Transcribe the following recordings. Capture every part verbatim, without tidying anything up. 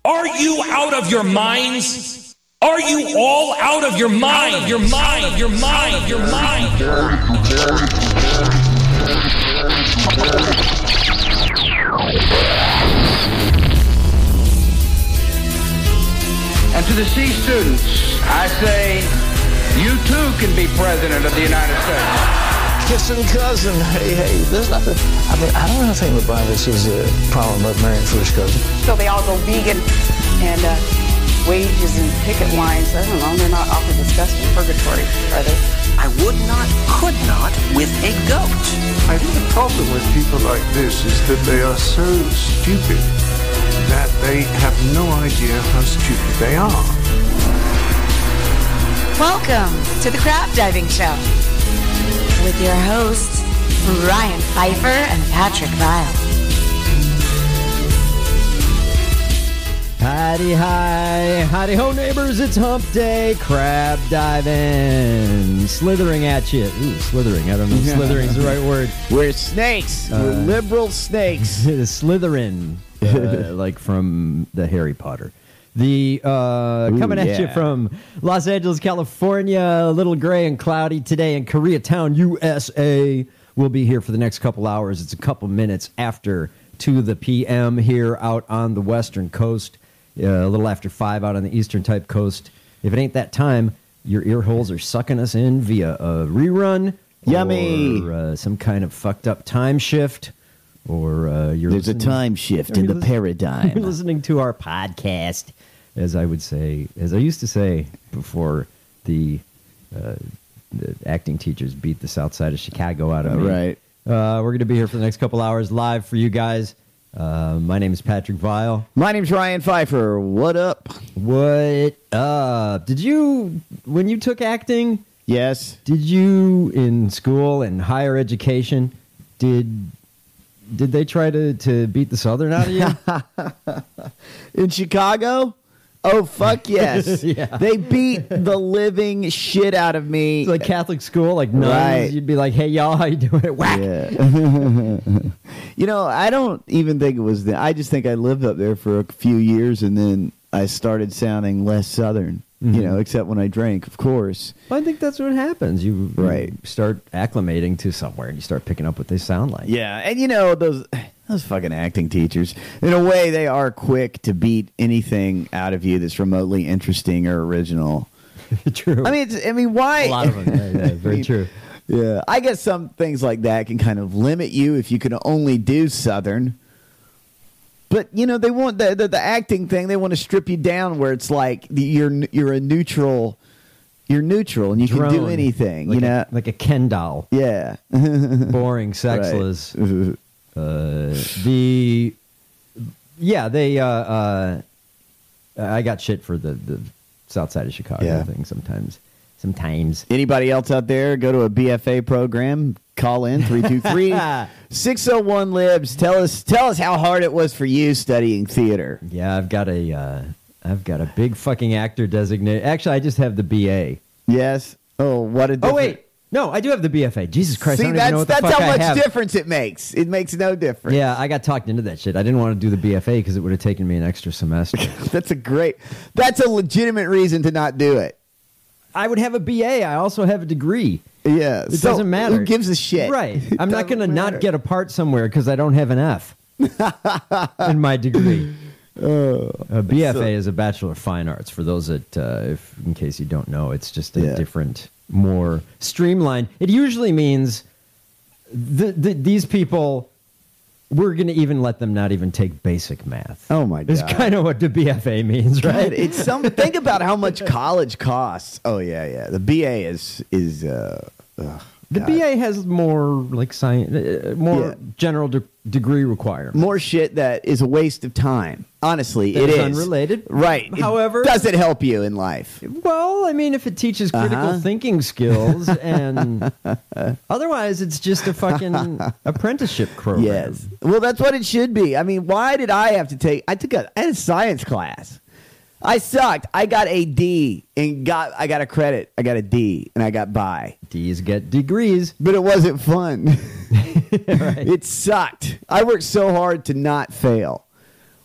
Are you out of your minds? Are you all out of your mind? Your mind, your mind, your mind. And to the C students, I say, you too can be president of the United States. Kissing cousin, hey, hey, there's nothing. I mean, I don't really think LeBron sees a problem with marrying first cousin. So they all go vegan and uh, wages and picket lines. I don't know, they're not awfully disgusting purgatory, are they? I would not, could not with a goat. I think the problem with people like this is that they are so stupid that they have no idea how stupid they are. Welcome to the Crab Diving Show with your hosts, Ryan Pfeiffer and Patrick Vile. Howdy, hi. Howdy, ho, neighbors. It's hump day. Crab diving. Slithering at you. Ooh, slithering. I don't know if slithering's the right word. We're snakes. Uh, We're liberal snakes. Slytherin. Uh, like from the Harry Potter. The uh, Ooh, coming at yeah. you from Los Angeles, California, a little gray and cloudy today in Koreatown, U S A. We'll be here for the next couple hours. It's a couple minutes after two the p m here out on the western coast, uh, a little after five out on the eastern type coast. If it ain't that time, your ear holes are sucking us in via a rerun, yummy, or uh, some kind of fucked up time shift. Or uh, you're There's a time shift in the listen- paradigm. You're listening to our podcast, as I would say, as I used to say before the, uh, the acting teachers beat the south side of Chicago out of me. Right. Uh, we're going to be here for the next couple hours live for you guys. Uh, my name is Patrick Vile. My name's Ryan Pfeiffer. What up? What up? Did you, when you took acting? Yes. Did you, in school and higher education, did... Did they try to, to beat the Southern out of you? In Chicago? Oh, fuck yes. Yeah. They beat the living shit out of me. It's like Catholic school, like nuns. Right. You'd be like, hey, y'all, how you doing? Whack. Yeah. You know, I don't even think it was that. I just think I lived up there for a few years, and then I started sounding less Southern. Mm-hmm. You know, except when I drank, of course. Well, I think that's what happens. You, right. you start acclimating to somewhere, and you start picking up what they sound like. Yeah, and you know, those those fucking acting teachers, in a way, they are quick to beat anything out of you that's remotely interesting or original. True. I mean, it's, I mean, why? A lot of them. Yeah, yeah, very I mean, true. Yeah, I guess some things like that can kind of limit you if you can only do Southern. But, you know, they want the, the the acting thing. They want to strip you down where it's like the, you're you're a neutral, you're neutral and you Drone, can do anything. Like you know, a, like a Ken doll. Yeah, boring, sexless. Right. uh, the yeah, they. Uh, uh, I got shit for the, the south side of Chicago yeah. thing sometimes. Sometimes. Anybody else out there go to a B F A program? Call in three two three, six oh one libs. Tell us tell us how hard it was for you studying theater. Yeah, I've got a uh, I've got a big fucking actor designate. Actually, I just have the B A. Yes. Oh, what a difference. Oh wait. No, I do have the B F A. Jesus Christ. See, I don't that's, even know what the that's fuck how I much have. difference it makes. It makes no difference. Yeah, I got talked into that shit. I didn't want to do the B F A because it would have taken me an extra semester. That's a great that's a legitimate reason to not do it. I would have a B A. I also have a degree. Yeah. It so doesn't matter. Who gives a shit? Right. I'm not going to not get a part somewhere because I don't have an F in my degree. Oh, a B F A so, is a Bachelor of Fine Arts. For those that, uh, if in case you don't know, it's just a yeah. different, more streamlined. It usually means the, the, these people... We're going to even let them not even take basic math. Oh, my God. It's kind of what the B F A means, right? God, it's some. Think about how much college costs. Oh, yeah, yeah. The B A is... is uh, ugh, the God. B A has more like science, uh, more yeah. general de- degree requirements. More shit that is a waste of time. Honestly, that it is. unrelated. Right. However... Does it help you in life? Well, I mean, if it teaches critical uh-huh. thinking skills and... otherwise, it's just a fucking apprenticeship program. Yes. Well, that's what it should be. I mean, why did I have to take... I took a, I had a science class. I sucked. I got a D and got I got a credit. I got a D and I got by. D's get degrees. But it wasn't fun. Right. It sucked. I worked so hard to not fail.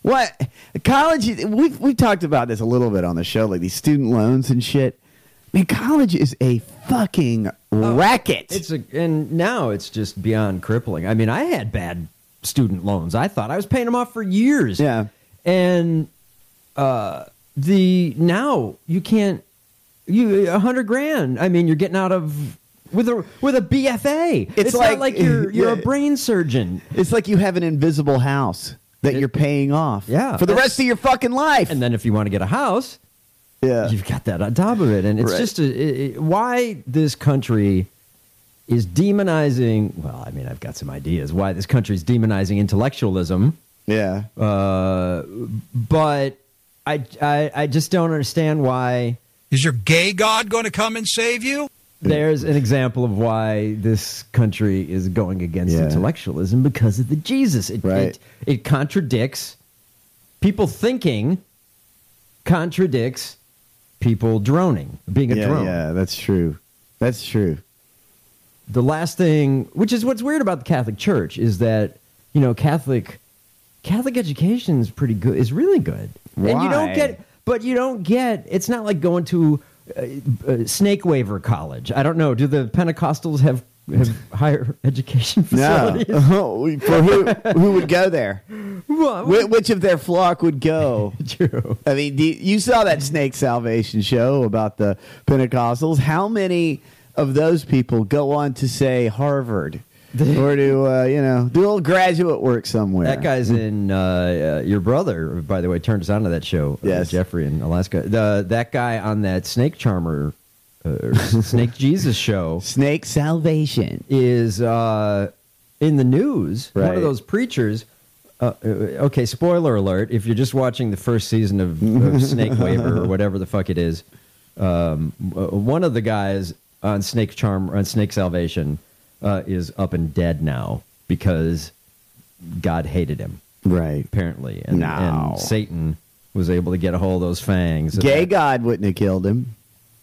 What college? We've we've talked about this a little bit on the show, like these student loans and shit. Man, college is a fucking racket. Oh, it's a, and now it's just beyond crippling. I mean, I had bad student loans. I thought I was paying them off for years. Yeah, and uh, the now you can't you a hundred grand. I mean, you're getting out of. With a with a B F A, it's, it's like, not like you're you're yeah. a brain surgeon. It's like you have an invisible house that it, you're paying off, yeah, for the rest of your fucking life. And then if you want to get a house, yeah, you've got that on top of it. And it's right. just a, it, it, why this country is demonizing. Well, I mean, I've got some ideas why this country is demonizing intellectualism. Yeah, uh, but I, I I just don't understand why. Is your gay God going to come and save you? There's an example of why this country is going against yeah. intellectualism because of the Jesus. It, right. it, it contradicts people thinking, contradicts people droning, being a yeah, drone. Yeah, that's true. That's true. The last thing, which is what's weird about the Catholic Church, is that, you know, Catholic Catholic education is pretty good, is really good. Why? And you don't get, but you don't get, it's not like going to Uh, uh, Snake Waver College. I don't know. Do the Pentecostals have, have higher education facilities? No. For who, who would go there? Well, Wh- which of their flock would go? True. I mean, do you, you saw that Snake Salvation show about the Pentecostals. How many of those people go on to, say, Harvard? Or to, uh, you know, do a little graduate work somewhere. That guy's in, uh, uh, your brother, by the way, turned us on to that show. Yes. Uh, Jeffrey in Alaska. The, that guy on that Snake Charmer, uh, Snake Jesus show. Snake Salvation. Is uh, in the news. Right. One of those preachers. Uh, okay, spoiler alert. If you're just watching the first season of, of Snake Waver or whatever the fuck it is, um, one of the guys on Snake Charm, on Snake Salvation, Uh, is up and dead now because God hated him. Right. Apparently. And, no. and Satan was able to get a hold of those fangs. Gay God wouldn't have killed him.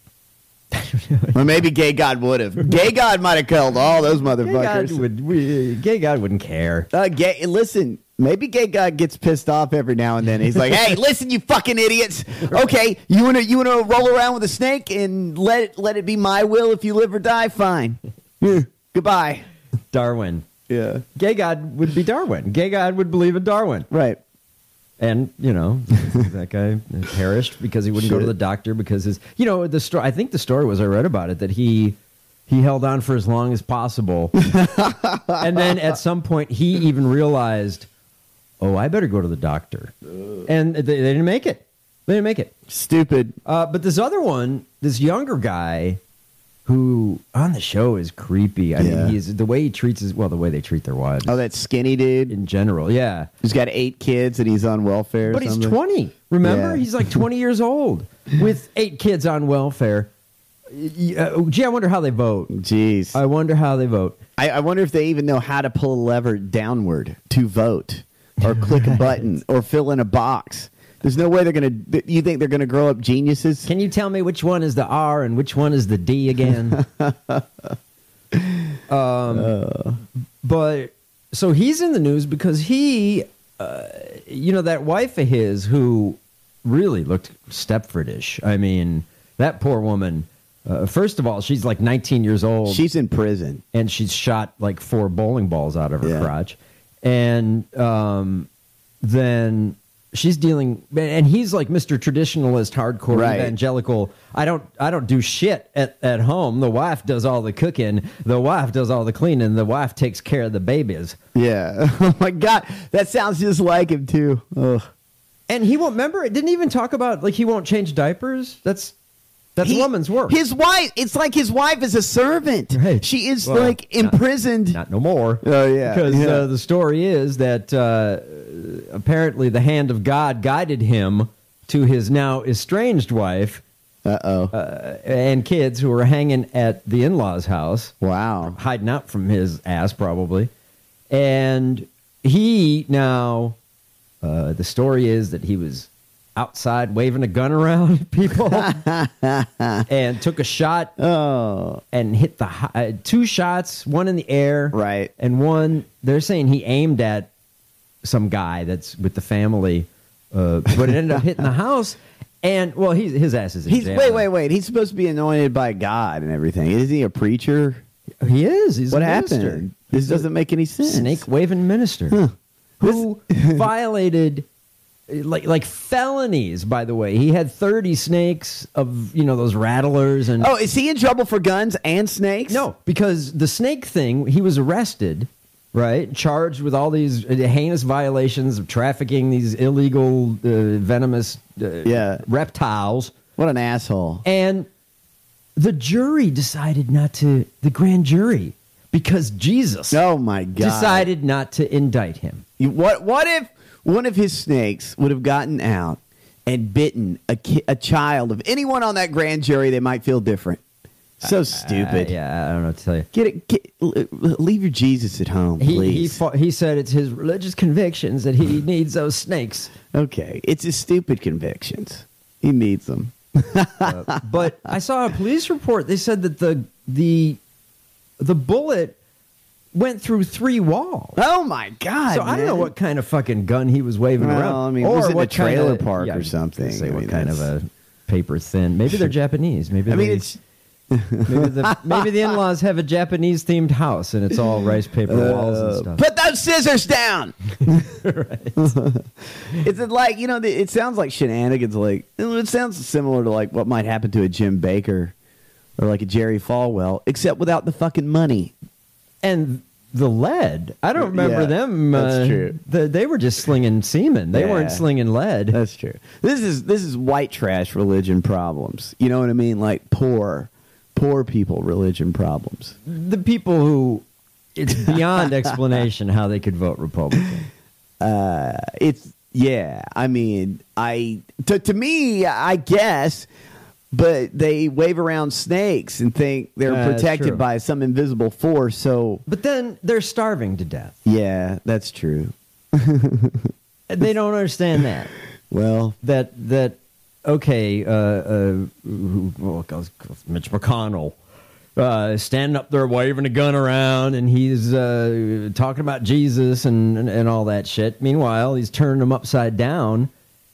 Or maybe Gay God would have. Gay God might have killed all those motherfuckers. Gay God, would, we, Gay God wouldn't care. Uh, gay, listen, maybe Gay God gets pissed off every now and then. He's like, hey, listen, you fucking idiots. Okay, you want to you wanna roll around with a snake and let it, let it be my will if you live or die? Fine. Goodbye. Darwin. Yeah. Gay God would be Darwin. Gay God would believe in Darwin. Right. And, you know, that guy perished because he wouldn't Shit. go to the doctor because his, you know, the story, I think the story was, I read about it, that he, he held on for as long as possible. And then at some point he even realized, oh, I better go to the doctor. And they, they didn't make it. They didn't make it. Stupid. Uh, but this other one, this younger guy, who on the show is creepy. I yeah. mean, he's the way he treats his, well, the way they treat their wives. Oh, that skinny dude? In general, yeah. He's got eight kids and he's on welfare. But or he's something. twenty. Remember? Yeah. He's like twenty years old with eight kids on welfare. Uh, gee, I wonder how they vote. Jeez. I wonder how they vote. I, I wonder if they even know how to pull a lever downward to vote or click a button or fill in a box. There's no way they're going to... You think they're going to grow up geniuses? Can you tell me which one is the R and which one is the D again? um, uh. But, so he's in the news because he, uh, you know, that wife of his who really looked Stepfordish. I mean, that poor woman, uh, first of all, she's like nineteen years old. She's in prison. And she's shot like four bowling balls out of her yeah. crotch. And um, then... She's dealing, and he's like Mister Traditionalist, hardcore right. evangelical. I don't, I don't do shit at, at home. The wife does all the cooking. The wife does all the cleaning. The wife takes care of the babies. Yeah. Oh my God, that sounds just like him too. Ugh. And he won't remember. It didn't even talk about like he won't change diapers. That's that's he, woman's work. His wife. It's like his wife is a servant. Right. She is well, like imprisoned. Not, not no more. Oh yeah. Because yeah. Uh, the story is that. Uh, Apparently, the hand of God guided him to his now estranged wife Uh-oh. Uh, and kids who were hanging at the in-laws' house. Wow. Hiding out from his ass, probably. And he now, uh, the story is that he was outside waving a gun around at people and took a shot oh. and hit the uh, two shots, one in the air. Right. And one, they're saying he aimed at some guy that's with the family, uh, but it ended up hitting the house. And well, he's, his ass is in He's jail. wait, wait, wait. He's supposed to be anointed by God and everything. Is he a preacher? He is. He's what a happened? minister. This He's doesn't make any sense. Snake waving minister Huh. who violated like like felonies. By the way, he had thirty snakes of you know those rattlers and Oh, is he in trouble for guns and snakes? no, because the snake thing, he was arrested. Right, charged with all these heinous violations of trafficking these illegal uh, venomous uh, Yeah. reptiles. What an asshole. And the jury decided not to, the grand jury, because Jesus Oh my God. decided not to indict him. You- What what if one of his snakes would have gotten out and bitten a ki- a child of anyone on that grand jury? They might feel different. So stupid. Uh, yeah, I don't know what to tell you. Get it. Get, leave your Jesus at home, He he, please. fought, he said it's his religious convictions that he needs those snakes. Okay, it's his stupid convictions. He needs them. Uh, but I saw a police report. They said that the the the bullet went through three walls. Oh my God! So I don't know man. what kind of fucking gun he was waving Well, around. I mean, or was it in a what kind trailer of- park yeah, or something? Say I what mean, kind of that's- a paper thin. Maybe they're Japanese. Maybe I mean, they- it's maybe the maybe the in-laws have a Japanese themed house and it's all rice paper walls and Uh, stuff. Put those scissors down. Is it like you know? the- It sounds like shenanigans. Like it sounds similar to like what might happen to a Jim Baker or like a Jerry Falwell, except without the fucking money. And the lead, I don't remember Yeah, them. that's uh, true. the- they were just slinging semen. They Yeah. weren't slinging lead. That's true. This is this is white trash religion problems. You know what I mean? Like poor, poor people religion problems. The people who it's beyond explanation how they could vote Republican. Uh, it's yeah. I mean, I to to me, I guess. But they wave around snakes and think they're Yeah, that's protected true. by some invisible force. So But then they're starving to death. yeah, that's true. They don't understand that. Well, That that okay, uh, uh, who- oh, goes- goes Mitch McConnell uh, standing up there waving a gun around, and he's uh, talking about Jesus and, and and all that shit. Meanwhile, he's turning them upside down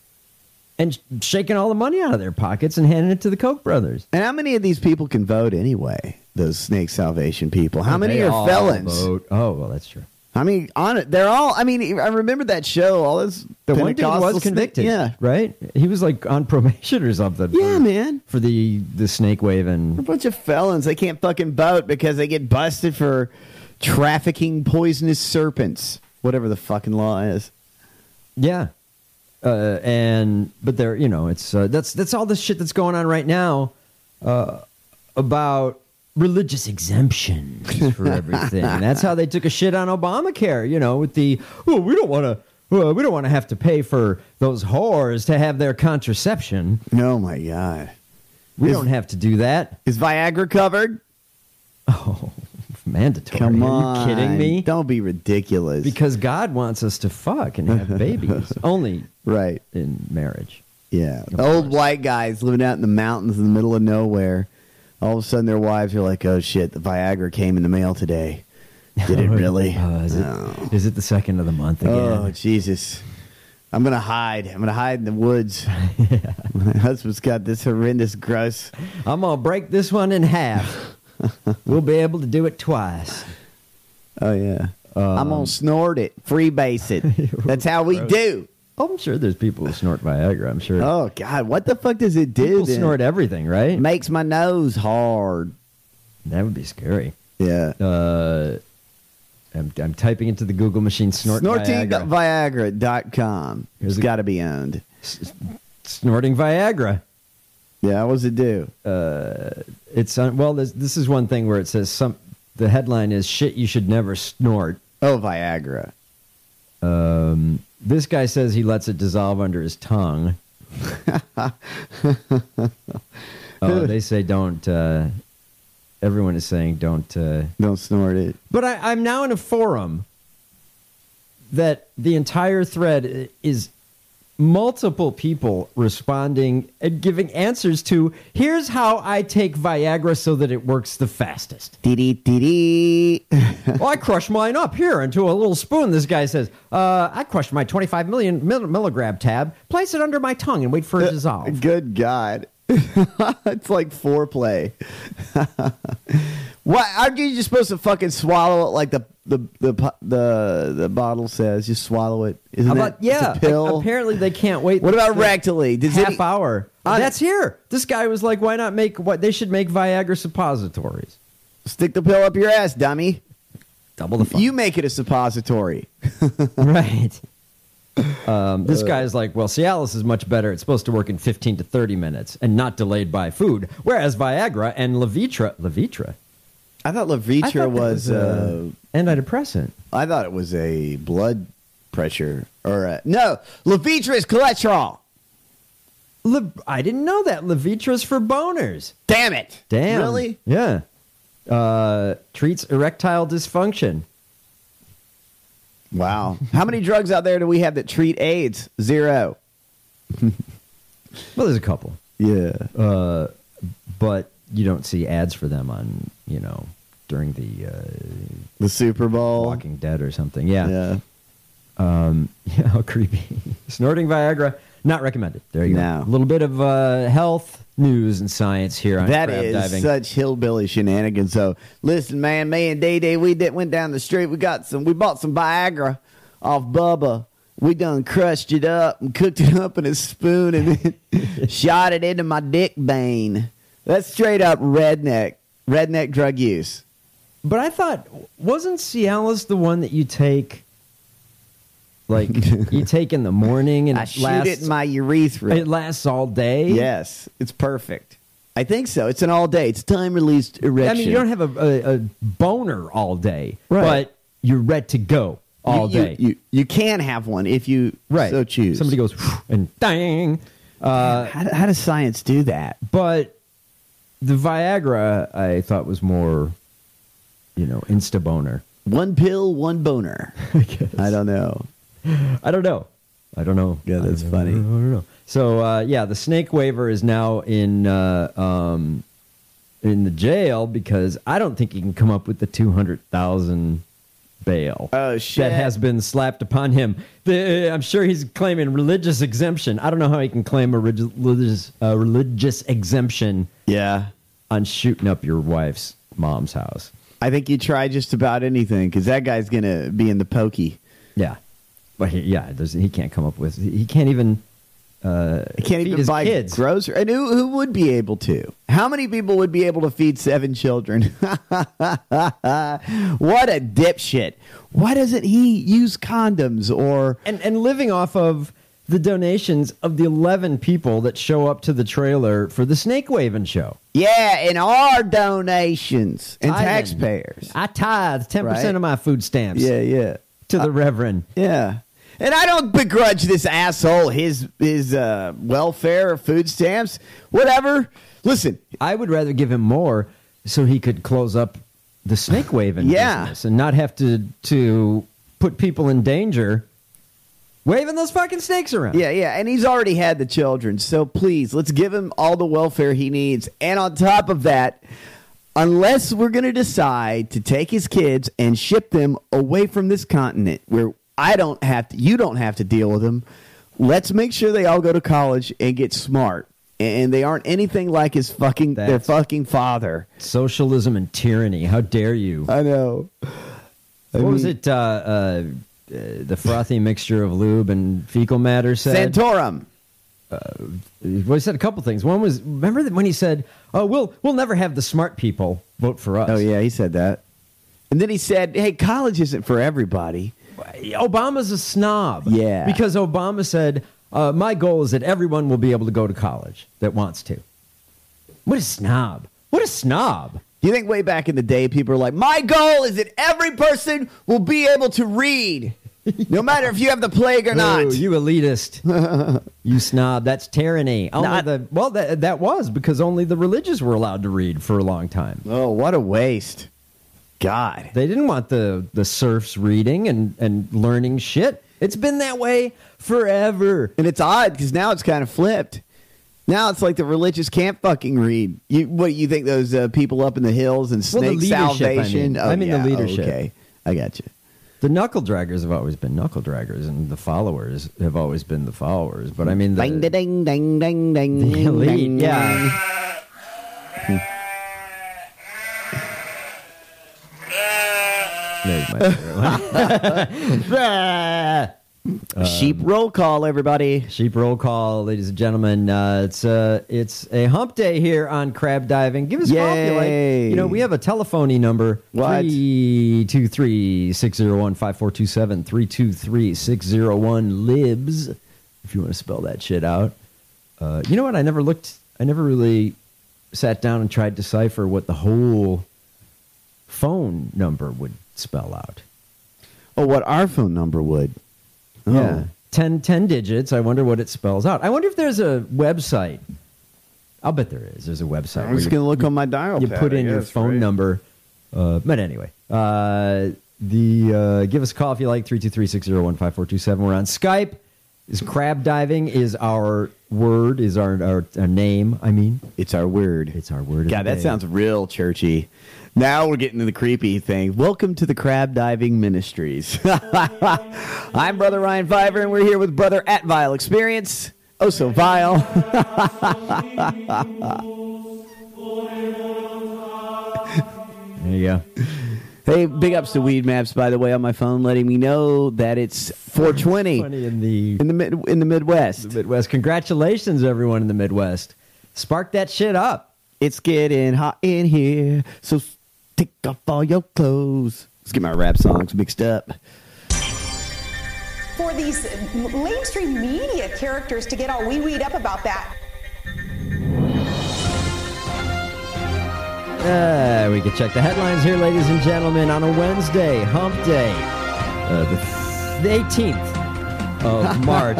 and sh- shaking all the money out of their pockets and handing it to the Koch brothers. and how many of these people can vote anyway? Those snake salvation people. How many They are all felons? vote. Oh, well, that's true. I mean, on it, they're all. I mean, I remember that show. All this. The one dude Pentecostal was convicted. snake- yeah, right. He was like on probation or something. yeah, for, man. for the the snake A waving. bunch of felons. They can't fucking vote because they get busted for trafficking poisonous serpents. Whatever the fucking law is. Yeah, uh, and but there, you know, it's uh, that's that's all the shit that's going on right now uh, about religious exemptions for everything. That's how they took a shit on Obamacare. You know, with the well, we don't want to. Well, we don't want to have to pay for those whores to have their contraception. Oh my god. We Is- don't have to do that. Is Viagra covered? Oh, mandatory. Come Are on. you kidding me? Don't be ridiculous. Because God wants us to fuck and have babies. Only right. in marriage. Yeah. Of The old course. white guys living out in the mountains in the middle of nowhere. All of a sudden their wives are like, oh shit, the Viagra came in the mail today. Did it really? Uh, is, it, Oh. is it the second of the month again? Oh, Jesus. I'm going to hide. I'm going to hide in the woods. My husband's got this horrendous gross. I'm going to break this one in half. We'll be able to do it twice. Oh, yeah. Um, I'm going to snort it, freebase it. That's how we do. Oh, I'm sure there's people who snort Viagra. I'm sure. Oh, God. What the fuck does it do? people then? snort everything, right? Makes my nose hard. That would be scary. Yeah. Uh, I'm, I'm typing into the Google machine snort Snorting Viagra. Viagra dot com. Here's It's a- got to be owned. S- snorting Viagra. Yeah, what does it do? Uh, it's on, well. This, this is one thing where it says some. The headline is "Shit You Should Never Snort." Oh, Viagra. Um, this guy says he lets it dissolve under his tongue. Oh, they say don't. Uh, everyone is saying don't. Uh, Don't snort it. but I, I'm now in a forum that the entire thread is multiple people responding and giving answers to, here's how I take Viagra so that it works the fastest. Dee-dee-dee-dee. Well, I crush mine up here into a little spoon. This guy says, uh, I crush my twenty-five million mill- milligram tab, place it under my tongue and wait for it to dissolve. Good God. It's like foreplay. What? Aren't you just supposed to fucking swallow it like the the the the, the bottle says? Just swallow it. Isn't How about, that yeah, it's a pill? apparently they can't wait. What about rectally? Does half any- hour. On- That's here. This guy was like, why not make what they should make Viagra suppositories. Stick the pill up your ass, dummy. Double the fun. You make it a suppository. Right. Um, this guy is like, well, Cialis is much better. It's supposed to work in fifteen to thirty minutes and not delayed by food. Whereas Viagra and Levitra, Levitra, I thought I Levitra thought that was, was uh, antidepressant. I thought it was a blood pressure or a, no, Levitra is cholesterol. Le- I didn't know that. Levitra's for boners. Damn it. Damn. Really? Yeah. Uh, treats erectile dysfunction. Wow. How many drugs out there do we have that treat AIDS? Zero. Well, there's a couple. Yeah. Uh, but you don't see ads for them on, you know, during the uh, The Super Bowl. Walking Dead or something. Yeah. Yeah. Um, yeah, how creepy. Snorting Viagra, not recommended. There you No. go. A little bit of uh, health news and science here on That Crab is Diving. such hillbilly shenanigans. So, listen, man, me and Day Day, we did, went down the street. We got some. We bought some Viagra off Bubba. We done crushed it up and cooked it up in a spoon and then shot it into my dick vein. That's straight up redneck, redneck drug use. But I thought, wasn't Cialis the one that you take, like, you take in the morning and I it shoot lasts, it in my urethra. it lasts all day? Yes, it's perfect. I think so. It's an all day. It's time released erection. I mean, you don't have a, a, a boner all day, Right. but you're ready to go all you, day. You, you you can have one if you right. so choose. Somebody goes, and dang. Uh, how, how does science do that? But the Viagra, I thought, was more, you know, insta boner. One pill, one boner. I guess. I don't know. I don't know. I don't know. Yeah, that's I don't funny. know. I don't know. So, uh, yeah, the snake waiver is now in uh, um, in the jail because I don't think he can come up with the two hundred thousand bail. Oh, shit. That has been slapped upon him. The, I'm sure he's claiming religious exemption. I don't know how he can claim a relig- religious, uh, religious exemption Yeah. on shooting up your wife's mom's house. I think you try just about anything because that guy's going to be in the pokey. Yeah. But he, yeah, there's, he can't come up with, he can't even uh, He can't feed even his buy kids. groceries. And who, who would be able to? How many people would be able to feed seven children? What a dipshit. Why doesn't he use condoms or... And, and living off of the donations of the eleven people that show up to the trailer for the snake waving show. Yeah, and our donations and Tithing. taxpayers. I tithe ten percent Right. of my food stamps Yeah, yeah. to the Reverend. Yeah. And I don't begrudge this asshole his his uh, welfare or food stamps, whatever. Listen, I would rather give him more so he could close up the snake waving Yeah. business and not have to to put people in danger waving those fucking snakes around. yeah, yeah, and he's already had the children, so please, let's give him all the welfare he needs. And on top of that, unless we're going to decide to take his kids and ship them away from this continent where I don't have to, you don't have to deal with them, let's make sure they all go to college and get smart. And they aren't anything like his fucking their That's- fucking father. Socialism and tyranny. How dare you? I know. I what was mean- it? Uh, uh, uh, the frothy mixture of lube and fecal matter said. Santorum. Well, he said a couple things. One was, remember that when he said, "Oh, we'll we'll never have the smart people vote for us." Oh yeah, he said that. And then he said, "Hey, college isn't for everybody." Obama's a snob. Yeah. Because Obama said, uh, my goal is that everyone will be able to go to college that wants to. What a snob. What a snob. You think way back in the day, people were like, "My goal is that every person will be able to read, no matter if you have the plague or not." Ooh, you elitist. You snob. That's tyranny. Only Not- the, well, that, that was because only the religious were allowed to read for a long time. Oh, what a waste. God. They didn't want the, the serfs reading and, and learning shit. It's been that way forever. And it's odd because now it's kind of flipped. Now it's like the religious can't fucking read. You, what do you think those uh, people up in the hills and Well, the Snake leadership, I Salvation? mean. I mean the leadership. Okay, I got you. The knuckle draggers have always been knuckle draggers, and the followers have always been the followers. But I mean, the, ding, ding, ding, ding, ding, the elite, ding. yeah. There's my favorite one. Sheep roll call, everybody. Sheep roll call, ladies and gentlemen. Uh, it's uh, it's a hump day here on Crab Diving. Give us a call if you like. Yay. You know, we have a telephone number. What? three two three, six zero one, five four two seven. three two three, six zero one, libs. If you want to spell that shit out. Uh, you know what? I never looked, I never really sat down and tried to decipher what the whole phone number would spell out. Oh, what our phone number would. Oh. Yeah. ten, ten digits. I wonder what it spells out. I wonder if there's a website. I'll bet there is. There's a website. I'm just going to look on my dial You pad, put I in your guess, phone right? number. Uh, but anyway, uh, the uh, give us a call if you like, three two three, six zero one, five four two seven. We're on Skype. Is crab diving is our word, is our, our, our name, I mean. It's our word. It's our word. of God, the that day. sounds real churchy. Now we're getting to the creepy thing. Welcome to the Crab Diving Ministries. I'm Brother Ryan Fiver, and we're here with Brother at Vile Experience. Oh, so vile. There you go. Hey, big ups to Weed Maps, by the way, on my phone, letting me know that it's four twenty Funny in the, in the mid in the Midwest. the Midwest. Congratulations, everyone in the Midwest. Spark that shit up. It's getting hot in here, so take off all your clothes. Let's get my rap songs mixed up. For these mainstream media characters to get all wee-weed up about that. Uh, we can check the headlines here, ladies and gentlemen, on a Wednesday, hump day, uh, the, the eighteenth of March,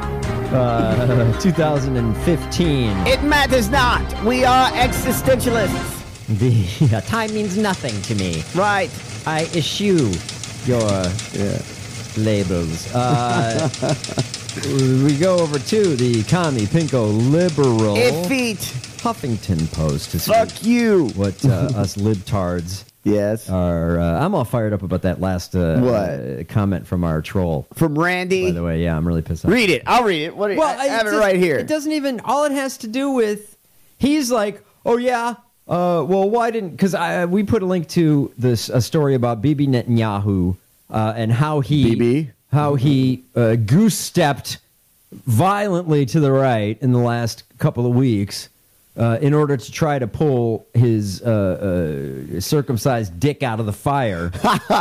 uh, two thousand fifteen. It matters not. We are existentialists. The uh, time means nothing to me. Right. I eschew your uh, labels. Uh, we go over to the Commie Pinko Liberal Effete. Huffington Post to see Fuck you. what uh, us libtards Yes. are. Uh, I'm all fired up about that last uh, What? uh, comment from our troll. From Randy. By the way, yeah, I'm really pissed off. Read it. I'll read it. What? Well, I have it just- right here. It doesn't even. All it has to do with. He's like, oh yeah. Uh, well, why didn't? Because I we put a link to this a story about Bibi Netanyahu uh, and how he Bibi? how he uh, goose stepped violently to the right in the last couple of weeks. Uh, in order to try to pull his uh, uh, circumcised dick out of the fire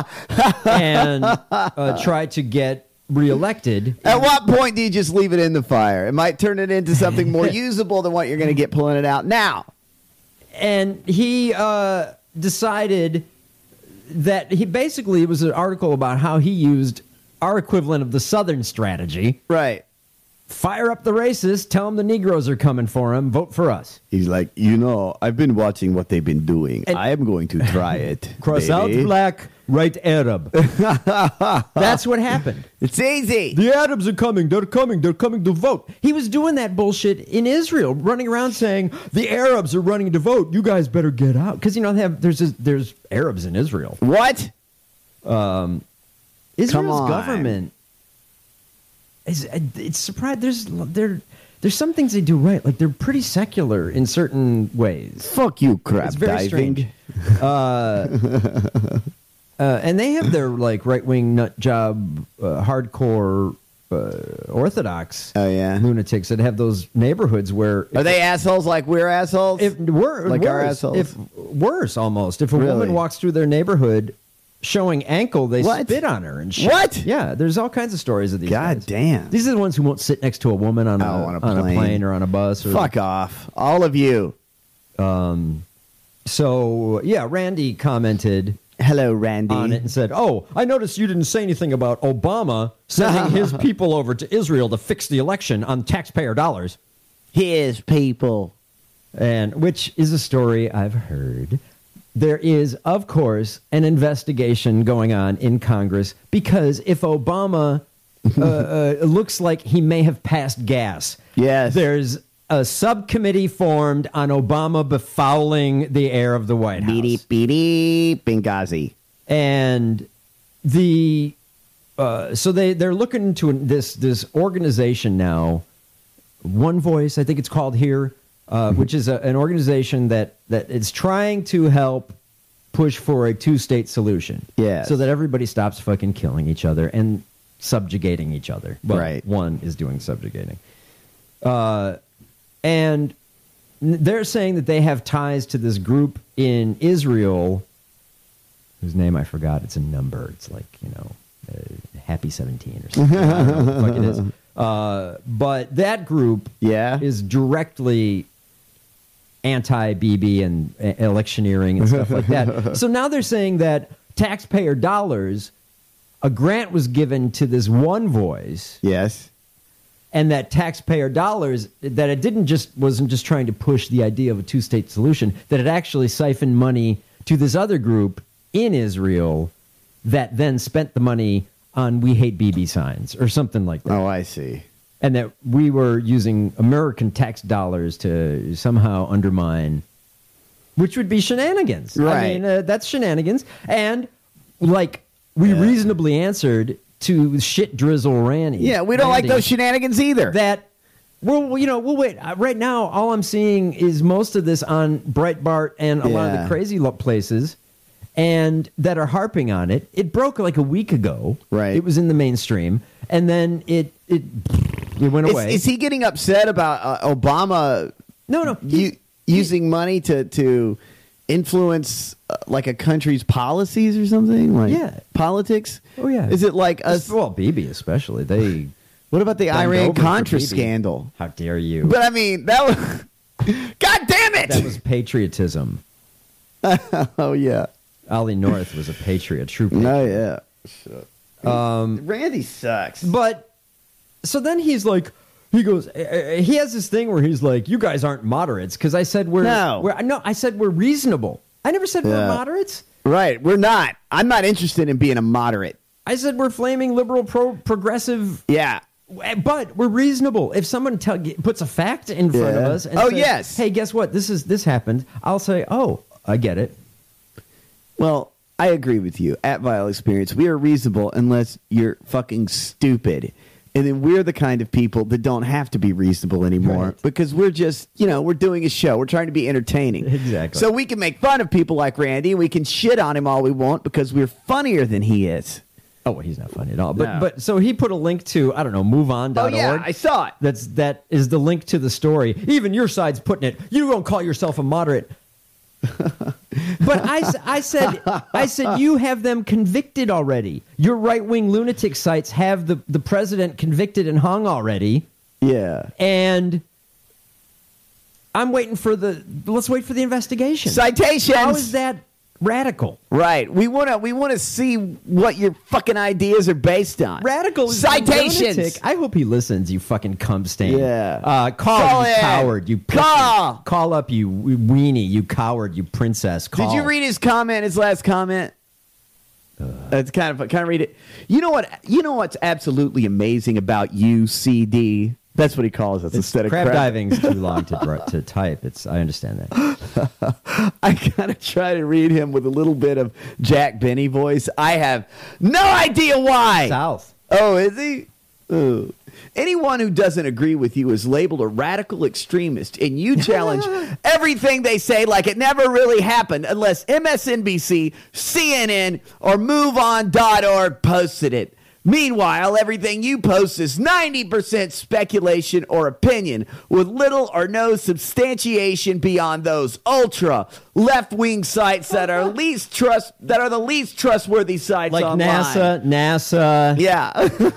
and uh, try to get reelected. At what point do you just leave it in the fire? It might turn it into something more usable than what you're going to get pulling it out now. And he uh, decided that he basically, it was an article about how he used our equivalent of the Southern strategy. Right. Fire up the racists, tell them the Negroes are coming for him, vote for us. He's like, you know, I've been watching what they've been doing. And- I am going to try it. Cross baby. out black, right Arab. That's what happened. It's easy. The Arabs are coming, they're coming, they're coming to vote. He was doing that bullshit in Israel, running around saying, the Arabs are running to vote, you guys better get out. Because, you know, they have, there's, there's Arabs in Israel. What? Um, Israel's on. government is it's surprised. There's there there's some things they do right. Like they're pretty secular in certain ways. Fuck you, crap It's very diving. strange. Uh, uh, and they have their like right wing nut job, uh, hardcore uh, orthodox Oh, yeah. lunatics that have those neighborhoods where Are they assholes like we're assholes? if wor- Like worse, our assholes? if worse almost if a Really? woman walks through their neighborhood showing ankle, they What? spit on her and shit. What? Yeah, there's all kinds of stories of these God guys. damn. These are the ones who won't sit next to a woman on, a, Oh, on a on a plane. plane or on a bus. Or, Fuck off. All of you. So, yeah, Randy commented Hello, Randy. on it and said, oh, I noticed you didn't say anything about Obama sending his people over to Israel to fix the election on taxpayer dollars. His people. And which is a story I've heard. There is, of course, an investigation going on in Congress because if Obama uh, uh, it looks like he may have passed gas. Yes. There's a subcommittee formed on Obama befouling the air of the White House. Beep, beep, Benghazi. And the uh, so they they're looking into this this organization now, One Voice, I think it's called here, uh, which is a, an organization that that is trying to help push for a two-state solution. Yeah. So that everybody stops fucking killing each other and subjugating each other. Well, right. One is doing subjugating. Uh, and they're saying that they have ties to this group in Israel, whose name I forgot. It's a number. It's like, you know, uh, Happy seventeen or something. I don't know what the fuck it is. Uh, but that group yeah. is directly anti-B B and uh, electioneering and stuff like that. So now they're saying that taxpayer dollars, a grant was given to this One Voice. Yes. And that taxpayer dollars, that it didn't just wasn't just trying to push the idea of a two-state solution, that it actually siphoned money to this other group in Israel that then spent the money on We Hate B B signs or something like that. Oh, I see. And that we were using American tax dollars to somehow undermine, which would be shenanigans. Right. I mean, uh, that's shenanigans. And, like, we yeah. reasonably answered to shit drizzle Randy. Yeah, we don't Randy, like those shenanigans either. That, well, you know, we'll wait. Uh, right now, all I'm seeing is most of this on Breitbart and a yeah. lot of the crazy lo- places, and that are harping on it. It broke like a week ago. Right. It was in the mainstream, and then it it it went is, away. Is he getting upset about uh, Obama? No, no, u- using money to to influence uh, like a country's policies or something, like yeah. politics. Oh yeah. Is it like us? Well, Bibi especially. They. What about the bend Iran over Contra for Bibi. scandal? How dare you? But I mean, that was. God damn it! That was patriotism. Oh yeah. Ollie North was a patriot, true patriot. Oh yeah. Shit. Um, Randy sucks. But so then he's like, he goes, uh, he has this thing where he's like, you guys aren't moderates because I said we're no, we're, no, I said we're reasonable. I never said yeah. we're moderates. Right, we're not. I'm not interested in being a moderate. I said we're flaming liberal, pro progressive. Yeah. But we're reasonable. If someone tell, puts a fact in front yeah. of us and oh says, yes, hey, guess what? This is this happened. I'll say, oh, I get it. Well, I agree with you. At Vile Experience, we are reasonable unless you're fucking stupid. And then we're the kind of people that don't have to be reasonable anymore right. because we're just, you know, we're doing a show. We're trying to be entertaining. Exactly. So we can make fun of people like Randy. We can shit on him all we want because we're funnier than he is. Oh, well, he's not funny at all. But No. but so he put a link to, I don't know, move on dot org. Oh, yeah, I saw it. That's, that is the link to the story. Even your side's putting it. You don't call yourself a moderate. But I, I said, I said, you have them convicted already. Your right-wing lunatic sites have the, the president convicted and hung already. Yeah. And I'm waiting for the, let's wait for the investigation. Citations. How is that radical? Right. We want to we want to see what your fucking ideas are based on. Radical is citations. Lunatic. I hope he listens, you fucking cum stain. Yeah. Uh, call, Call you in. coward. You pussy. Call. Call up, you weenie. You coward. You princess. Call. Did you read his comment? His last comment. Uh, it's kind of kind of read it. You know what? You know what's absolutely amazing about U C D? That's what he calls us It's instead of crab, crab diving's too long to to type. It's I understand that. I gotta try to read him with a little bit of Jack Benny voice. I have no idea why. South. Oh, is he? Oh. Anyone who doesn't agree with you is labeled a radical extremist, and you challenge everything they say like it never really happened unless M S N B C, C N N, or move on dot org posted it. Meanwhile, everything you post is ninety percent speculation or opinion with little or no substantiation beyond those ultra left-wing sites that are least trust that are the least trustworthy sites Like online. NASA, NASA. Yeah.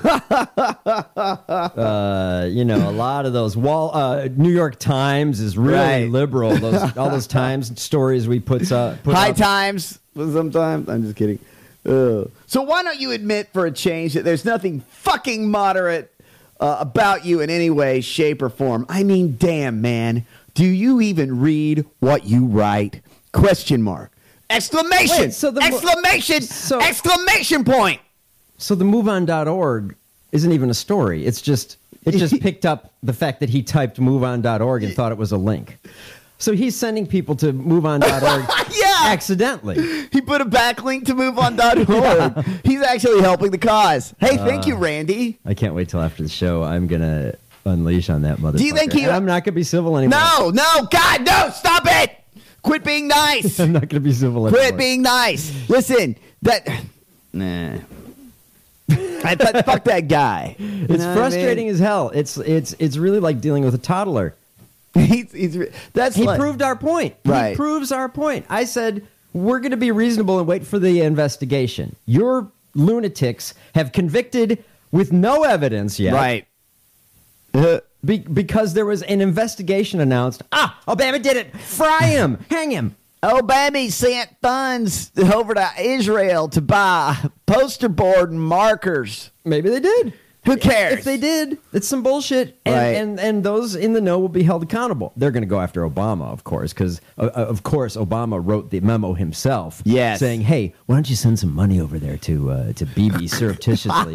uh, you know, a lot of those wall. Uh, New York Times is really Right. liberal. Those all those Times stories we put up. Put High up. Times sometimes. I'm just kidding. Uh, so why don't you admit for a change that there's nothing fucking moderate uh, about you in any way, shape, or form? I mean, damn, man. Do you even read what you write? Question mark. Exclamation. Wait, so the mo- exclamation. so- exclamation point. So the move on dot org isn't even a story. It's just it just picked up the fact that he typed move on dot org and thought it was a link. So he's sending people to move on dot org yeah. accidentally. He put a backlink to move on dot org. yeah. He's actually helping the cause. Hey, thank uh, you, Randy. I can't wait till after the show. I'm going to unleash on that motherfucker. Do you think he... I'm not going to be civil anymore. No, no, God, no, stop it. Quit being nice. I'm not going to be civil anymore. Quit being nice. Listen, that... Nah. I thought, fuck that guy. You it's frustrating I mean? as hell. It's it's it's really like dealing with a toddler. he's, he's, that's he like, proved our point. Right. He proves our point. I said, we're going to be reasonable and wait for the investigation. Your lunatics have convicted with no evidence yet. Right. Uh, be, because there was an investigation announced. Ah, Obama did it. Fry him. Hang him. Obama sent funds over to Israel to buy poster board and markers. Maybe they did. Who cares? If they did, it's some bullshit, and right. and, and those in the know will be held accountable. They're going to go after Obama, of course, because uh, of course Obama wrote the memo himself, yes. saying, "Hey, why don't you send some money over there to uh, to Bibi surreptitiously?"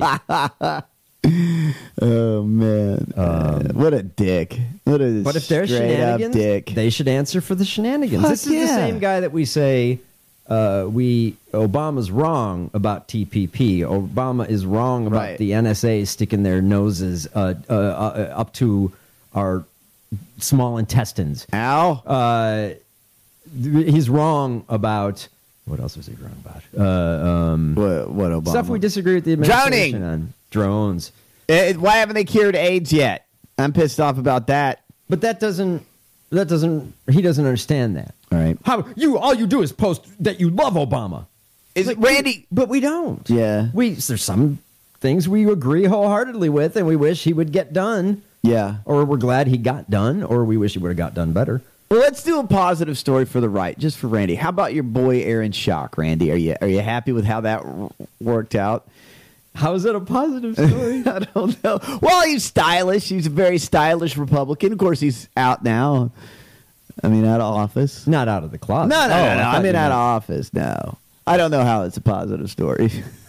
Oh man, um, what a dick! What a but if they're shenanigans, dick. They should answer for the shenanigans. Fuck this is yeah. the same guy that we say. Uh, we Obama's wrong about T P P. Obama is wrong about right. the N S A sticking their noses uh, uh, uh, up to our small intestines. Ow! Uh, he's wrong about what else was he wrong about? Uh, um, what, what Obama stuff we disagree with the administration Drowning. on drones. Uh, why haven't they cured AIDS yet? I'm pissed off about that. But that doesn't. That doesn't. He doesn't understand that. All right. How you? All you do is post that you love Obama. Is like, Randy? But we don't. Yeah. We there's some things we agree wholeheartedly with, and we wish he would get done. Yeah. Or we're glad he got done, or we wish he would have got done better. Well, let's do a positive story for the right, just for Randy. How about your boy Aaron Schock, Randy? Are you are you happy with how that w- worked out? How is that a positive story? I don't know. Well, he's stylish. He's a very stylish Republican. Of course, he's out now. I mean, out of office. Not out of the closet. No, no, oh, no. no. I, I mean, out meant... of office. No, I don't know how it's a positive story.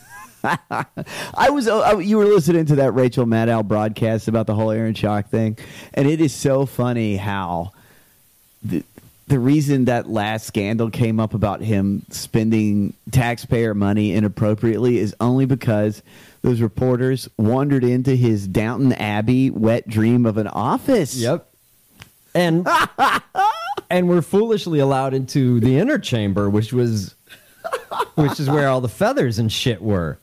I was. Uh, you were listening to that Rachel Maddow broadcast about the whole Aaron Schock thing, and it is so funny how the the reason that last scandal came up about him spending taxpayer money inappropriately is only because those reporters wandered into his Downton Abbey wet dream of an office. Yep. And and we're foolishly allowed into the inner chamber, which was which is where all the feathers and shit were.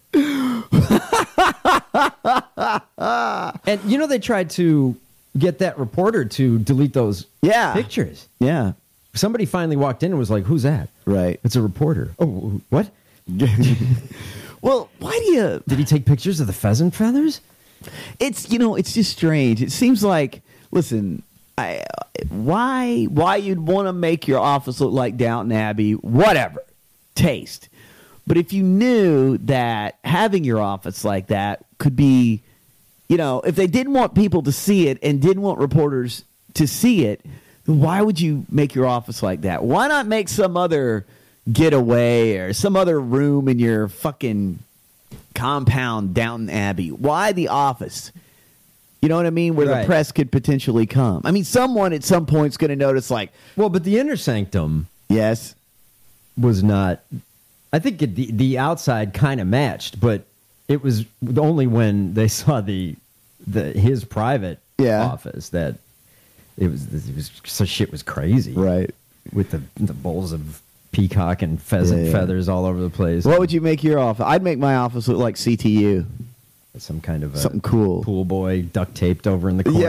And you know they tried to get that reporter to delete those yeah. pictures. Yeah. Somebody finally walked in and was like, "Who's that?" Right. It's a reporter. Oh, what? Well, why do you... Did he take pictures of the pheasant feathers? It's, you know, it's just strange. It seems like, listen, I, why why you'd want to make your office look like Downton Abbey, whatever, taste. But if you knew that having your office like that could be, you know, if they didn't want people to see it and didn't want reporters to see it, then why would you make your office like that? Why not make some other getaway or some other room in your fucking compound, Downton Abbey? Why the office? You know what I mean? Where right. the press could potentially come. I mean, someone at some point is going to notice, like... Well, but the inner sanctum... Yes. Was not... I think it, the, the outside kind of matched, but it was only when they saw the the his private yeah. office that it was, it was... So shit was crazy. Right. With the, the bowls of peacock and pheasant yeah, yeah. feathers all over the place. What would you make your office? I'd make my office look like C T U. Some kind of a something cool. Pool boy duct taped over in the corner.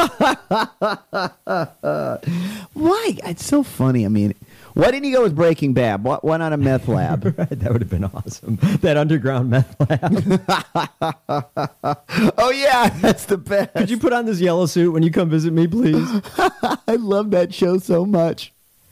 Yeah. Why? It's so funny. I mean, why didn't you go with Breaking Bad? Why, why not a meth lab? Right, that would have been awesome. That underground meth lab. Oh, yeah. That's the best. Could you put on this yellow suit when you come visit me, please? I love that show so much.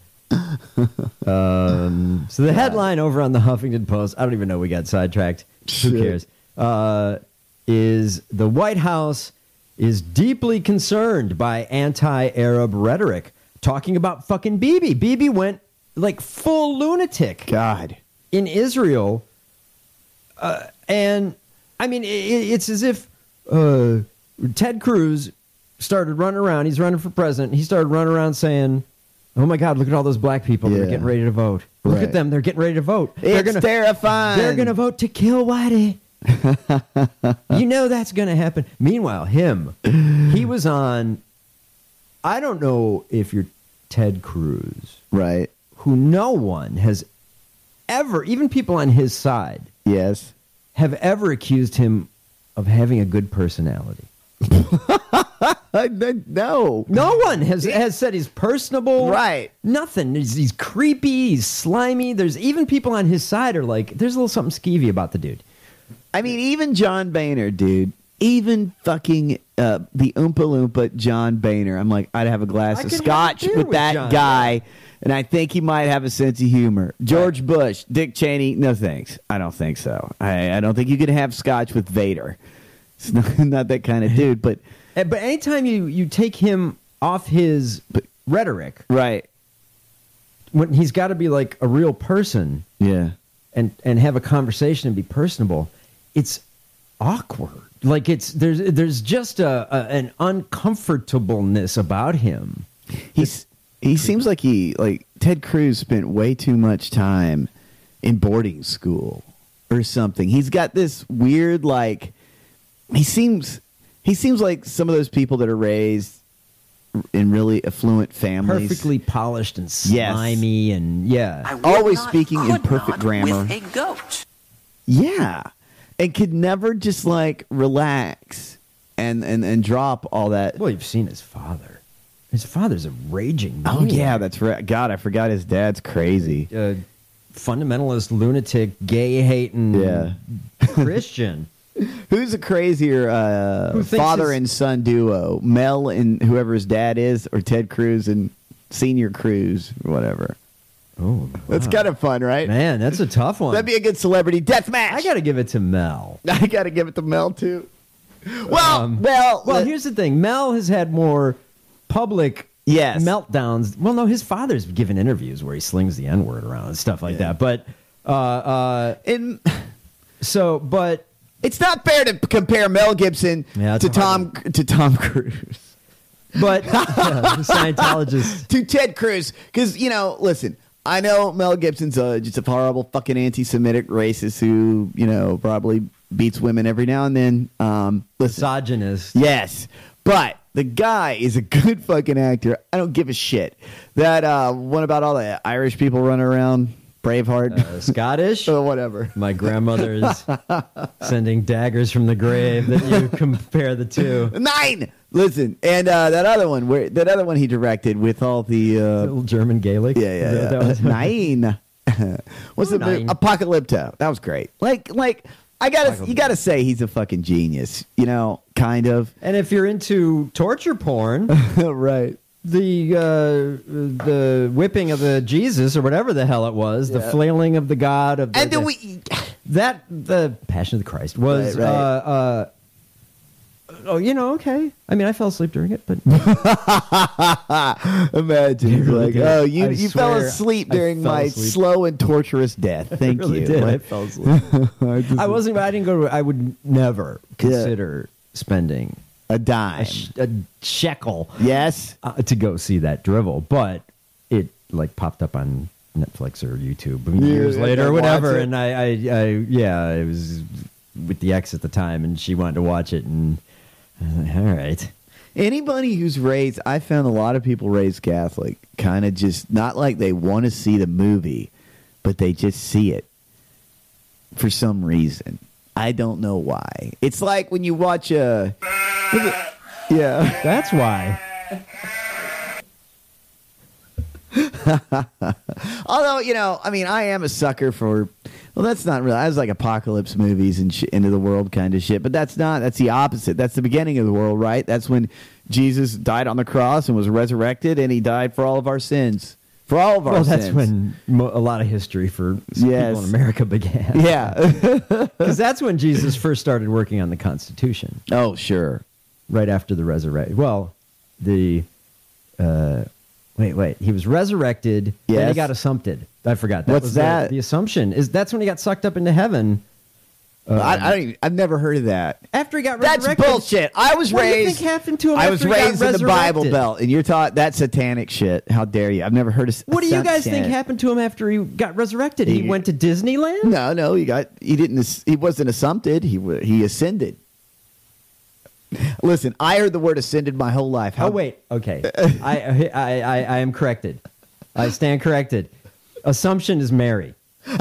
um, so the headline over on the Huffington Post, I don't even know we got sidetracked. Shit. Who cares? Uh, is the White House is deeply concerned by anti-Arab rhetoric, talking about fucking Bibi. Bibi went like full lunatic. God. In Israel. Uh, and, I mean, it, it's as if uh, Ted Cruz started running around. He's running for president. He started running around saying, "Oh my God, look at all those black people. Yeah. They're getting ready to vote. Look Right. at them. They're getting ready to vote. They're It's gonna, terrifying. They're going to vote to kill Whitey." You know that's going to happen. Meanwhile, him, he was on, I don't know if you're Ted Cruz, Right. who no one has ever, even people on his side, Yes. have ever accused him of having a good personality. No. No one has has said he's personable. Right. Nothing. He's, he's creepy. He's slimy. There's even people on his side are like, there's a little something skeevy about the dude. I mean, even John Boehner, dude. Even fucking uh, the Oompa Loompa John Boehner. I'm like, I'd have a glass I of could have a scotch beer with with that John, guy, and I think he might have a sense of humor. George Bush, Dick Cheney, no thanks. I don't think so. I, I don't think you could have scotch with Vader. It's not, not that kind of dude, but... Uh, But anytime you, you take him off his rhetoric, Right. when he's got to be like a real person Yeah. and, and have a conversation and be personable, it's awkward. Like it's there's there's just a, a an uncomfortableness about him. He's he seems like he like Ted Cruz spent way too much time in boarding school or something. He's got this weird like he seems he seems like some of those people that are raised in really affluent families. Perfectly polished and Yes. slimy and yeah. I would Always not, speaking in could perfect not grammar. with a goat. Yeah. And could never just like relax and, and, and drop all that. Well, you've seen his father. His father's a raging Oh maniac. yeah, that's right. God, I forgot his dad's crazy. Uh, fundamentalist, lunatic, gay hating Yeah. Christian. Who's a crazier uh, Who thinks father his- and son duo? Mel and whoever his dad is, or Ted Cruz and Senior Cruz, or whatever. Oh, That's wow. kind of fun, right? Man, that's a tough one. That'd be a good celebrity death match. I got to give it to Mel. I got to give it to Mel too. Well, Um, well, Well, let- here's the thing. Mel has had more public Yes. meltdowns. Well, no, his father's given interviews where he slings the N-word around and stuff like that. But uh, uh, and so, but it's not fair to compare Mel Gibson Yeah, it's to a Tom hard to Tom Cruise. but yeah, the Scientologist. to Ted Cruz, because you know, listen, I know Mel Gibson's a, just a horrible fucking anti-Semitic racist who you know probably beats women every now and then. Um, listen, Misogynist. yes, but the guy is a good fucking actor. I don't give a shit. That uh, one about all the Irish people running around, Braveheart, Uh, Scottish. or whatever. My grandmother's sending daggers from the grave that you compare the two. Nine. Listen, and uh, that other one, where that other one he directed with all the uh, Little German Gaelic. yeah, yeah, That- yeah. that was- nine. What's Oh, the movie? nine. Apocalypto? That was great. Like, like I gotta, you gotta say he's a fucking genius. You know, kind of. And if you're into torture porn, Right. the uh, the whipping of the Jesus or whatever the hell it was, the Yeah. flailing of the God of the, And then the- we. that the Passion of the Christ was Right, right. Uh, uh, oh you know okay. I mean I fell asleep during it, but Imagine he's really like, did. oh, you I you fell swear, asleep I during fell my asleep. slow and torturous death. Thank I really you. did. I Like, fell asleep. I just- I wasn't. I didn't go to. I would never consider spending a a, dime. sh- a shekel Yes. uh, to go see that drivel, but it like popped up on Netflix or YouTube years Yeah, later yeah, or whatever, watch it. and I, I, I, yeah, it was with the ex at the time, and she wanted to watch it, and I was like, all right. Anybody who's raised, I found a lot of people raised Catholic kind of just not like they want to see the movie, but they just see it for some reason. I don't know why. It's like when you watch a, yeah, That's why. Although, you know, I mean, I am a sucker for, well, that's not really, I was like apocalypse movies and sh- end of the world kind of shit, but that's not, that's the opposite. That's the beginning of the world, right? That's when Jesus died on the cross and was resurrected, and he died for all of our sins. For all of our Well, sins. that's when mo- a lot of history for some Yes. people in America began. Yeah. Because that's when Jesus first started working on the Constitution. Oh, sure. Right after the resurrection. Well, the uh, wait, wait. He was resurrected. Then he Yes. got assumpted. I forgot. That What's was the- that? The, assumption is that's when he got sucked up into heaven. Um, I, I don't even, I've never heard of that. After he got That's resurrected. bullshit. I was what raised. do you think happened to him I after was he got raised in the Bible resurrected? Belt, and you're taught that's satanic shit. How dare you? I've never heard of. What do you guys satanic. think happened to him after he got resurrected? He, He- went to Disneyland? No, no, he got. He didn't. He wasn't assumpted. He wa- he ascended. Listen, I heard the word ascended my whole life. How, Oh wait, okay. I, I I I am corrected. I stand corrected. Assumption is Mary.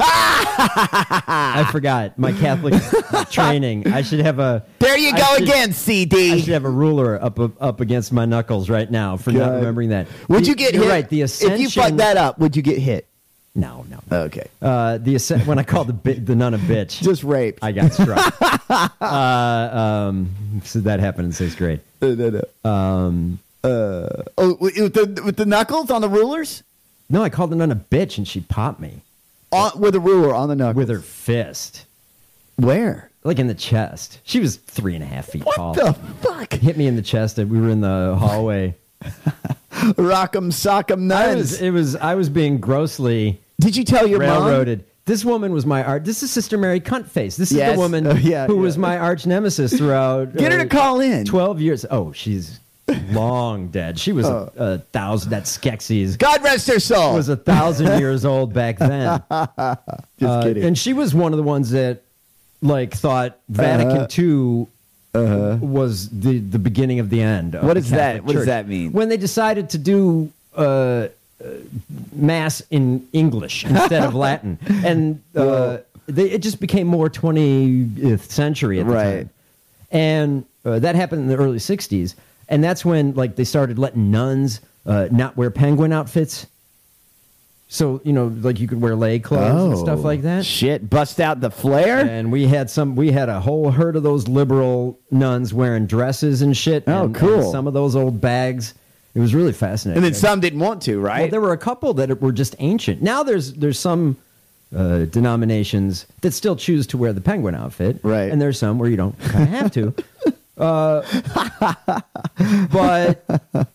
I forgot my Catholic training. I should have a. There you I go should- again, C D. I should have a ruler up up, up against my knuckles right now for not God. remembering that. Would The- you get You're hit? right. The ascension. If you fucked that up, would you get hit? No, no. Okay. Uh, the ascent, when I called the bi- the nun a bitch, Just rape. I got struck. uh, um, so that happened in sixth grade. No, no, no. Um, Uh, oh, with the with the knuckles on the rulers, no, I called the nun a bitch and she popped me on, with a ruler on the knuckles. with her fist, Where? like in the chest. She was three and a half feet What tall. the fuck? Hit me in the chest. We were in the hallway. Rock'em sock'em I nuns. was, it was, I was being grossly Did you tell your mom? railroaded. This woman was my art. This is Sister Mary Cuntface. This is Yes. the woman Oh, yeah, who yeah. was my arch nemesis throughout. Get her uh, to call in. Twelve years. Oh, she's long dead. She was Oh. a, a thousand. That Skeksis God rest her soul. was a thousand years old back then. Just Uh, kidding. and she was one of the ones that, like, thought Vatican Uh-huh. Two was the the beginning of the end. Of What the is that? Catholic What does Church. that mean? When they decided to do uh, uh, mass in English instead of Latin, and uh, they, it just became more twentieth century at the Right. time. And uh, that happened in the early sixties, and that's when like they started letting nuns uh, not wear penguin outfits. So, you know, like you could wear leg clothes and stuff like that. Shit, bust out the flare. And we had some, we had a whole herd of those liberal nuns wearing dresses and shit. Oh, and, cool. and some of those old bags. It was really fascinating. And then some didn't want to, right? Well, there were a couple that were just ancient. Now there's there's some uh, denominations that still choose to wear the penguin outfit, Right. And there's some where you don't kind of have to. uh, but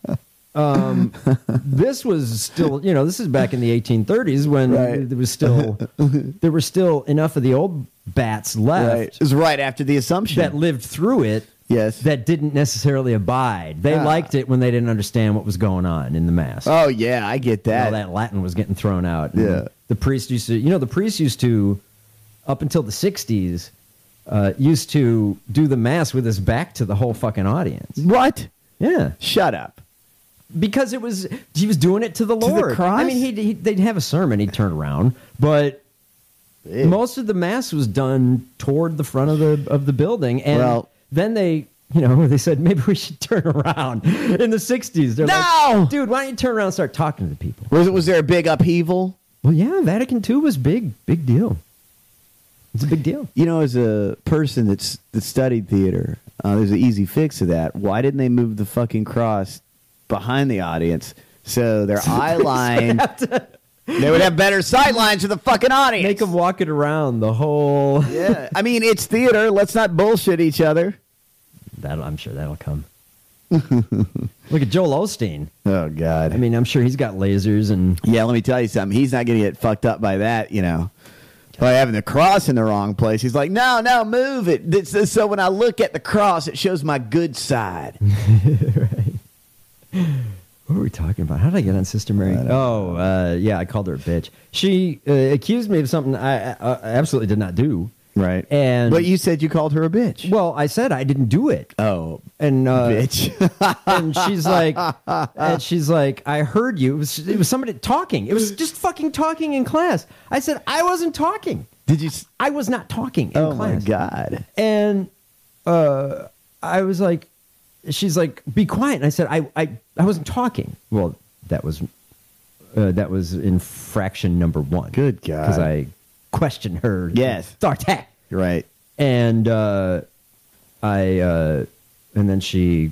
um, this was still, you know, this is back in the eighteen thirties when Right. there was still there were still enough of the old bats left Right. It was right after the Assumption. that lived through it. Yes. That didn't necessarily abide. They Ah. liked it when they didn't understand what was going on in the mass. Oh yeah, I get that. All that Latin was getting thrown out. And Yeah. the priest used to, you know, the priest used to, up until the sixties, uh, used to do the mass with his back to the whole fucking audience. What? Yeah, Shut up. because it was he was doing it to the the Lord. cross? I mean, he'd, he'd they'd have a sermon, he'd turn around, but most of the mass was done toward the front of the of the building, and Well- then they. You know, they said maybe we should turn around in the sixties. They're No! like, dude, why don't you turn around and start talking to the people? Was it? Was there a big upheaval? Well, yeah, Vatican Two was big, big deal. It's a big deal. You know, as a person that's that studied theater, uh, there's an easy fix to that. Why didn't they move the fucking cross behind the audience so their eye line? They would have better sight lines for the fucking audience. Make them walk it around the whole. Yeah, I mean it's theater. Let's not bullshit each other. That'll, I'm sure that'll come. Look at Joel Osteen. Oh God. I mean, I'm sure he's got lasers and. Yeah, let me tell you something. He's not going to get fucked up by that, you know, by having the cross in the wrong place. He's like, no, no, move it. This, so when I look at the cross, it shows my good side. Right. What were we talking about? How did I get on Sister Mary? Oh, uh, yeah, I called her a bitch. She uh, accused me of something I, I, I absolutely did not do. Right. And But you said you called her a bitch. well, I said I didn't do it. Oh, And uh, bitch. and she's like, and she's like, I heard you. It was, it was somebody talking. It was just fucking talking in class. I said I wasn't talking. Did you? s- I was not talking in Oh class. my God. And uh, I was like, she's like, be quiet. And I said, I, I, I wasn't talking. Well, that was, uh, that was infraction number one. Good God. Because I questioned her. Yes. Dartek. Right. And uh, I, uh, and then she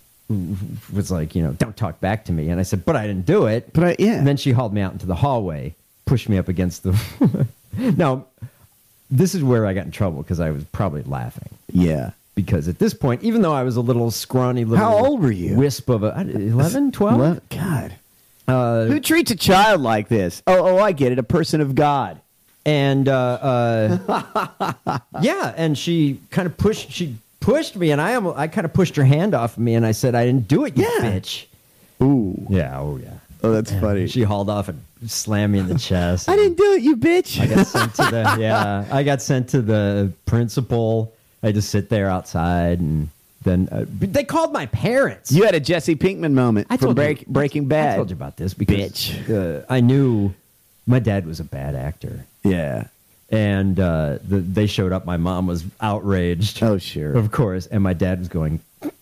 was like, you know, don't talk back to me. And I said, but I didn't do it. But I, yeah. And then she hauled me out into the hallway, pushed me up against the. Now, this is where I got in trouble because I was probably laughing. Yeah. Because at this point, even though I was a little scrawny little. How old were you? Wisp of a. eleven, twelve? Eleven- God. Uh, Who treats a child like this? Oh, oh, I get it. A person of God. And uh, uh, yeah, and she kind of pushed. She pushed me, and I almost, I kind of pushed her hand off of me, and I said, "I didn't do it, you Yeah. bitch." Ooh. Yeah. Oh yeah. Oh, that's funny. She hauled off and slammed me in the chest. I didn't do it, you bitch. I got sent to the yeah. I got sent to the principal. I had to sit there outside, and then uh, they called my parents. You had a Jesse Pinkman moment I from told break, you, Breaking Bad. I told you about this because Bitch. Uh, I knew my dad was a bad actor. Yeah. And uh, the, they showed up. My mom was outraged. Oh, sure. Of course. And my dad was going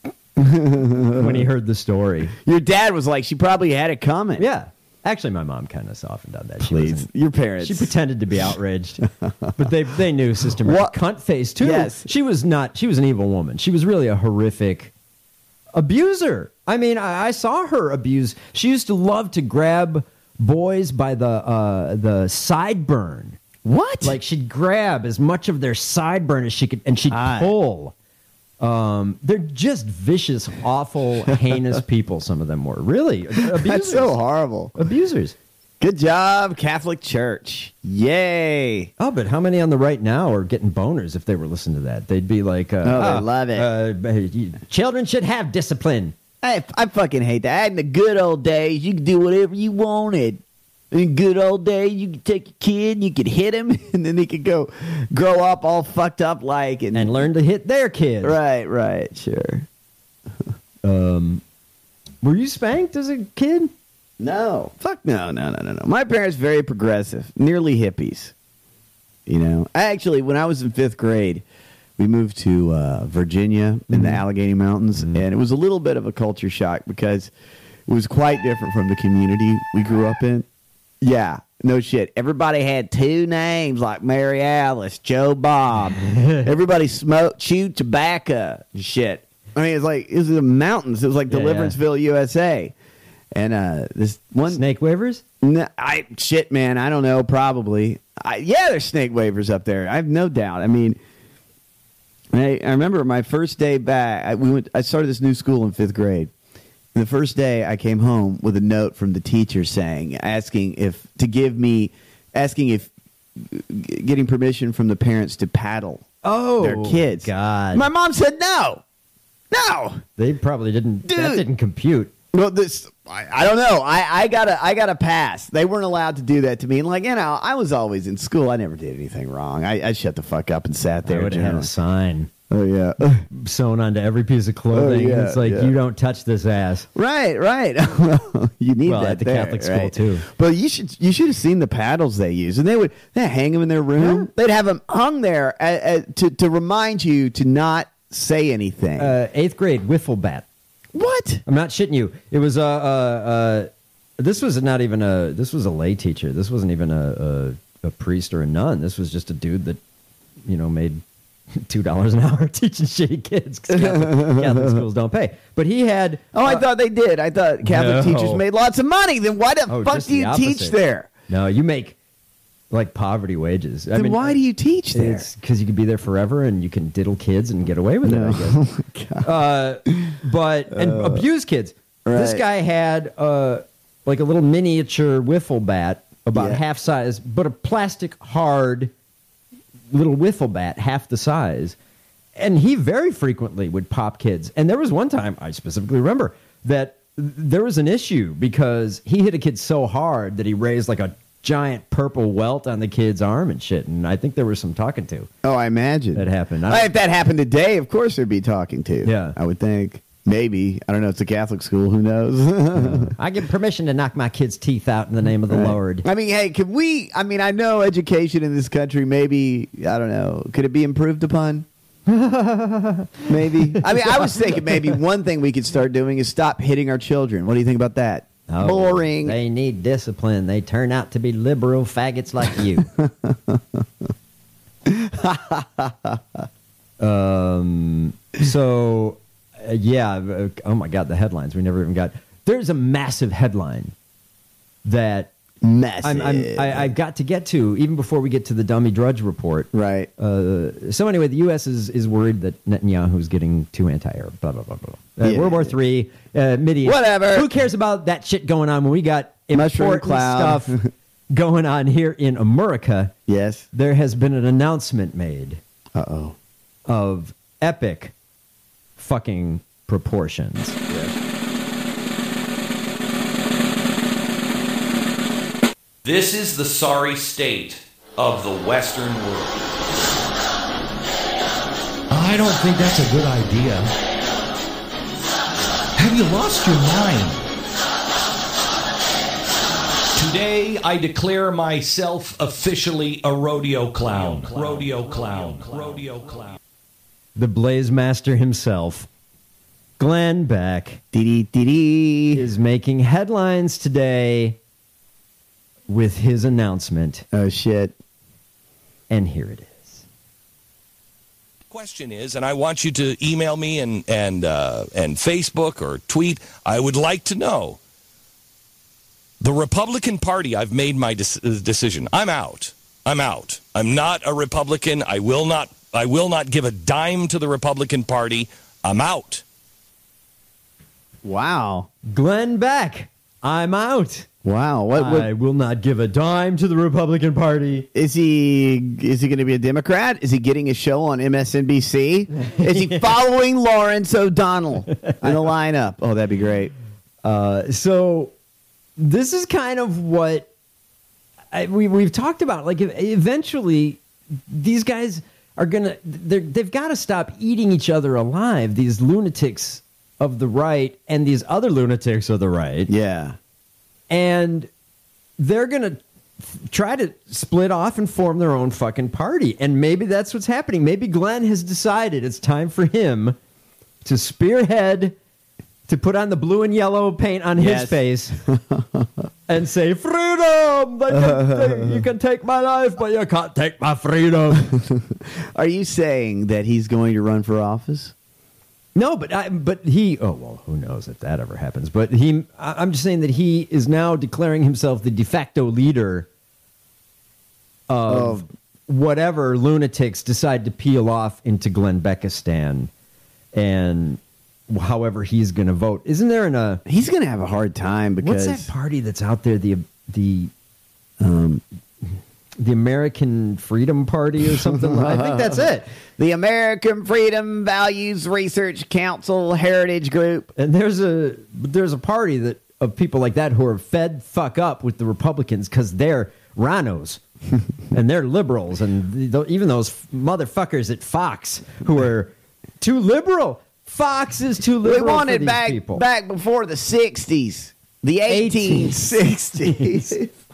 when he heard the story. Your dad was like, she probably had it coming. Yeah. Actually, my mom kind of softened on that. She Please. wasn't- Your parents. She pretended to be outraged, but they they knew Sister Mary What? cunt face too. Yes. She was not. She was an evil woman. She was really a horrific abuser. I mean, I, I saw her abuse. She used to love to grab boys by the uh, the sideburn. What? Like she'd grab as much of their sideburn as she could, and she'd Aye. pull. Um, they're just vicious, awful, heinous people. Some of them were really abusers. That's so horrible. Abusers. Good job, Catholic Church. Yay. Oh, but how many on the right now are getting boners if they were listening to that? They'd be like, uh, Oh, they love it. Uh, children should have discipline. I, I fucking hate that. In the good old days, you could do whatever you wanted. In good old days, you could take your kid, you could hit him, and then he could go grow up all fucked up like. And, And learn to hit their kids. right, right, sure. Um, were you spanked as a kid? No, fuck no, no, no, no, no. My parents very progressive, nearly hippies. You know, I actually, when I was in fifth grade, we moved to uh, Virginia in the Allegheny Mountains, and it was a little bit of a culture shock because it was quite different from the community we grew up in. Yeah, no shit. Everybody had two names like Mary Alice, Joe Bob. Everybody smoked, chewed tobacco and shit. I mean, it's like, it was in the mountains. It was like Yeah, Deliverenceville, U S A. And uh, this one Snake wavers? no, I shit, man. I don't know. Probably. I, yeah, there's snake wavers up there. I have no doubt. I mean, I, I remember my first day back. I, we went. I started this new school in fifth grade. And the first day, I came home with a note from the teacher saying, asking if to give me, asking if getting permission from the parents to paddle Oh, their kids. God. My mom said no, no. They probably didn't. That Dude. didn't compute. Well, this I, I don't know. I, I got a I got a pass. They weren't allowed to do that to me. And like you know, I was always in school. I never did anything wrong. I, I shut the fuck up and sat They there. would have had a generally. sign Oh yeah, sewn onto every piece of clothing. Oh, yeah, it's like, yeah. you don't touch this ass. right, right. you need Well, that at the there, Catholic school, right? too. But you should you should have seen the paddles they use, and they would they hang them in their room. They'd have them hung there uh, uh, to to remind you to not say anything. Uh, eighth grade, wiffle bat. what? I'm not shitting you. It was a. Uh, uh, this was not even a. This was a lay teacher. This wasn't even a, a, a priest or a nun. This was just a dude that, you know, made two dollars an hour teaching shitty kids because Catholic, Catholic schools don't pay. But he had. Oh, I uh, thought they did. I thought Catholic No. teachers made lots of money. Then why the Oh, fuck just do you the teach opposite. there? No, you make like poverty wages. I Then mean, why do you teach there? It's because you can be there forever and you can diddle kids and get away with it, I guess. Uh, but and abuse kids. This right. guy had uh, like a little miniature wiffle bat, about Yeah. half size, but a plastic hard little wiffle bat, half the size. And he very frequently would pop kids. And there was one time, I specifically remember, that there was an issue because he hit a kid so hard that he raised like a giant purple welt on the kid's arm and shit. And I think there was some talking to. Oh, I imagine That happened. I Well, don't- if that happened today, of course there'd be talking to. Yeah. I would think. Maybe. I don't know. It's a Catholic school. Who knows? I give permission to knock my kid's teeth out in the name of the Right. Lord. I mean, hey, can we? I mean, I know education in this country. Maybe I don't know. Could it be improved upon? Maybe. I mean, I was thinking maybe one thing we could start doing is stop hitting our children. What do you think about that? Oh, Boring. They need discipline. They turn out to be liberal faggots like you. um. So, uh, yeah. uh, Oh my God, the headlines. We never even got. There's a massive headline that Massive. I'm, I'm, I, I got to get to even before we get to the dummy drudge report. Right. Uh, so anyway, the U S is, is worried that Netanyahu is getting too anti-Arab. Blah blah blah blah. Uh, Yeah. World War Three, uh, Mideast. Whatever. Who cares about that shit going on when we got Mushroom important cloud. stuff going on here in America. Yes. There has been an announcement made. Uh-oh. Of epic fucking proportions. This is the sorry state of the Western world. I don't think that's a good idea. Have you lost your mind? Today, I declare myself officially a rodeo clown. Rodeo clown. Rodeo clown. The Blaze Master himself, Glenn Beck, Dee-dee-dee-dee. is making headlines today with his announcement. Oh, shit. And here it is. Question is, and I want you to email me and and uh, and Facebook or tweet. I would like to know. The Republican Party. I've made my de- decision. I'm out. I'm out. I'm not a Republican. I will not. I will not give a dime to the Republican Party. I'm out. Wow. Glenn Beck, I'm out. Wow. What, what I will not give a dime to the Republican Party. is he? Is he going to be a Democrat? Is he getting a show on M S N B C? Is he following Lawrence O'Donnell in the lineup? Oh, that'd be great. Uh, so this is kind of what I, we we've talked about. Like, eventually, these guys are gonna. They've got to stop eating each other alive. These lunatics of the right and these other lunatics of the right. Yeah. And they're going to try to split off and form their own fucking party. And maybe that's what's happening. Maybe Glenn has decided it's time for him to spearhead, to put on the blue and yellow paint on Yes. his face and say, freedom! They can take- you can take my life, but you can't take my freedom. Are you saying that he's going to run for office? No, but I, but he. Oh well, who knows if that ever happens? But he. I, I'm just saying that he is now declaring himself the de facto leader of whatever lunatics decide to peel off into Glenn Beckistan, and however he's going to vote. Isn't there an a? He's going to have a hard time because What's that party that's out there? The the um. The American Freedom Party or something. I think that's it. The American Freedom Values Research Council Heritage Group. And there's a there's a party that of people like that who are fed fuck up with the Republicans because they're rhinos and they're liberals, and th- even those motherfuckers at Fox who are too liberal. Fox is too liberal. We wanted for these back people. back before the sixties, the eighteen sixties.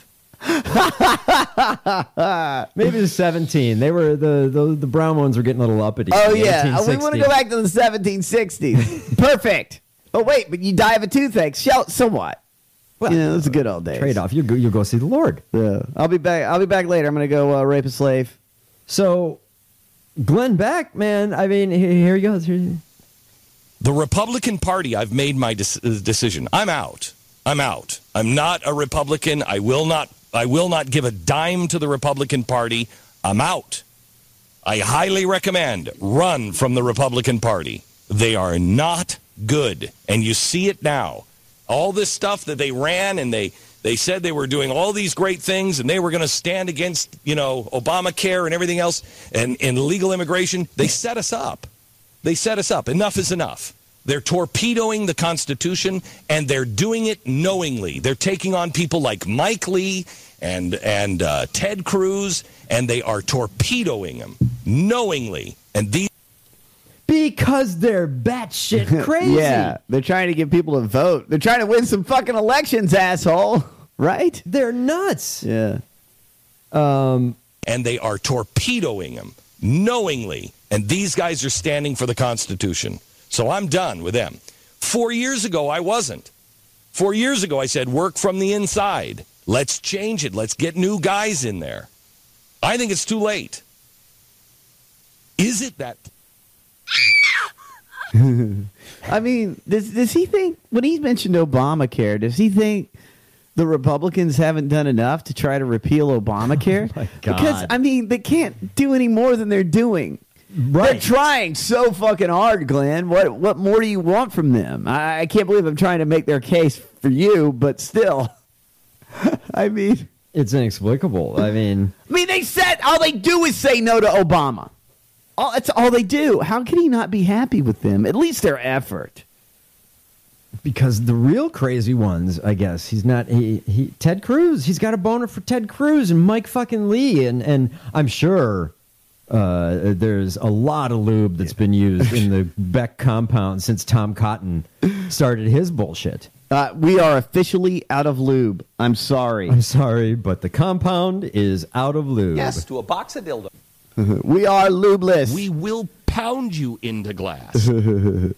Maybe the seventeen. They were the, the the brown ones were getting a little uppity. Oh The yeah, we want to go eighteen sixties. back to the seventeen sixties. Perfect. Oh wait, but you die of a toothache. So, so what? Well, you know, it's a good old days. Trade off. You go, you go see the Lord. Yeah, I'll be back. I'll be back later. I'm gonna go uh, rape a slave. So, Glenn Beck, man. I mean, here, here he goes. Here. The Republican Party. I've made my de- decision. I'm out. I'm out. I'm not a Republican. I will not. I will not give a dime to the Republican Party. I'm out. I highly recommend run from the Republican Party. They are not good, and you see it now. All this stuff that they ran, and they they said they were doing all these great things, and they were going to stand against, you know, Obamacare and everything else, and, and illegal immigration. They set us up. They set us up. Enough is enough. They're torpedoing the Constitution, and they're doing it knowingly. They're taking on people like Mike Lee and and uh, Ted Cruz, and they are torpedoing them knowingly. And these Because they're batshit crazy. Yeah, they're trying to get people to vote. They're trying to win some fucking elections, asshole. Right? They're nuts. Yeah. Um, and they are torpedoing them knowingly. And these guys are standing for the Constitution. So I'm done with them. Four years ago, I wasn't. Four years ago, I said, work from the inside. Let's change it. Let's get new guys in there. I think it's too late. Is it that? I mean, does, does he think, when he mentioned Obamacare, does he think the Republicans haven't done enough to try to repeal Obamacare? Oh my God. Because, I mean, they can't do any more than they're doing. Right. They're trying so fucking hard, Glenn. What what more do you want from them? I, I can't believe I'm trying to make their case for you, but still. I mean, It's inexplicable. I mean, I mean, they said all they do is say no to Obama. All, that's all they do. How can he not be happy with them? At least their effort. because the real crazy ones, I guess, he's not. He, he Ted Cruz. He's got a boner for Ted Cruz and Mike fucking Lee, and and I'm sure. Uh, there's a lot of lube that's been used in the Beck compound since Tom Cotton started his bullshit. Uh, we are officially out of lube. I'm sorry. I'm sorry, but the compound is out of lube. Yes, to a box of dildo. We are lubeless. We will pound you into glass. um,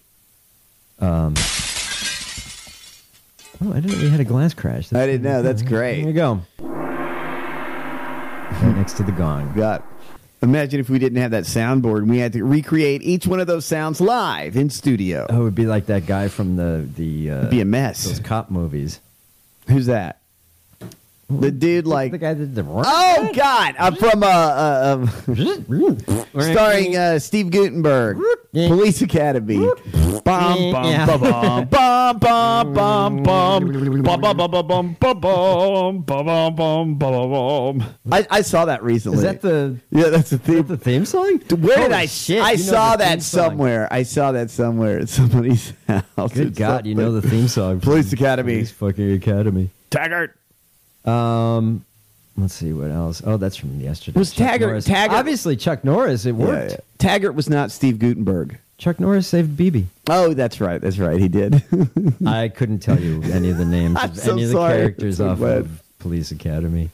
oh, I didn't know we had a glass crash. That's I didn't know. That's great. There you go. Right next to the gong. God. Imagine if we didn't have that soundboard and we had to recreate each one of those sounds live in studio. Oh, it would be like that guy from the the. Uh, It'd be a mess. Those cop movies. Who's that? The dude like the guy that did the oh god, I'm from uh, uh, uh starring uh, Steve Guttenberg, Police Academy. Bum bum bum bum bum bum bum bum bum bum bum bum bum. I I saw that recently. Is that the yeah? That's the theme. The theme song. Where did Holy I shit? I You know saw the that theme song. somewhere. I saw that somewhere at somebody's house. Good God, you know the theme song. Police Academy. Police fucking Academy. Taggart. Um, let's see what else. Oh, that's from yesterday. Was Chuck Taggart- Norris. Taggart- Obviously, Chuck Norris. It worked. Yeah, yeah. Taggart was not Steve Guttenberg. Chuck Norris saved B B. Oh, that's right. That's right. He did. I couldn't tell you any of the names I'm of so any of the sorry. characters I'm so off glad. of Police Academy.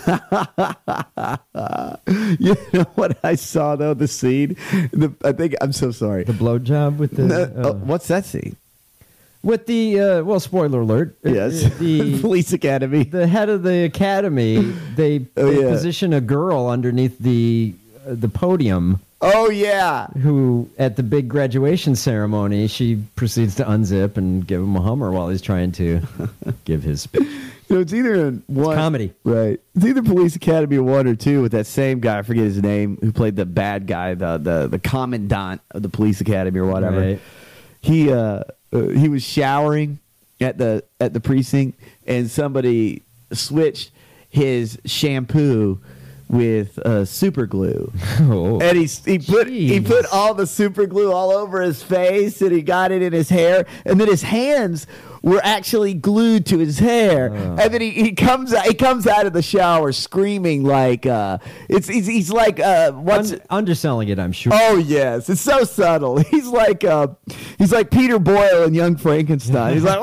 You know what I saw though? The scene. The, I think I'm so sorry. The blowjob with the No, uh, oh, what's that scene? with the uh, well, spoiler alert. uh, Yes, the Police Academy. the head of the academy. They, Oh, they yeah. position a girl underneath the uh, the podium. Oh yeah. Who at the big graduation ceremony she proceeds to unzip and give him a Hummer while he's trying to give his speech. You know, it's either in one comedy, right? It's either Police Academy one or two with that same guy. I forget his name, who played the bad guy, the the the commandant of the Police Academy or whatever. Right. He uh, uh he was showering at the at the precinct, and somebody switched his shampoo with uh, super glue. Oh. And he he put he Jeez. put all the super glue all over his face, and he got it in his hair, and then his hands were actually glued to his hair. Oh. And then he, he comes out he comes out of the shower screaming like uh it's he's, he's like uh what's Un- underselling it, I'm sure. Oh yes, it's so subtle. He's like uh he's like Peter Boyle in Young Frankenstein. He's like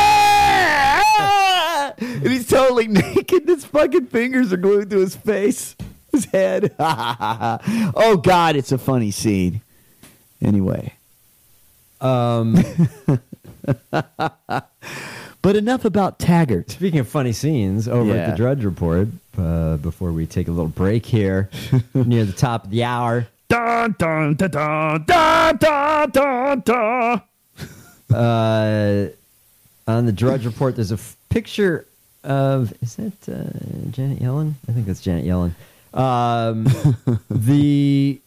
"Ah!" and he's totally naked. His fucking fingers are glued to his face, his head. Oh God, it's a funny scene. Anyway. Um, but enough about Taggart. Speaking of funny scenes, over Yeah. at the Drudge Report, uh, before we take a little break here near the top of the hour. Dun, dun, dun, dun, dun, dun, dun, dun. Uh, on the Drudge Report, there's a f- picture of, is that uh, Janet Yellen? I think that's Janet Yellen. Um, the,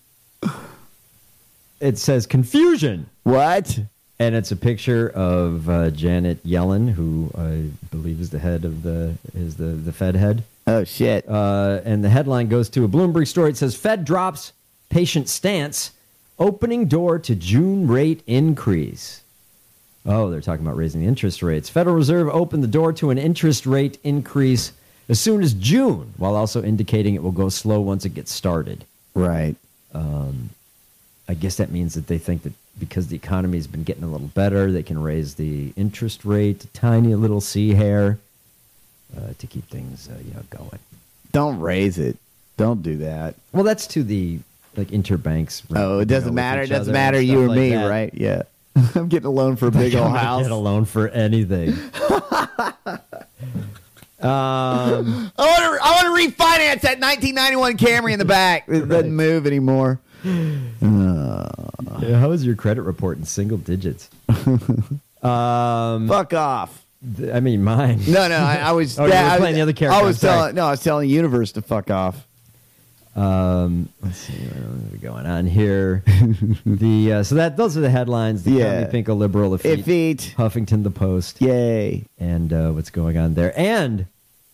it says confusion. What? And it's a picture of uh, Janet Yellen, who I believe is the head of the, is the, the Fed head. Oh, shit. Uh, and the headline goes to a Bloomberg story. It says, Fed drops patient stance, opening door to June rate increase. Oh, they're talking about raising the interest rates. Federal Reserve opened the door to an interest rate increase as soon as June, while also indicating it will go slow once it gets started. Right. Um, I guess that means that they think that because the economy has been getting a little better, they can raise the interest rate a tiny little C hair uh, to keep things uh, you know, going. Don't raise it. Don't do that. Well, that's to the like interbanks. Oh, it doesn't you know, with matter. It each doesn't other and matter you stuff or like me, that. right? Yeah. I'm getting a loan for a big old I'm not house. Get a loan for anything. um, I want to. I want to refinance that nineteen ninety-one Camry in the back. It doesn't move anymore. Uh, yeah, how is your credit report in single digits? um, fuck off. th- I mean, mine. No, no. I, I was. Oh, yeah, you were I playing was, the other character. I was I'm sorry. telling. No, I was telling the universe to fuck off. Um, let's see what's going on here. the uh, so that those are the headlines. The Yeah. Economy Think a Liberal, Effete, Effete. Huffington, The Post, Yay! and uh, what's going on there. And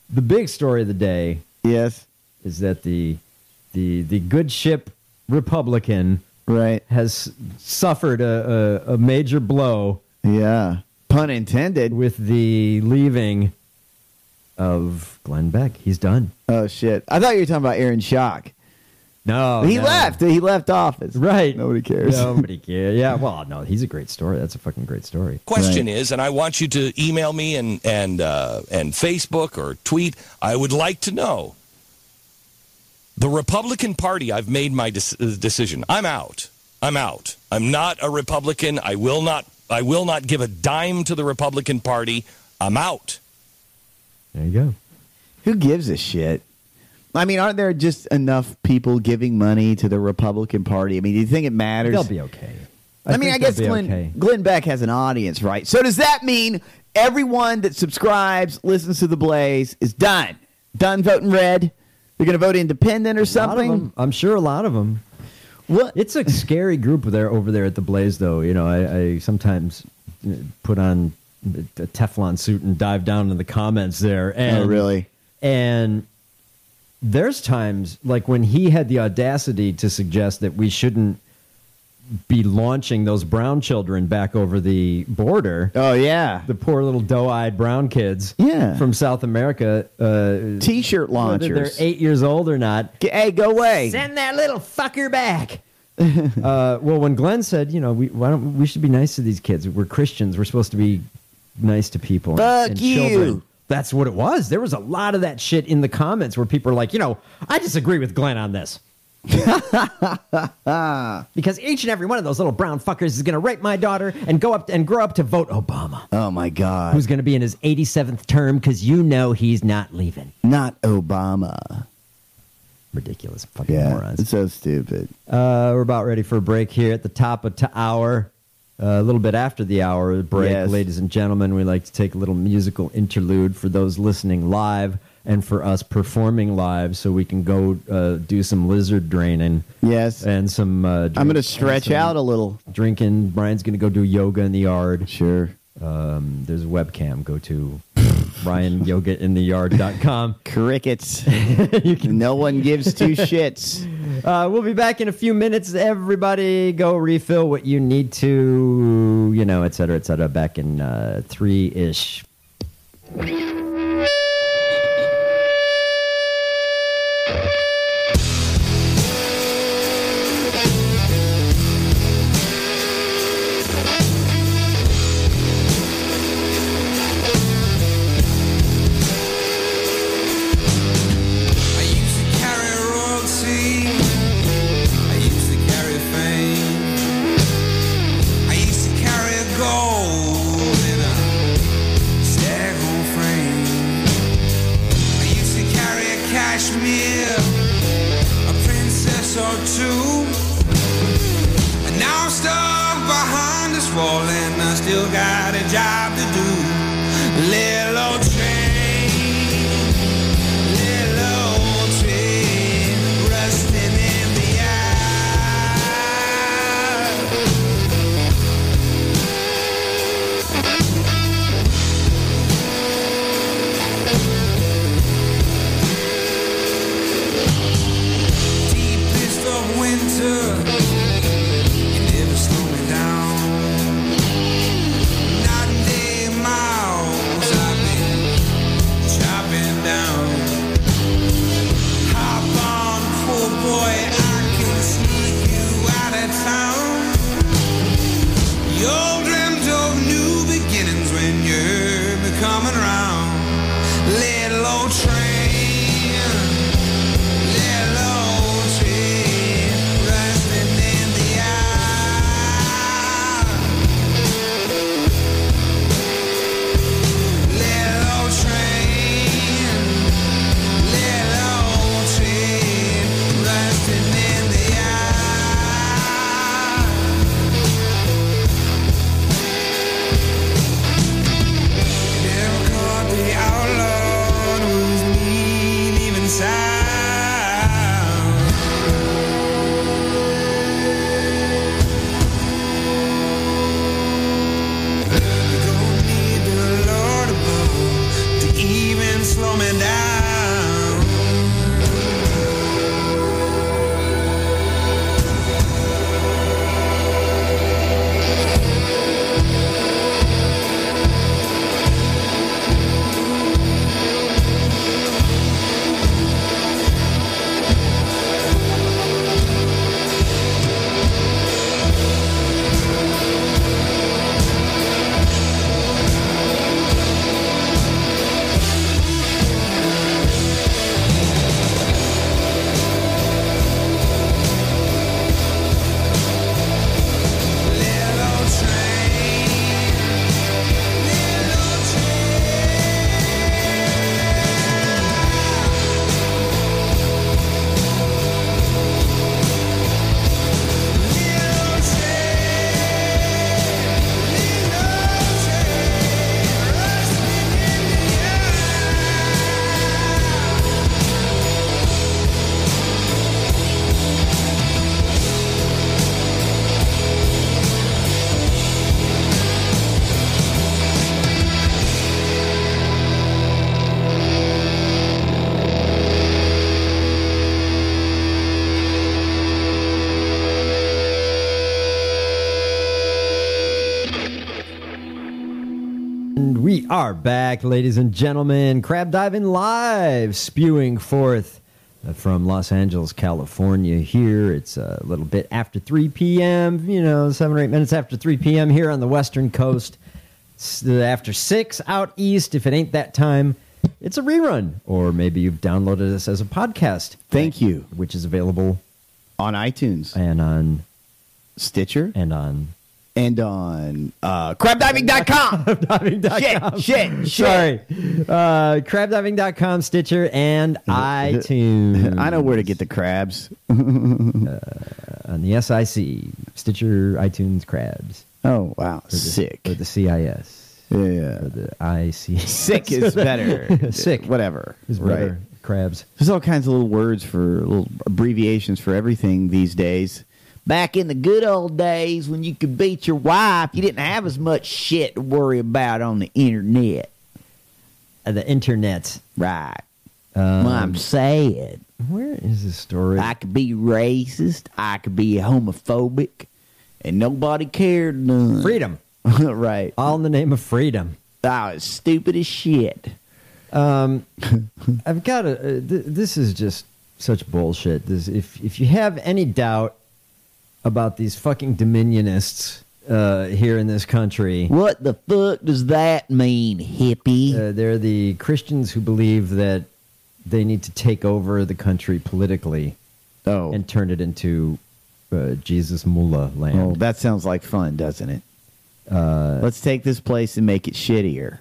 the big story of the day, yes, is that the the the good ship Republican, right, has suffered a, a, a major blow. Yeah, pun intended. With the leaving of Glenn Beck, he's done. Oh shit! I thought you were talking about Aaron Schock. No, he no. left. He left office. Right. Nobody cares. Nobody cares. Yeah. Well, no, he's a great story. That's a fucking great story. Question Right. is, and I want you to email me and and uh, and Facebook or tweet. I would like to know. The Republican Party. I've made my de- decision. I'm out. I'm out. I'm not a Republican. I will not. I will not give a dime to the Republican Party. I'm out. There you go. Who gives a shit? I mean, aren't there just enough people giving money to the Republican Party? I mean, do you think it matters? They'll be okay. I, I mean, think I guess they'll be Glenn, okay. Glenn Beck has an audience, right? So does that mean everyone that subscribes, listens to The Blaze, is done? Done voting red? They're going to vote independent or A lot of something? them. I'm sure a lot of them. What? It's a scary group there over there at the Blaze, though. You know, I, I sometimes put on a Teflon suit and dive down in the comments there. And, Oh, really? And there's times, like when he had the audacity to suggest that we shouldn't be launching those brown children back over the border. Oh, yeah. The poor little doe-eyed brown kids Yeah. from South America. Uh, T-shirt whether they're launchers. eight years old or not. Hey, go away. Send that little fucker back. uh, well, when Glenn said, you know, we why don't we should be nice to these kids. We're Christians. We're supposed to be nice to people. and- Fuck and you. children. That's what it was. There was a lot of that shit in the comments where people are like, you know, I disagree with Glenn on this. Because each and every one of those little brown fuckers is going to rape my daughter and go up and grow up to vote Obama. Oh, my God. Who's going to be in his eighty-seventh term because you know he's not leaving. Not Obama. Ridiculous fucking Yeah, morons. it's so stupid. Uh, we're about ready for a break here at the top of the hour. Uh, a little bit after the hour break, Yes. ladies and gentlemen, we like to take a little musical interlude for those listening live and for us performing live so we can go uh, do some lizard draining. Yes. And some... Uh, I'm going to drink- stretch some out a little. Drinking. Brian's going to go do yoga in the yard. Sure. Um, there's a webcam. Go to ryan yoga in the yard dot com. Crickets. No one gives two shits. Uh, we'll be back in a few minutes. Everybody go refill what you need to, you know, et cetera, et cetera. Back in uh, three-ish. I used to carry royalty. I used to carry fame. I used to carry gold in a staghorn frame. I used to carry a cashmere, a princess or two. And now I'm stuck behind this wall and I still got a job to do. Little old train, little old train, rusting in the eye. Deepest of winter, you never slow me down. Night and day miles I've been chopping down. Hop on, poor boy, I can sneak you out of town. You'll dreamt of new beginnings when you heard me coming around. Little old train, little old train, rusting in the eye. Little old train, little old train, rusting in the eye. Never caught the outlaw who's mean even sound. Don't need the Lord above to even slow me down. are back, ladies and gentlemen. Crab Diving Live, spewing forth from Los Angeles, California here. It's a little bit after three p.m., you know, seven or eight minutes after three p.m. here on the Western Coast. It's after six out east, if it ain't that time, it's a rerun. Or maybe you've downloaded us as a podcast. Thank you. Which is available on iTunes. And on Stitcher. And on... And on uh, crab diving dot com. crab diving dot com. Shit, shit, shit. Sorry. Uh, crab diving dot com, Stitcher, and iTunes. I know where to get the crabs. uh, on the S I C, Stitcher, iTunes, crabs. Oh, wow. Or the, Sick. Or the C I S. Yeah. Or the I C. Sick is better. Sick. Whatever. Is better. Right. Crabs. There's all kinds of little words for, little abbreviations for everything these days. Back in the good old days when you could beat your wife, you didn't have as much shit to worry about on the internet. Uh, the internet. Right. Um, well, I'm saying. Where is this story? I could be racist. I could be homophobic. And nobody cared none. Freedom. Right. All in the name of freedom. Oh, it's stupid as shit. Um, I've got a... Uh, th- this is just such bullshit. This, if if you have any doubt about these fucking dominionists uh, here in this country. What the fuck does that mean, hippie? Uh, they're the Christians who believe that they need to take over the country politically oh. and turn it into uh, Jesus Mullah land. Oh, that sounds like fun, doesn't it? Uh, Let's take this place and make it shittier.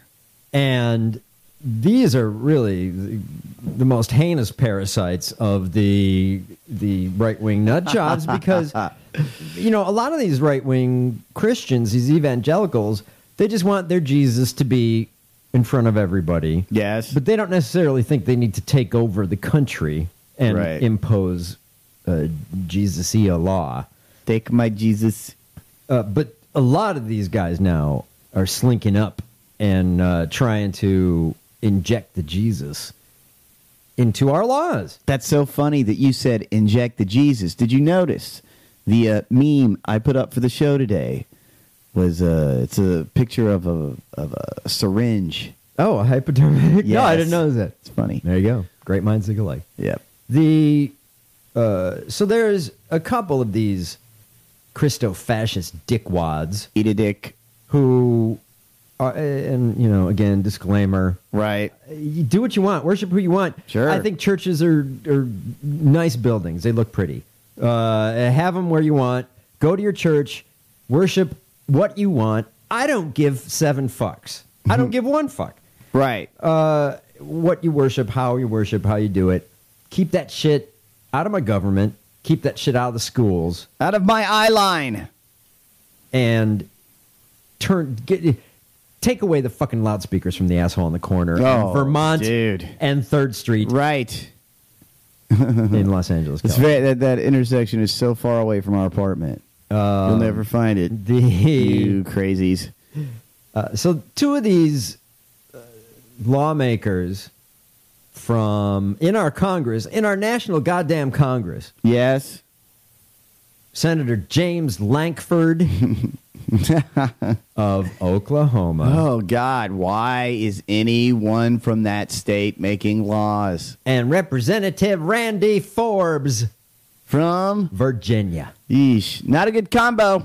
And these are really the, the most heinous parasites of the the right-wing nut jobs because, you know, a lot of these right-wing Christians, these evangelicals, they just want their Jesus to be in front of everybody. Yes. But they don't necessarily think they need to take over the country and right. impose uh, Jesus-y law. Take my Jesus. Uh, but a lot of these guys now are slinking up and uh, trying to inject the Jesus into our laws. That's so funny that you said inject the Jesus. Did you notice the uh, meme I put up for the show today? Was uh, it's a picture of a of a syringe. Oh, a hypodermic? Yes. No, I didn't know that. It's funny. There you go. Great minds think alike. Yep. The uh, so there's a couple of these Christo-fascist dickwads. Eat a dick. Who are, and you know, again, disclaimer. Right. You do what you want. Worship who you want. Sure. I think churches are are nice buildings. They look pretty. Uh, have them where you want. Go to your church. Worship what you want. I don't give seven fucks. I don't give one fuck. Right. Uh, what you worship, how you worship, how you do it. Keep that shit out of my government. Keep that shit out of the schools. Out of my eye line. And turn get take away the fucking loudspeakers from the asshole in the corner Oh, in Vermont dude. and third Street. Right. In Los Angeles. It's very, that, that intersection is so far away from our apartment. Um, You'll never find it. The you crazies. Uh, so two of these uh, lawmakers from in our Congress, in our national goddamn Congress. Yes. Senator James Lankford of Oklahoma. Oh, God. Why is anyone from that state making laws? And Representative Randy Forbes from Virginia. Yeesh. Not a good combo.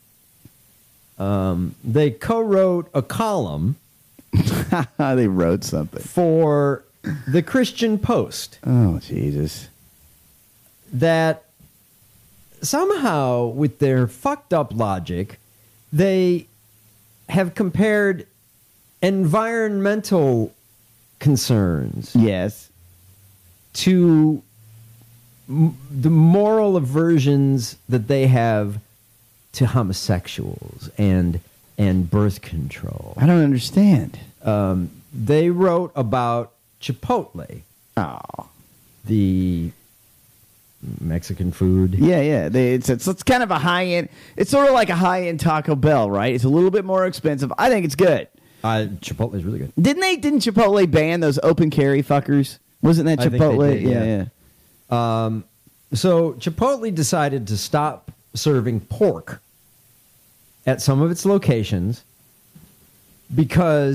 Um, they co-wrote a column. They wrote something. For the Christian Post. Oh, Jesus. That somehow, with their fucked up logic, they have compared environmental concerns. Yes. To m- the moral aversions that they have to homosexuals and and birth control. I don't understand. Um, they wrote about Chipotle. Oh. The Mexican food. Yeah, yeah. They, it's, it's it's kind of a high end. It's sort of like a high end Taco Bell, right? It's a little bit more expensive. I think it's good. Uh, Chipotle is really good. Didn't they? Didn't Chipotle ban those open carry fuckers? Wasn't that I think Chipotle? they did, yeah, yeah. yeah. Um, so Chipotle decided to stop serving pork at some of its locations because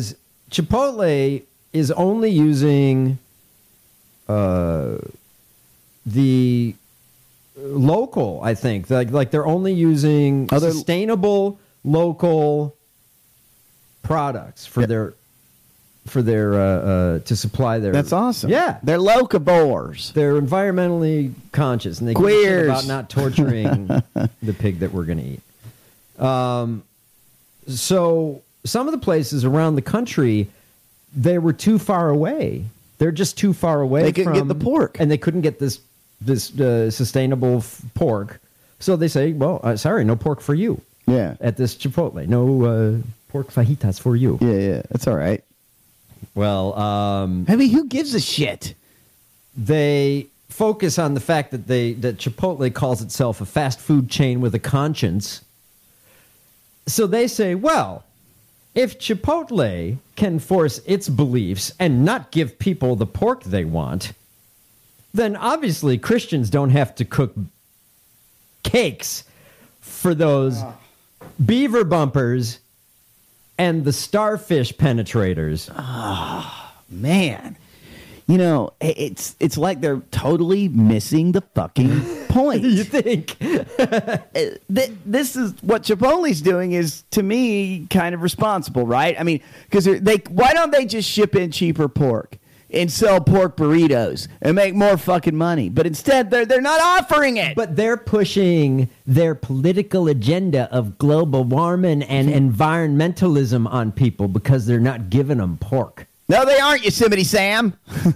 Chipotle is only using uh, the local, I think. Like, like they're only using Other- sustainable local products for their for their uh, uh, to supply their. That's awesome. Yeah, they're locavores. They're environmentally conscious, and they give a shit about not torturing the pig that we're going to eat. Um, so some of the places around the country, they were too far away. They're just too far away. They couldn't from, get the pork, and they couldn't get this this uh, sustainable f- pork. So they say, "Well, uh, sorry, no pork for you." Yeah, at this Chipotle, no uh, pork fajitas for you. Yeah, yeah, that's all right. Well, um, I mean, who gives a shit? They focus on the fact that they that Chipotle calls itself a fast food chain with a conscience. So they say, well, if Chipotle can force its beliefs and not give people the pork they want, then obviously Christians don't have to cook cakes for those beaver bumpers and the starfish penetrators. Oh, man. You know, it's it's like they're totally missing the fucking point. You think? This is what Chipotle's doing is, to me, kind of responsible, right? I mean, because they why don't they just ship in cheaper pork and sell pork burritos and make more fucking money? But instead, they're they're not offering it. But they're pushing their political agenda of global warming and environmentalism on people because they're not giving them pork. No, they aren't, Yosemite Sam.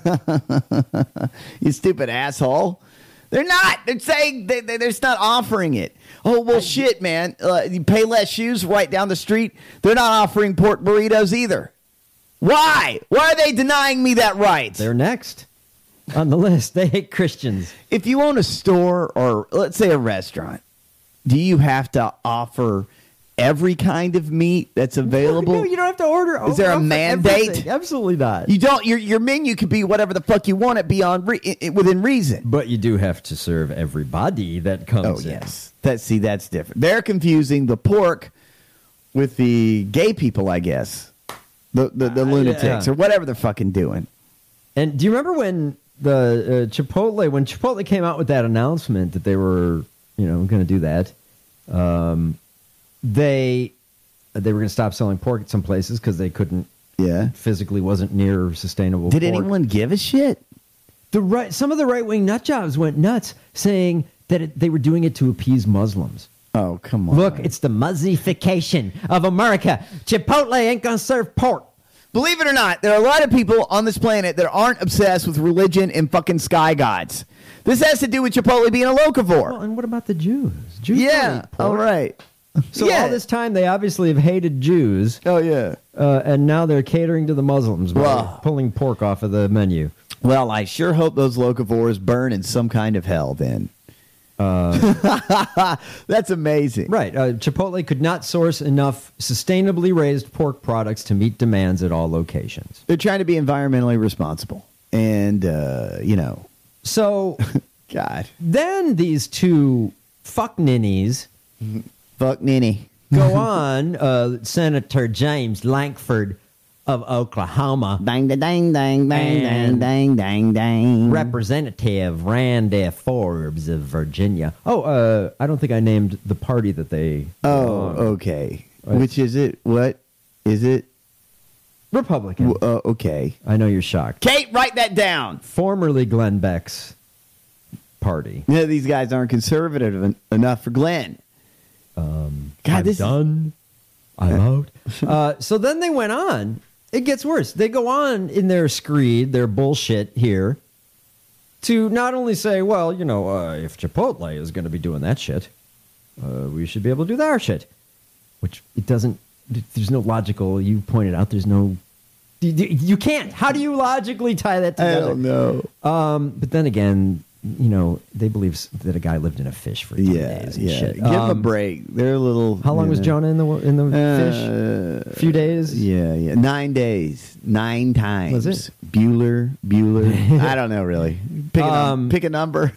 You stupid asshole. They're not. They're saying they, they, they're just not offering it. Oh, well, shit, man. Uh, you pay less shoes right down the street. They're not offering pork burritos either. Why? Why are they denying me that right? They're next on the list. They hate Christians. If you own a store or, let's say, a restaurant, do you have to offer every kind of meat that's available? No, you don't have to order. Is there a mandate? Everything. Absolutely not. You don't. Your your menu could be whatever the fuck you want it beyond re, within reason. But you do have to serve everybody that comes Oh in. yes, that see that's different. They're confusing the pork with the gay people, I guess. The the, the lunatics yeah. or whatever they're fucking doing. And do you remember when the uh, Chipotle when Chipotle came out with that announcement that they were you know going to do that? Um, They they were going to stop selling pork at some places because they couldn't. Yeah, physically wasn't near sustainable. Did pork. anyone give a shit? The right, some of the right wing nut jobs went nuts, saying that it, they were doing it to appease Muslims. Oh come on! Look, it's the Muzzification of America. Chipotle ain't going to serve pork. Believe it or not, there are a lot of people on this planet that aren't obsessed with religion and fucking sky gods. This has to do with Chipotle being a locavore. Well, and what about the Jews? Jews yeah, don't eat pork. all right. So yeah. all this time, they obviously have hated Jews. Oh, yeah. Uh, and now they're catering to the Muslims by Well, pulling pork off of the menu. Well, I sure hope those locavores burn in some kind of hell then. Uh, That's amazing. Right. Uh, Chipotle could not source enough sustainably raised pork products to meet demands at all locations. They're trying to be environmentally responsible. And, uh, you know. So, God. Then these two fuck ninnies... Fuck ninny. go on, uh, Senator James Lankford of Oklahoma. Dang, dang, dang, dang, dang, dang, dang, dang. Representative Randy Forbes of Virginia. Oh, uh, I don't think I named the party that they... Oh, uh, okay. Which is it? What is it? Republican. Uh, okay. I know you're shocked. Kate, write that down. Formerly Glenn Beck's party. Yeah, these guys aren't conservative en- enough for Glenn. Um, God, I'm this done. I'm out. uh, so then they went on. It gets worse. They go on in their screed, their bullshit here, to not only say, well, you know, uh, if Chipotle is going to be doing that shit, uh, we should be able to do our shit. Which it doesn't, there's no logical, you pointed out, there's no, you, you can't. How do you logically tie that together? I don't know. Um, but then again, you know, they believe that a guy lived in a fish for ten Yeah, days and yeah. shit. Give them a Um, break. They're a little. How long you was know. Jonah in the in the Uh, fish? A few days. Yeah, yeah. Nine days. Nine times. Was it? Bueller, Bueller. I don't know, really. Pick a, num- Um, pick a number.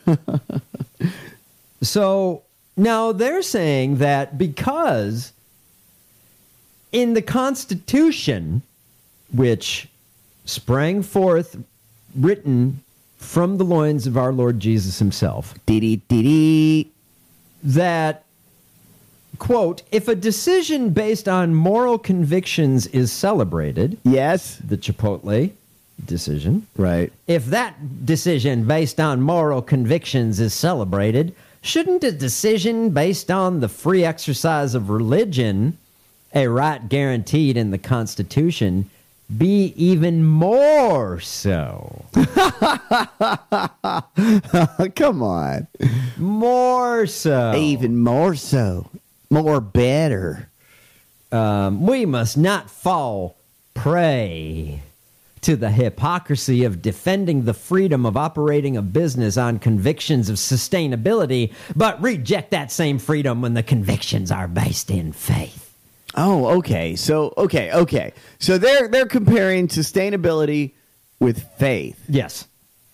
So now they're saying that because in the Constitution which sprang forth, written from the loins of our Lord Jesus himself. Dee-dee-dee-dee. That, quote, if a decision based on moral convictions is celebrated. Yes. The Chipotle decision. Right. If that decision based on moral convictions is celebrated, shouldn't a decision based on the free exercise of religion, a right guaranteed in the Constitution, be even more so? Come on. More so. Even more so. More better. Um, we must not fall prey to the hypocrisy of defending the freedom of operating a business on convictions of sustainability, but reject that same freedom when the convictions are based in faith. Oh, okay. So, okay, okay. So they're they're comparing sustainability with faith. Yes.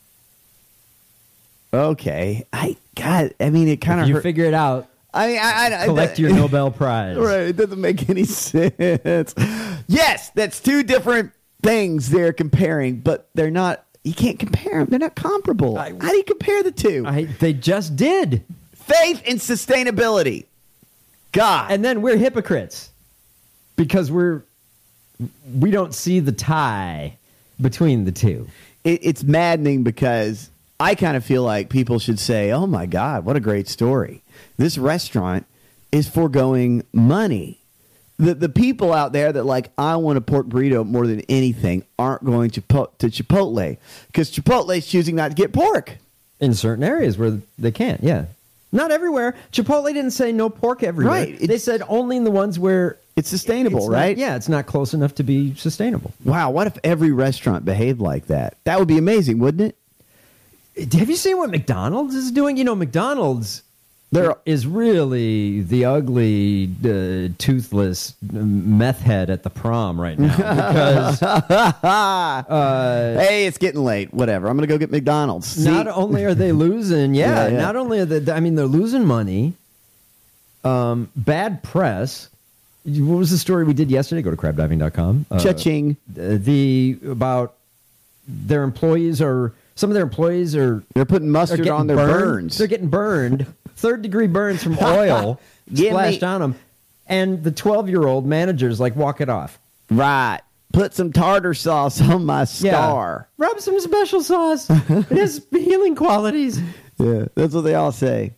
Okay. I God, I mean, it kind of you hurt. figure it out. I, I, I collect your Nobel Prize. Right. It doesn't make any sense. Yes, that's two different things they're comparing, but they're not. You can't compare them. They're not comparable. I, How do you compare the two? I, they just did. Faith and sustainability. God. And then we're hypocrites. Because we're we don't see the tie between the two. It, it's maddening because I kind of feel like people should say, oh, my God, what a great story. This restaurant is foregoing money. The the people out there that like, I want a pork burrito more than anything aren't going to, po- to Chipotle because Chipotle is choosing not to get pork. In certain areas where they can't, yeah. Not everywhere. Chipotle didn't say no pork everywhere. Right. They said only in the ones where it's sustainable, it's right? Not, yeah, it's not close enough to be sustainable. Wow, what if every restaurant behaved like that? That would be amazing, wouldn't it? Have you seen what McDonald's is doing? You know, McDonald's there is really the ugly, uh, toothless meth head at the prom right now. Because uh, hey, it's getting late. Whatever. I'm going to go get McDonald's. See? Not only are they losing, yeah, yeah, yeah, not only are they, I mean, they're losing money. Um, bad press. What was the story we did yesterday? Go to crab diving dot com. Uh, Cha-ching. The about their employees are some of their employees are they're putting mustard on their burned. burns. They're getting burned. Third degree burns from oil splashed me. on them, and the twelve year old managers like walk it off. Right. Put some tartar sauce on my star. Yeah. Rub some special sauce. It has healing qualities. Yeah, that's what they all say.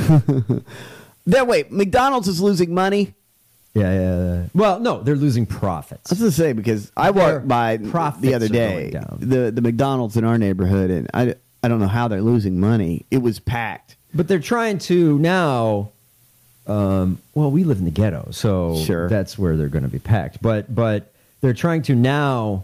That wait, McDonald's is losing money. Yeah, yeah, yeah. Well, no, they're losing profits. I was going to say, because I Their walked by the other day, the, the McDonald's in our neighborhood, and I, I don't know how they're losing money. It was packed. But they're trying to now, um, well, we live in the ghetto, so sure. that's where they're going to be packed. But but they're trying to now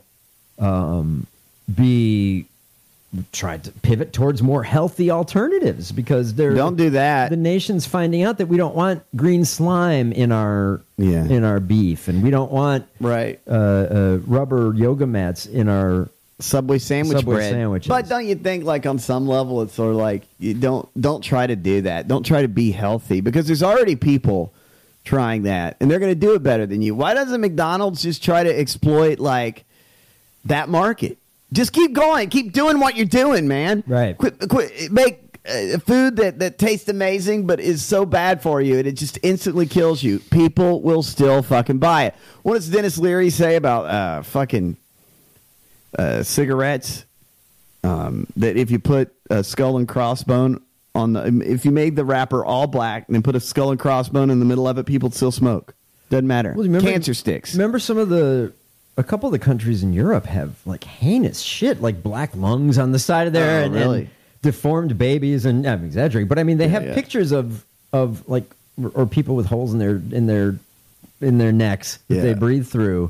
um, be... tried to pivot towards more healthy alternatives because they're don't do that. The nation's finding out that we don't want green slime in our yeah. in our beef, and we don't want right uh, uh, rubber yoga mats in our Subway sandwich Subway bread. Sandwiches. But don't you think, like on some level, it's sort of like you don't don't try to do that. Don't try to be healthy because there's already people trying that, and they're going to do it better than you. Why doesn't McDonald's just try to exploit like that market? Just keep going. Keep doing what you're doing, man. Right. Quit, quit, make uh, food that, that tastes amazing but is so bad for you and it just instantly kills you. People will still fucking buy it. What does Dennis Leary say about uh, fucking uh, cigarettes? Um, that if you put a skull and crossbone on the... If you made the wrapper all black and then put a skull and crossbone in the middle of it, people still smoke. Doesn't matter. Well, remember, Cancer sticks. Remember some of the... A couple of the countries in Europe have like heinous shit, like black lungs on the side of there, oh, and, really? and deformed babies. And I'm exaggerating, but I mean they have yeah, yeah. pictures of of like or people with holes in their in their in their necks that yeah. they breathe through.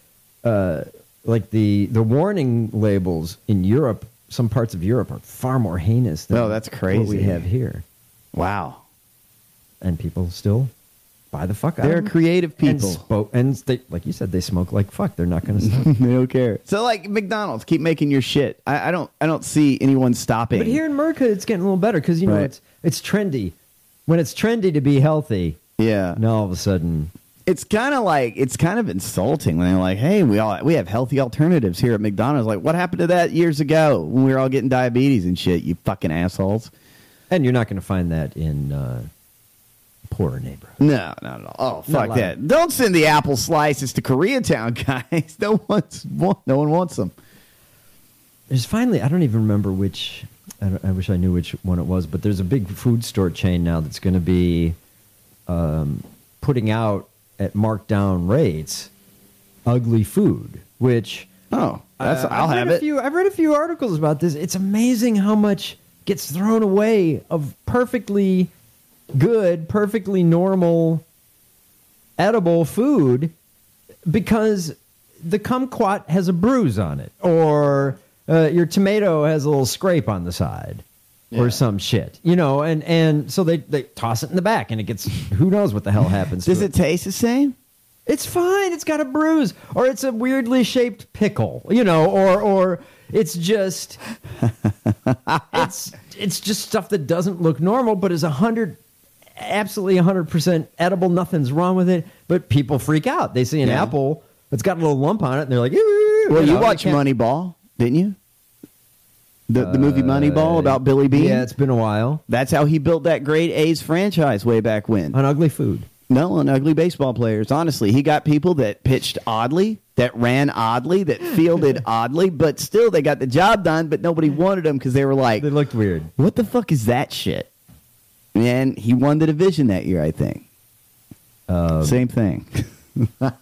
Uh, like the the warning labels in Europe, some parts of Europe are far more heinous than oh, that's crazy. what we have here. Wow, and people still. Buy the fuck out They're of them. creative people. And, spo- and they, like you said, they smoke like fuck. They're not going to stop. They don't care. So, like McDonald's, keep making your shit. I, I don't. I don't see anyone stopping. But here in America, it's getting a little better because you know Right. it's it's trendy. When it's trendy to be healthy, yeah. now all of a sudden It's kind of like it's kind of insulting when they're like, "Hey, we all we have healthy alternatives here at McDonald's." Like, what happened to that years ago when we were all getting diabetes and shit? You fucking assholes. And you're not going to find that in uh, poorer neighborhoods. No, not at all. Oh, fuck that! Of- Don't send the apple slices to Koreatown, guys. No one's no one wants them. There's finally, I don't even remember which. I, don't, I wish I knew which one it was, but there's a big food store chain now that's going to be um, putting out at marked down rates ugly food, which oh, that's uh, I'll I've have read a it. Few, I've read a few articles about this. It's amazing how much gets thrown away of perfectly good, perfectly normal, edible food because the kumquat has a bruise on it, or uh, your tomato has a little scrape on the side. Or some shit, you know, and, and so they, they toss it in the back, and it gets, who knows what the hell happens. Does to it taste the same? It's fine. It's got a bruise, or it's a weirdly shaped pickle, you know, or or it's just, it's it's just stuff that doesn't look normal, but is a hundred, absolutely a hundred percent edible. Nothing's wrong with it, but people freak out. They see an Yeah. apple that's got a little lump on it, and they're like, "Ew." Well, you, know, watched can't- Moneyball, didn't you? The the movie Moneyball about Billy Bean? Yeah, it's been a while. That's how he built that great A's franchise way back when. On ugly food. No, on ugly baseball players. Honestly, he got people that pitched oddly, that ran oddly, that fielded oddly, but still they got the job done, but nobody wanted them because they were like, They looked weird. what the fuck is that shit? And he won the division that year, I think. Um, Same thing. But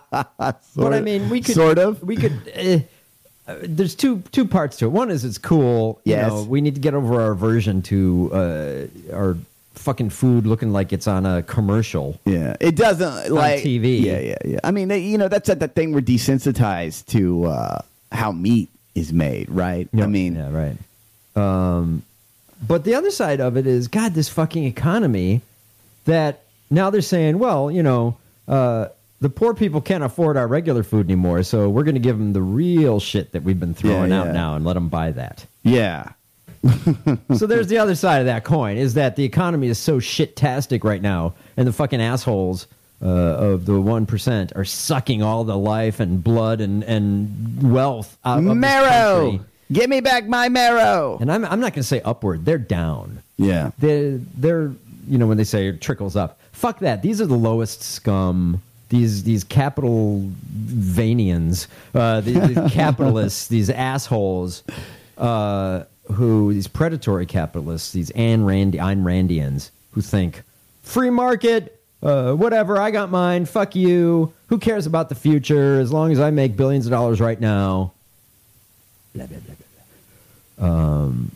I mean, we could Sort of. We could. Uh, uh, there's two two parts to it. One is it's cool. You Yes. know, we need to get over our aversion to uh, our fucking food looking like it's on a commercial. Yeah, it doesn't like T V. Yeah, yeah, yeah. I mean, they, you know, that's that, that thing we're desensitized to uh, how meat is made, right? I mean, yeah, right. Um, but the other side of it is, God, this fucking economy that now they're saying, well, you know, uh, the poor people can't afford our regular food anymore, so we're going to give them the real shit that we've been throwing Yeah, out yeah. now and let them buy that. yeah. So there's the other side of that coin, is that the economy is so shit-tastic right now, and the fucking assholes uh, of the one percent are sucking all the life and blood and, and wealth out of this Marrow, country. give me back my marrow. And I'm, I'm not going to say upward. They're down. Yeah. They're, they're, you know, when they say it trickles up. Fuck that. These are the lowest scum. These these capital vanians, uh, these, these capitalists, these assholes, uh, who these predatory capitalists, these Ayn Rand, Ayn Randians, who think free market, uh, whatever. I got mine. Fuck you. Who cares about the future? As long as I make billions of dollars right now. Blah blah blah blah. blah. Um.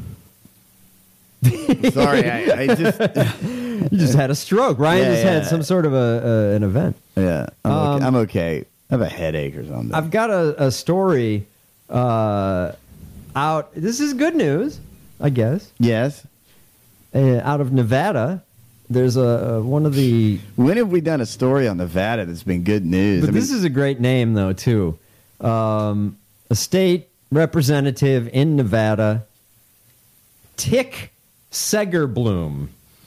Sorry, I, I just you just had a stroke. Ryan Yeah, just yeah. had some sort of a uh, an event. yeah, I'm, Um, okay. I'm okay. I have a headache or something. I've got a, a story uh, out. This is good news, I guess. yes. Uh, out of Nevada, there's a, a one of the. When have we done a story on Nevada that's been good news? But I mean, this is a great name, though, too. Um, a state representative in Nevada, Tick Segerbloom.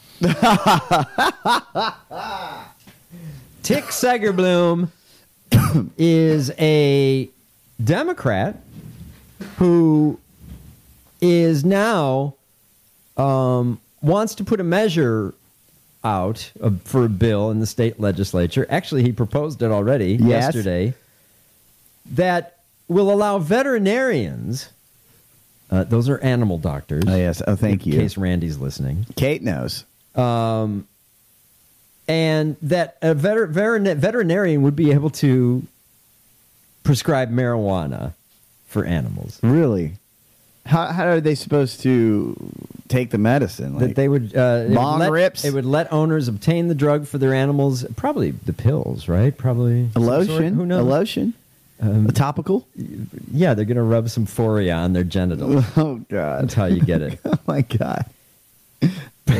Tick Segerbloom is a Democrat who is now um, wants to put a measure out uh, for a bill in the state legislature. Actually, he proposed it already Yes. yesterday that will allow veterinarians. Uh, those are animal doctors. Oh, yes. Oh, thank in you. case Randy's listening. Kate knows. Um, and that a veter- veterin- veterinarian would be able to prescribe marijuana for animals. Really? How how are they supposed to take the medicine? That they would uh, it would bong let, rips? It would let owners obtain the drug for their animals. Probably the pills, right? Probably a some lotion? sort. Who knows? A lotion? Um, a topical? Yeah, they're gonna rub some Foria on their genitals. Oh God! That's how you get it. Oh my God! Pour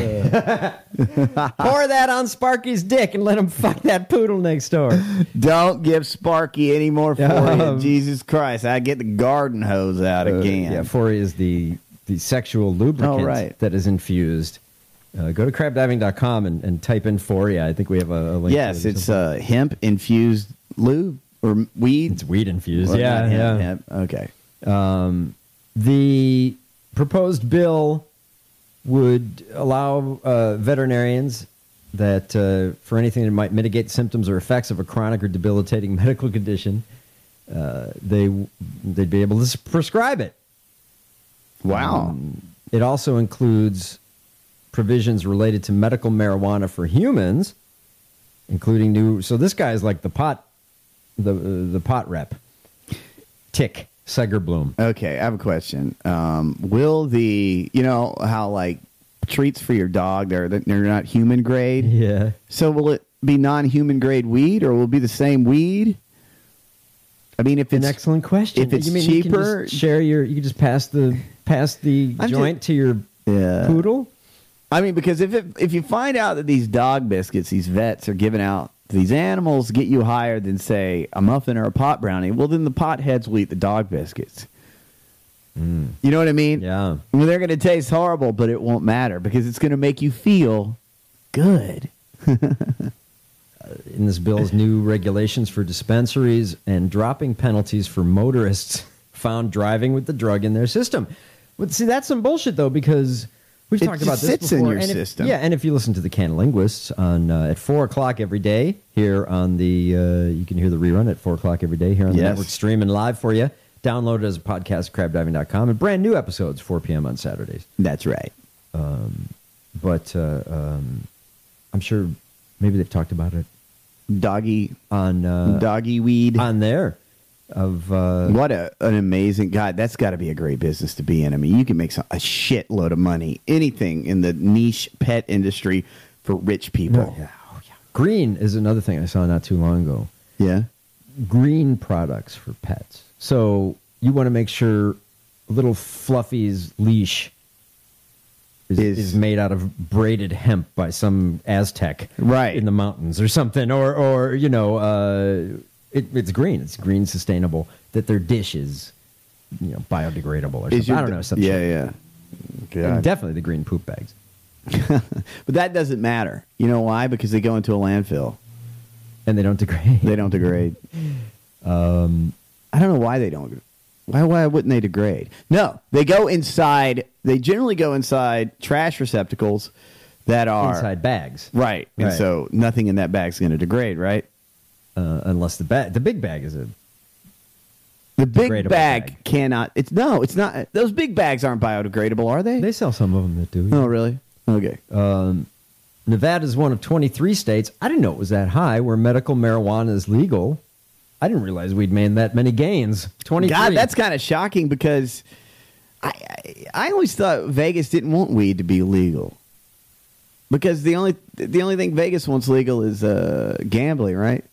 that on Sparky's dick and let him fuck that poodle next door. Don't give Sparky any more Foria. Um, Jesus Christ! I get the garden hose out Uh, again. yeah, Foria is the the sexual lubricant Oh, right. that is infused Uh, go to crab diving dot com and, and type in Foria. I think we have a, a link. Yes, to it it's uh, hemp infused lube or weed. It's weed infused. Well, yeah, not hemp, yeah. hemp. Okay. Um, the proposed bill would allow uh, veterinarians that uh, for anything that might mitigate symptoms or effects of a chronic or debilitating medical condition, uh, they they'd be able to s- prescribe it. Wow. Um, it also includes provisions related to medical marijuana for humans, including new. So this guy is like the pot, the uh, the pot rep. Tick Segerbloom. Okay, I have a question. Um, will the you know how like treats for your dog they're they're not human grade? Yeah. So will it be non-human grade weed, or will it be the same weed? I mean, if it's an excellent question. If it's you mean cheaper, you can just share your. You can just pass the pass the I'm joint just- to your yeah. poodle. I mean, because if it, if you find out that these dog biscuits, these vets are giving out to these animals, get you higher than say a muffin or a pot brownie, well then the potheads will eat the dog biscuits. Mm. You know what I mean? Yeah. Well, they're going to taste horrible, but it won't matter because it's going to make you feel good. In this bill's new regulations for dispensaries and dropping penalties for motorists found driving with the drug in their system. But see, that's some bullshit though, because we've It talked just about this sits in before. your and if- system. Yeah, and if you listen to the Can Linguists on uh, at four o'clock every day here on the, uh, you can hear the rerun at four o'clock every day here on the Yes. network, streaming live for you. Download it as a podcast, crab diving dot com, and brand new episodes four p.m. on Saturdays. That's right. Um, but uh, um, I'm sure maybe they've talked about it Doggy on uh, doggy weed on there. Of uh, what a an amazing God! That's got to be a great business to be in. I mean, you can make some, a shitload of money. Anything in the niche pet industry for rich people. Yeah. Oh, yeah. Green is another thing I saw not too long ago. Yeah. Green products for pets. So you want to make sure little Fluffy's leash is, Is- is made out of braided hemp by some Aztec Right. in the mountains or something, or or you know, uh, it, it's green. It's green, sustainable. That their dish is, you know, biodegradable or Is something. your I don't d- know. Some yeah, shit. yeah. And God. definitely the green poop bags. But that doesn't matter. You know why? Because they go into a landfill. And they don't degrade. They don't degrade. um, I don't know why they don't. Why? Why wouldn't they degrade? No, they go inside. They generally go inside trash receptacles that are Inside bags. right, and Right. so nothing in that bag's going to degrade, right? Uh, unless the bag, the big bag is a The big Degradable bag, bag. cannot. It's no, it's not. Those big bags aren't biodegradable, are they? They sell some of them that do. Oh, really? Okay. Um, Nevada is one of twenty-three states. I didn't know it was that high where medical marijuana is legal. I didn't realize we'd made that many gains. twenty-three. God, that's kind of shocking because I, I I always thought Vegas didn't want weed to be legal because the only the only thing Vegas wants legal is uh, gambling, right?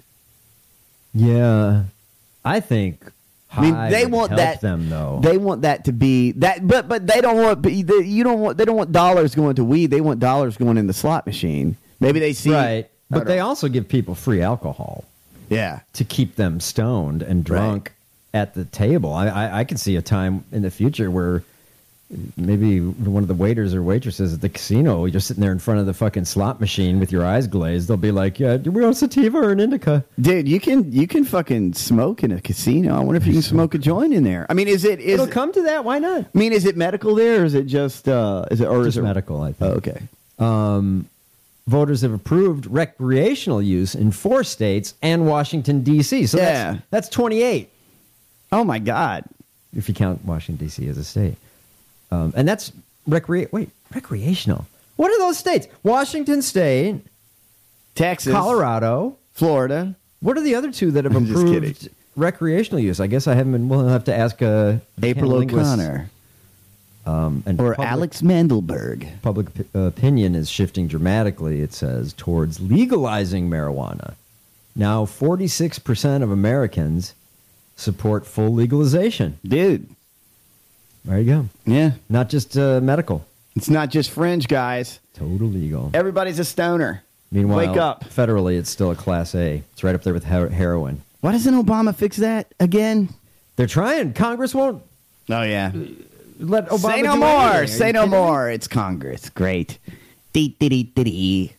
Yeah, I think. I mean, high they would want help that. them though. They want that to be that, but but they don't want. But they- you don't want. They don't want dollars going to weed. They want dollars going in the slot machine. Maybe they see right, I but don't they know. also give people free alcohol. Yeah, to keep them stoned and drunk at the table. I, I, I could see a time in the future where maybe one of the waiters or waitresses at the casino, you're sitting there in front of the fucking slot machine with your eyes glazed. They'll be like, "Yeah, do we want sativa or an indica?" dude, you can you can fucking smoke in a casino. I wonder if you can smoke a joint in there. I mean, is it is It'll it, come to that. Why not? I mean, is it medical there, or is it just uh, is it or Just is it medical, I think. Oh, okay. Um, voters have approved recreational use in four states and Washington, D C. So Yeah. that's, that's twenty-eight. Oh, my God. If you count Washington, D C as a state. Um, and that's recre- wait, recreational. What are those states? Washington State, Texas, Colorado, Florida. What are the other two that have I'm just approved kidding. recreational use? I guess I haven't been. We'll have to ask uh, April linguists. O'Connor. Um, and Or public- Alex Mandelberg. Public op- opinion is shifting dramatically, it says, towards legalizing marijuana. Now, forty-six percent of Americans support full legalization. Dude. There you go. Yeah. Not just uh, medical. It's not just fringe, guys. Total legal. Everybody's a stoner. Meanwhile, Wake up. federally, it's still a Class A. It's right up there with her- heroin. Why doesn't Obama fix that again? They're trying. Congress won't Oh, yeah. let Obama Say no do more. anything. Are Say you no kidding me? more. It's Congress. Great. Dee, dee, dee, dee, dee.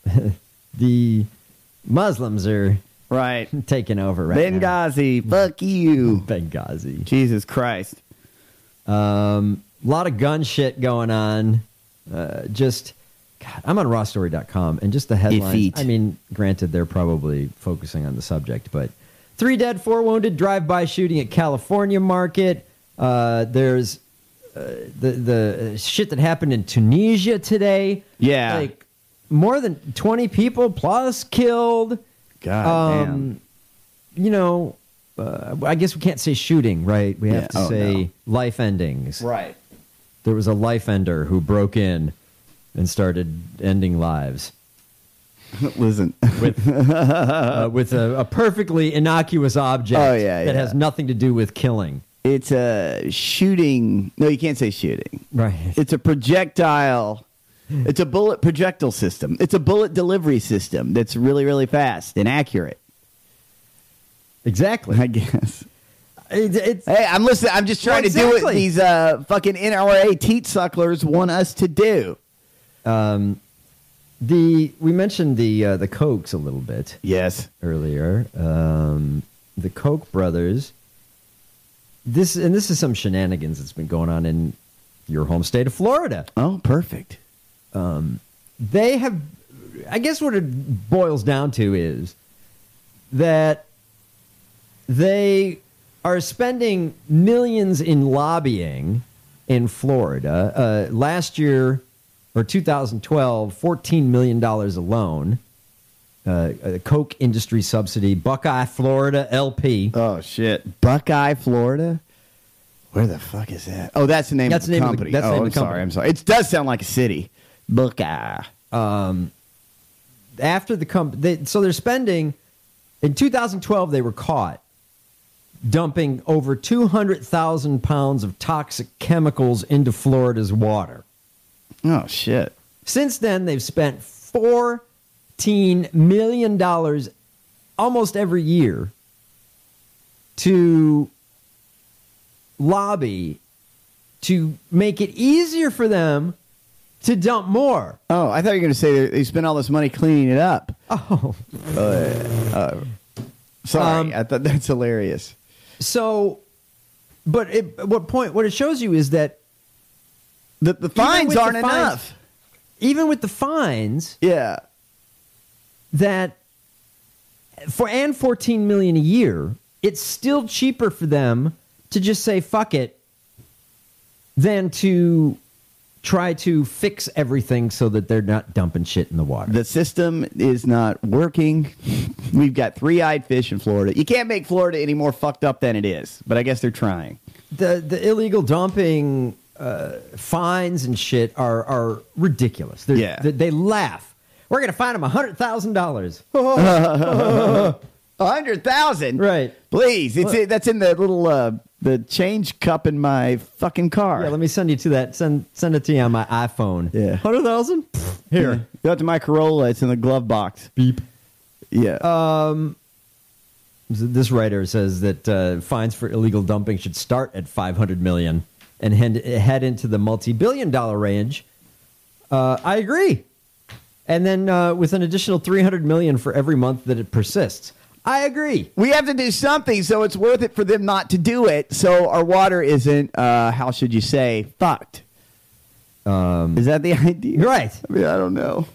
The Muslims are right taking over right Benghazi, now. fuck you. Benghazi. Jesus Christ. Um, a lot of gun shit going on. Uh, just, God, I'm on raw story dot com, and just the headlines. Defeat. I mean, granted, they're probably focusing on the subject, but three dead, four wounded, drive-by shooting at California market. Uh, there's uh, the the shit that happened in Tunisia today. Yeah. Like, more than twenty people plus killed. God um, You know, uh, I guess we can't say shooting, right? We have Yeah. to Oh, say no. life endings. Right. There was a life ender who broke in and started ending lives. Listen. With, uh, with a, a perfectly innocuous object Oh, yeah, that yeah. has nothing to do with killing. It's a shooting. No, you can't say shooting. Right. It's a projectile. It's a bullet projectile system. It's a bullet delivery system that's really, really fast and accurate. Exactly. I guess. It, it's, Hey, I'm listening. I'm just trying Well, to do what exactly. these uh, fucking N R A teat sucklers want us to do. Um, the we mentioned the uh, the Kochs a little bit. Yes. Earlier, um, the Koch brothers. This and this is some shenanigans that's been going on in your home state of Florida. Oh, perfect. Um, they have, I guess, what it boils down to is that they are spending millions in lobbying in Florida. Uh, last year, or two thousand twelve, fourteen million dollars alone. Uh, a Coke industry subsidy, Buckeye, Florida, L P. Oh, shit. Buckeye, Florida? Where the fuck is that? Oh, that's the name That's of the the name of the- company. that's the oh, name I'm of the sorry. company. I'm sorry. It does sound like a city. Buckeye. Um, after the company, they, so they're spending, in two thousand twelve, they were caught dumping over two hundred thousand pounds of toxic chemicals into Florida's water. Oh, shit. Since then, they've spent fourteen million dollars almost every year to lobby to make it easier for them to dump more. Oh, I thought you were going to say they- they spent all this money cleaning it up. Oh. Uh, uh, sorry. Um, I thought that's hilarious. So, but it, what point? What it shows you is that The, the even fines with the aren't fines- enough. Even with the fines, Yeah. that for and fourteen million a year, it's still cheaper for them to just say fuck it than to try to fix everything so that they're not dumping shit in the water. The system is not working. We've got three-eyed fish in Florida. You can't make Florida any more fucked up than it is, but I guess they're trying. The the illegal dumping uh, fines and shit are are ridiculous. They're, Yeah. they, they laugh. We're gonna fine them a hundred thousand dollars. A hundred thousand, Right? Please, it's Look. it, that's in the little uh, the change cup in my fucking car. Yeah, let me send you to that. Send send it to you on my iPhone. Yeah. hundred thousand. Here. Yeah. Go out to my Corolla. It's in the glove box. Beep. Yeah. Um, this writer says that uh, fines for illegal dumping should start at five hundred million dollars and head, head into the multi-billion dollar range. Uh, I agree. And then uh, with an additional three hundred million dollars for every month that it persists. I agree. We have to do something, so it's worth it for them not to do it. So our water isn't, uh, how should you say, fucked. Um, Is that the idea? Right. I mean, I don't know.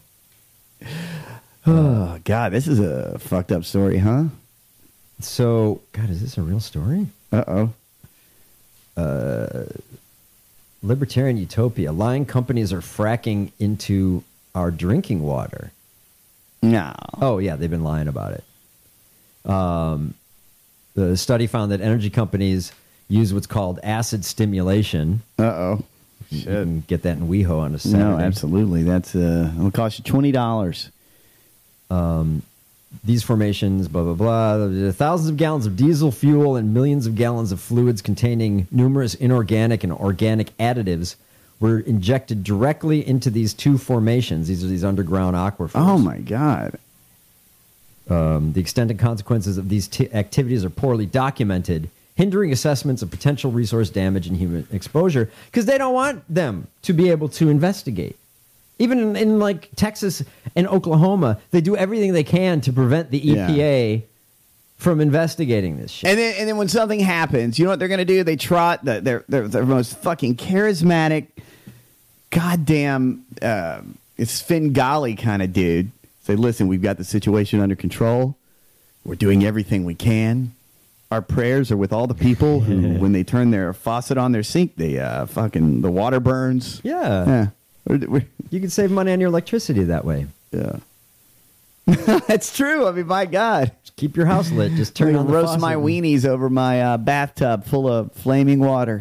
Oh, God, this is a fucked up story, huh? So, God, is this a real story? Uh-oh. Uh, Libertarian utopia. Lying companies are fracking into our drinking water. No. Oh, yeah, they've been lying about it. Um, the study found that energy companies use what's called acid stimulation. Uh-oh. You can get that in WeHo on a Saturday. No, absolutely. That's uh, it'll cost you twenty dollars. Um, these formations, blah, blah, blah. Thousands of gallons of diesel fuel and millions of gallons of fluids containing numerous inorganic and organic additives were injected directly into these two formations. These are these underground aquifers. Oh, my God. Um, the extent and consequences of these t- activities are poorly documented, hindering assessments of potential resource damage and human exposure because they don't want them to be able to investigate. Even in, in like Texas and Oklahoma, they do everything they can to prevent the E P A yeah. from investigating this shit. And then, and then when something happens, you know what they're going to do? They trot the, their, their, their most fucking charismatic, goddamn, uh, Svengali kind of dude. Say, listen, we've got the situation under control. We're doing everything we can. Our prayers are with all the people who, when they turn their faucet on their sink, they uh, fucking the water burns. Yeah, yeah. We're, we're, you can save money on your electricity that way. Yeah, that's true. I mean, my God, just keep your house lit. Just turn on the roast faucet. my weenies over my uh, bathtub full of flaming water.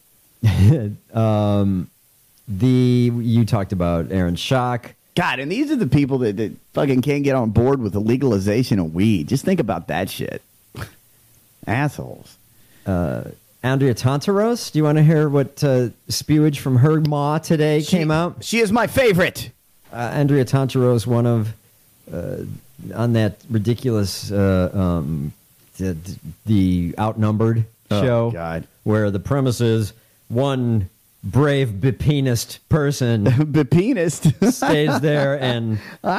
um, the you talked about Aaron Schock. God, and these are the people that, that fucking can't get on board with the legalization of weed. Just think about that shit. Assholes. Uh, Andrea Tantaros, do you want to hear what uh, spewage from her maw today she, came out? She is my favorite. Uh, Andrea Tantaros, one of, uh, on that ridiculous, uh, um, the, the Outnumbered oh, show. God. Where the premise is one brave bipinist person bipinist stays there and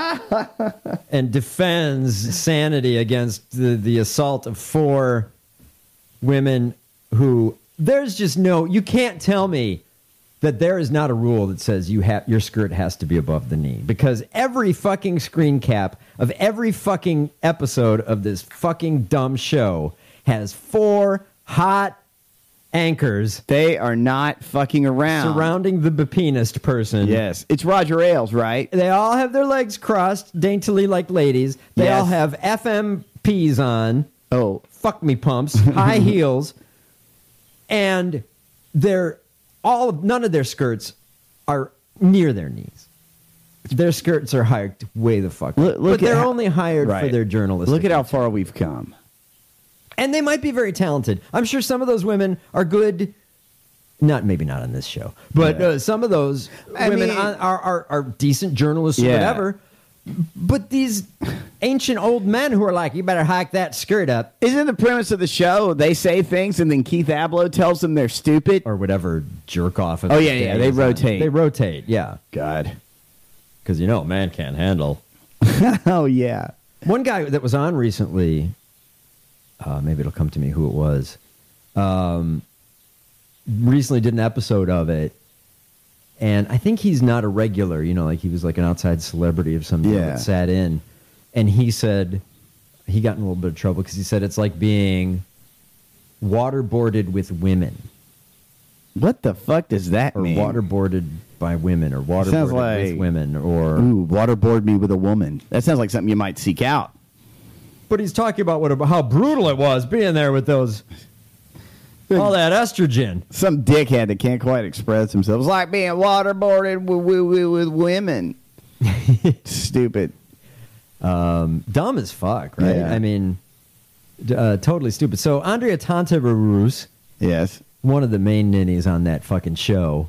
and defends sanity against the, the assault of four women who there's just no you can't tell me that there is not a rule that says you have your skirt has to be above the knee, because every fucking screen cap of every fucking episode of this fucking dumb show has four hot anchors. They are not fucking around. Surrounding the bipinist person. Yes. It's Roger Ailes, right? They all have their legs crossed, daintily like ladies. They yes. all have F M Ps on. Oh. Fuck me pumps. High heels. And they're all, none of their skirts are near their knees. Their skirts are hired way the fuck. Look, look but they're how, only hired right. for their journalistic. Look at how far we've come. And they might be very talented. I'm sure some of those women are good. Not maybe not on this show, but yeah. uh, some of those I women mean, are, are, are, are decent journalists or yeah. whatever. But these ancient old men who are like, you better hike that skirt up. Isn't the premise of the show they say things and then Keith Abloh tells them they're stupid? Or whatever jerk off. Of oh, the yeah, yeah. They rotate. They rotate, yeah. God. Because, you know, a man can't handle. oh, yeah. One guy that was on recently, uh, maybe it'll come to me who it was, um, recently did an episode of it. And I think he's not a regular, you know, like he was like an outside celebrity of some yeah. that sat in. And he said, he got in a little bit of trouble because he said it's like being waterboarded with women. What the fuck does that or mean? Or waterboarded by women, or waterboarded like, with women, or... Ooh, waterboard me with a woman. That sounds like something you might seek out. But he's talking about what how brutal it was being there with those... all that estrogen. Some dickhead that can't quite express himself. It's like being waterboarded with, with, with women. Stupid. Um, dumb as fuck, right? Yeah. I mean, uh, totally stupid. So Andrea Tantaros, yes, one of the main ninnies on that fucking show,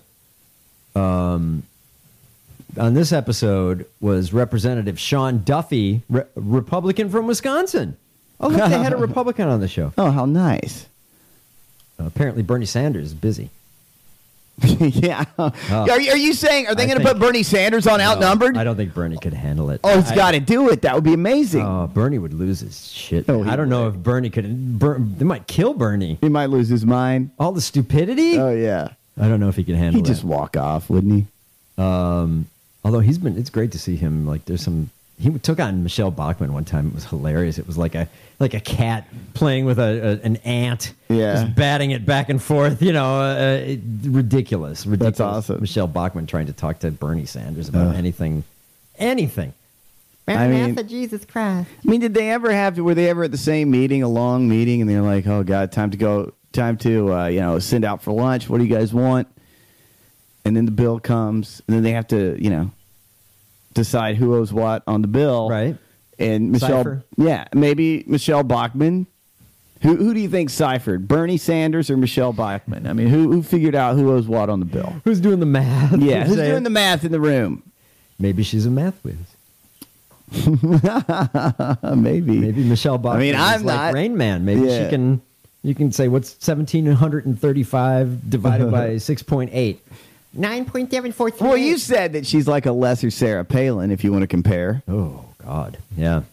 um, on this episode was Representative Sean Duffy, re- Republican from Wisconsin. Oh, look, they had a Republican on the show. Oh, how nice. Uh, apparently Bernie Sanders is busy. yeah. Oh. Are, you, are you saying, are they going to put Bernie Sanders on no, Outnumbered? I don't think Bernie could handle it. Oh, it's got to do it. That would be amazing. Oh, Bernie would lose his shit. Oh, I don't know if Bernie could. Ber, they might kill Bernie. He might lose his mind. All the stupidity? Oh, yeah. I don't know if he can handle it. He'd just walk off, wouldn't he? Um, although he's been, it's great to see him. Like, there's some. He took on Michelle Bachmann one time. It was hilarious. It was like a like a cat playing with a, a an ant, yeah, just batting it back and forth. You know, uh, it, ridiculous, ridiculous. That's awesome. Michelle Bachmann trying to talk to Bernie Sanders about uh. anything, anything. I mean, Jesus Christ. I mean, did they ever have? Were they ever at the same meeting, a long meeting, and they're like, "Oh God, time to go, time to uh, you know send out for lunch. What do you guys want?" And then the bill comes, and then they have to, you know. decide who owes what on the bill, right? And Michelle, Cipher. yeah, maybe Michelle Bachmann. Who who do you think ciphered? Bernie Sanders or Michelle Bachmann? I mean, who who figured out who owes what on the bill? Who's doing the math? Yeah, who's doing the math in the room? Maybe she's a math whiz. maybe maybe Michelle Bachmann. I mean, I'm is not like Rain Man. Maybe yeah. she can. You can say what's seventeen hundred and thirty-five divided by six point eight. nine point seven four three. Well, you said that she's like a lesser Sarah Palin, if you want to compare. Oh, God. Yeah.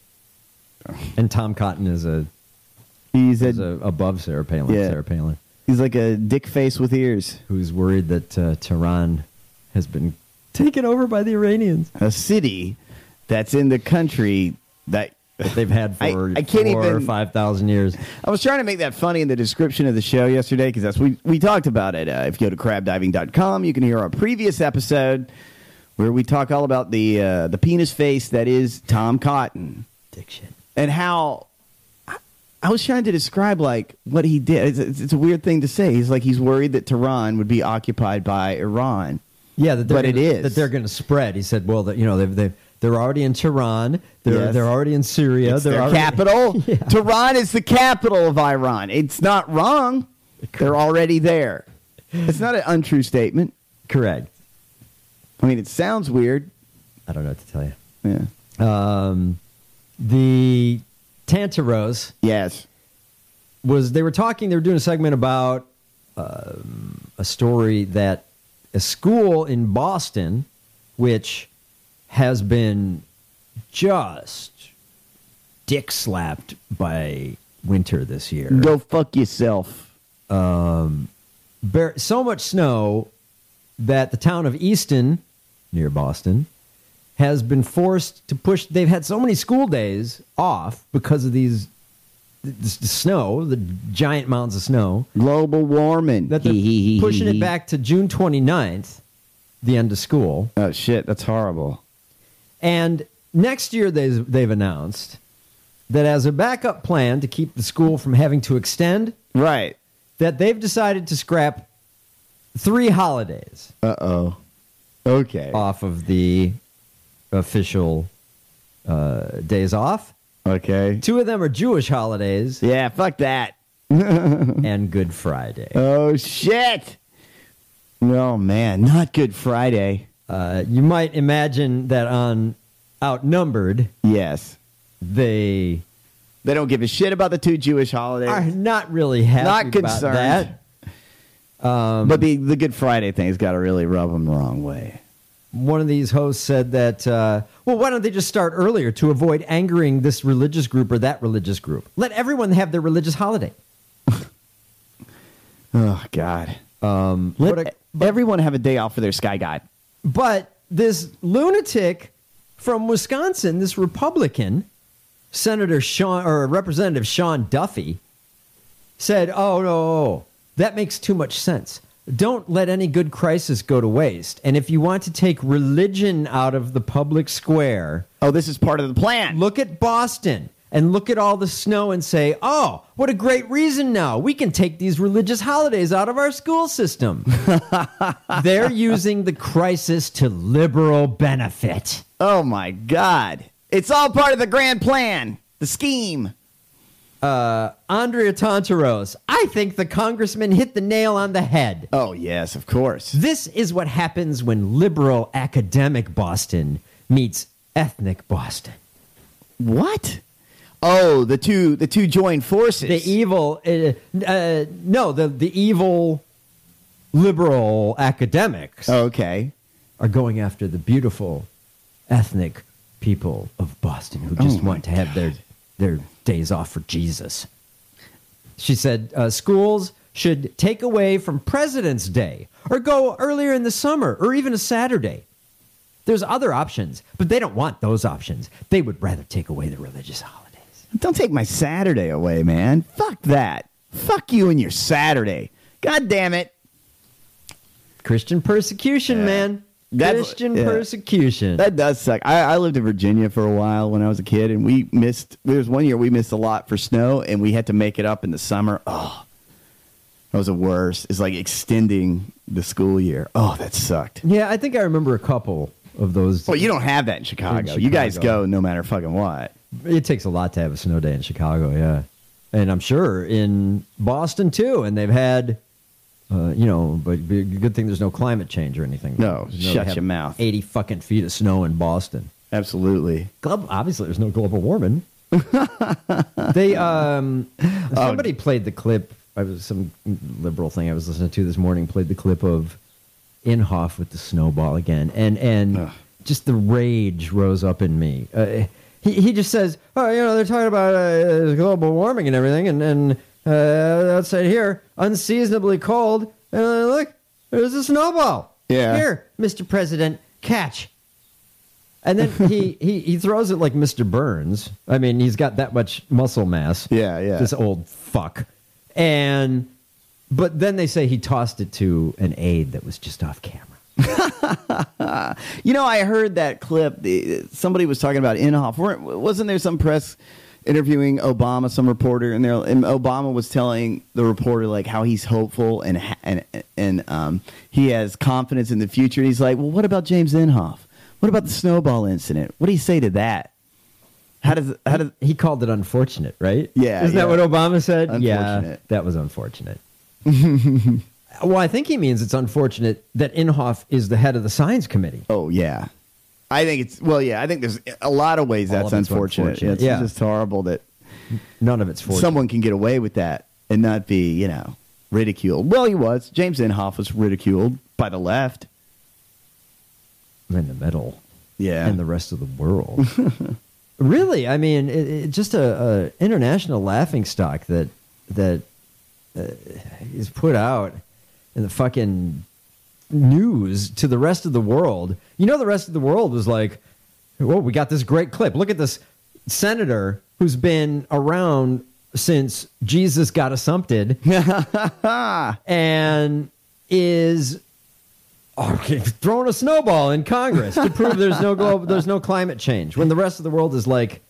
And Tom Cotton is a he's is a, a above Sarah Palin. Yeah. Sarah Palin. He's like a dick face with ears. Who's worried that uh, Tehran has been taken over by the Iranians. A city that's in the country that, that they've had for I, I can't four even, or five thousand years. I was trying to make that funny in the description of the show yesterday because that's we we talked about it. Uh, if you go to crab diving dot com, you can hear our previous episode where we talk all about the uh, the penis face that is Tom Cotton. Dick shit. And how I, I was trying to describe like what he did. It's, it's, it's a weird thing to say. He's like he's worried that Tehran would be occupied by Iran. Yeah, that but gonna, it is that they're going to spread. He said, "Well, that you know they've they they're already in Tehran. They're Yes. they're already in Syria. It's they're their already, capital. Yeah. Tehran is the capital of Iran. It's not wrong. They're already there. It's not an untrue statement. Correct. I mean, it sounds weird. I don't know what to tell you. Yeah. Um, the Tantaros. Yes. Was they were talking? They were doing a segment about um, a story that a school in Boston, which has been just dick slapped by winter this year. Go fuck yourself. Um, bear, so much snow that the town of Easton, near Boston, has been forced to push. They've had so many school days off because of these the, the snow, the giant mountains of snow. Global warming. That they're pushing it back to June twenty-ninth, the end of school. Oh, shit. That's horrible. And next year, they've, they've announced that as a backup plan to keep the school from having to extend, right, that they've decided to scrap three holidays. Uh-oh. Okay. Off of the official uh, days off. Okay. Two of them are Jewish holidays. Yeah, fuck that. And Good Friday. Oh, shit. Oh, man. Not Good Friday. Uh, you might imagine that on Outnumbered, yes, they they don't give a shit about the two Jewish holidays. Are not really happy Not concerned. about that. Um, but the, the Good Friday thing's got to really rub them the wrong way. One of these hosts said that, uh, well, why don't they just start earlier to avoid angering this religious group or that religious group? Let everyone have their religious holiday. Oh, God. Um, Let but, but, everyone have a day off for their sky god. But this lunatic from Wisconsin, this Republican, Senator Sean, or Representative Sean Duffy, said, oh, no, that makes too much sense. Don't let any good crisis go to waste. And if you want to take religion out of the public square... Oh, this is part of the plan. Look at Boston and look at all the snow and say, oh, what a great reason now. We can take these religious holidays out of our school system. They're using the crisis to liberal benefit. Oh, my God. It's all part of the grand plan, the scheme. Uh, Andrea Tantaros, I think the congressman hit the nail on the head. Oh, yes, of course. This is what happens when liberal academic Boston meets ethnic Boston. What? Oh, the two the two join forces. The evil, uh, uh, no, the, the evil liberal academics okay. are going after the beautiful ethnic people of Boston who just Oh, want to have their their days off for Jesus. She said uh, schools should take away from President's Day or go earlier in the summer or even a Saturday. There's other options, but they don't want those options. They would rather take away the religious holidays. Don't take my Saturday away, man. Fuck that. Fuck you and your Saturday. God damn it. Christian persecution, Yeah. man. That- Christian yeah. persecution. That does suck. I, I lived in Virginia for a while when I was a kid, and we missed, there was one year we missed a lot for snow, and we had to make it up in the summer. Oh, that was the worst. It's like extending the school year. Oh, that sucked. Yeah, I think I remember a couple of those. Well, you don't have that in Chicago. In You guys Chicago. go no matter fucking what. It takes a lot to have a snow day in Chicago, yeah. And I'm sure in Boston, too. And they've had, uh, you know, but but good thing there's no climate change or anything. No, There's shut they have your mouth. eighty fucking feet of snow in Boston. Absolutely. Glo- Obviously, there's no global warming. they, um, somebody played the clip. I was some liberal thing I was listening to this morning, played the clip of Inhofe with the snowball again, and and Ugh. just the rage rose up in me. Uh, he he just says, "Oh, you know, they're talking about uh, global warming and everything, and and uh, outside here, unseasonably cold. And uh, look, there's a snowball. Yeah, here, Mister President, catch." And then he, he, he throws it like Mister Burns. I mean, he's got that much muscle mass. Yeah, yeah. This old fuck. And but then they say he tossed it to an aide that was just off camera. You know, I heard that clip. The, somebody was talking about Inhofe. Weren't, wasn't there some press interviewing Obama, some reporter, and, there, and Obama was telling the reporter like how he's hopeful and and and um, he has confidence in the future. And he's like, well, what about James Inhofe? What about the snowball incident? What do you say to that? How does how does he called it unfortunate, right? Yeah, isn't yeah. that what Obama said? Unfortunate. Yeah, that was unfortunate. Well, I think he means it's unfortunate that Inhofe is the head of the science committee. Oh yeah, I think it's well, yeah. I think there's a lot of ways All that's of it's unfortunate. unfortunate. It's Yeah. just horrible that none of it's fortunate. Someone can get away with that and not be, you know, ridiculed. Well, he was. James Inhofe was ridiculed by the left. In the middle. Yeah. And the rest of the world. Really, I mean, it, it, just a, a international laughingstock that that uh, is put out in the fucking news to the rest of the world. You know, the rest of the world was like, "Well, we got this great clip. Look at this senator who's been around since Jesus got assumpted, and is." Okay, throwing a snowball in Congress to prove there's no global, there's no climate change. When the rest of the world is like,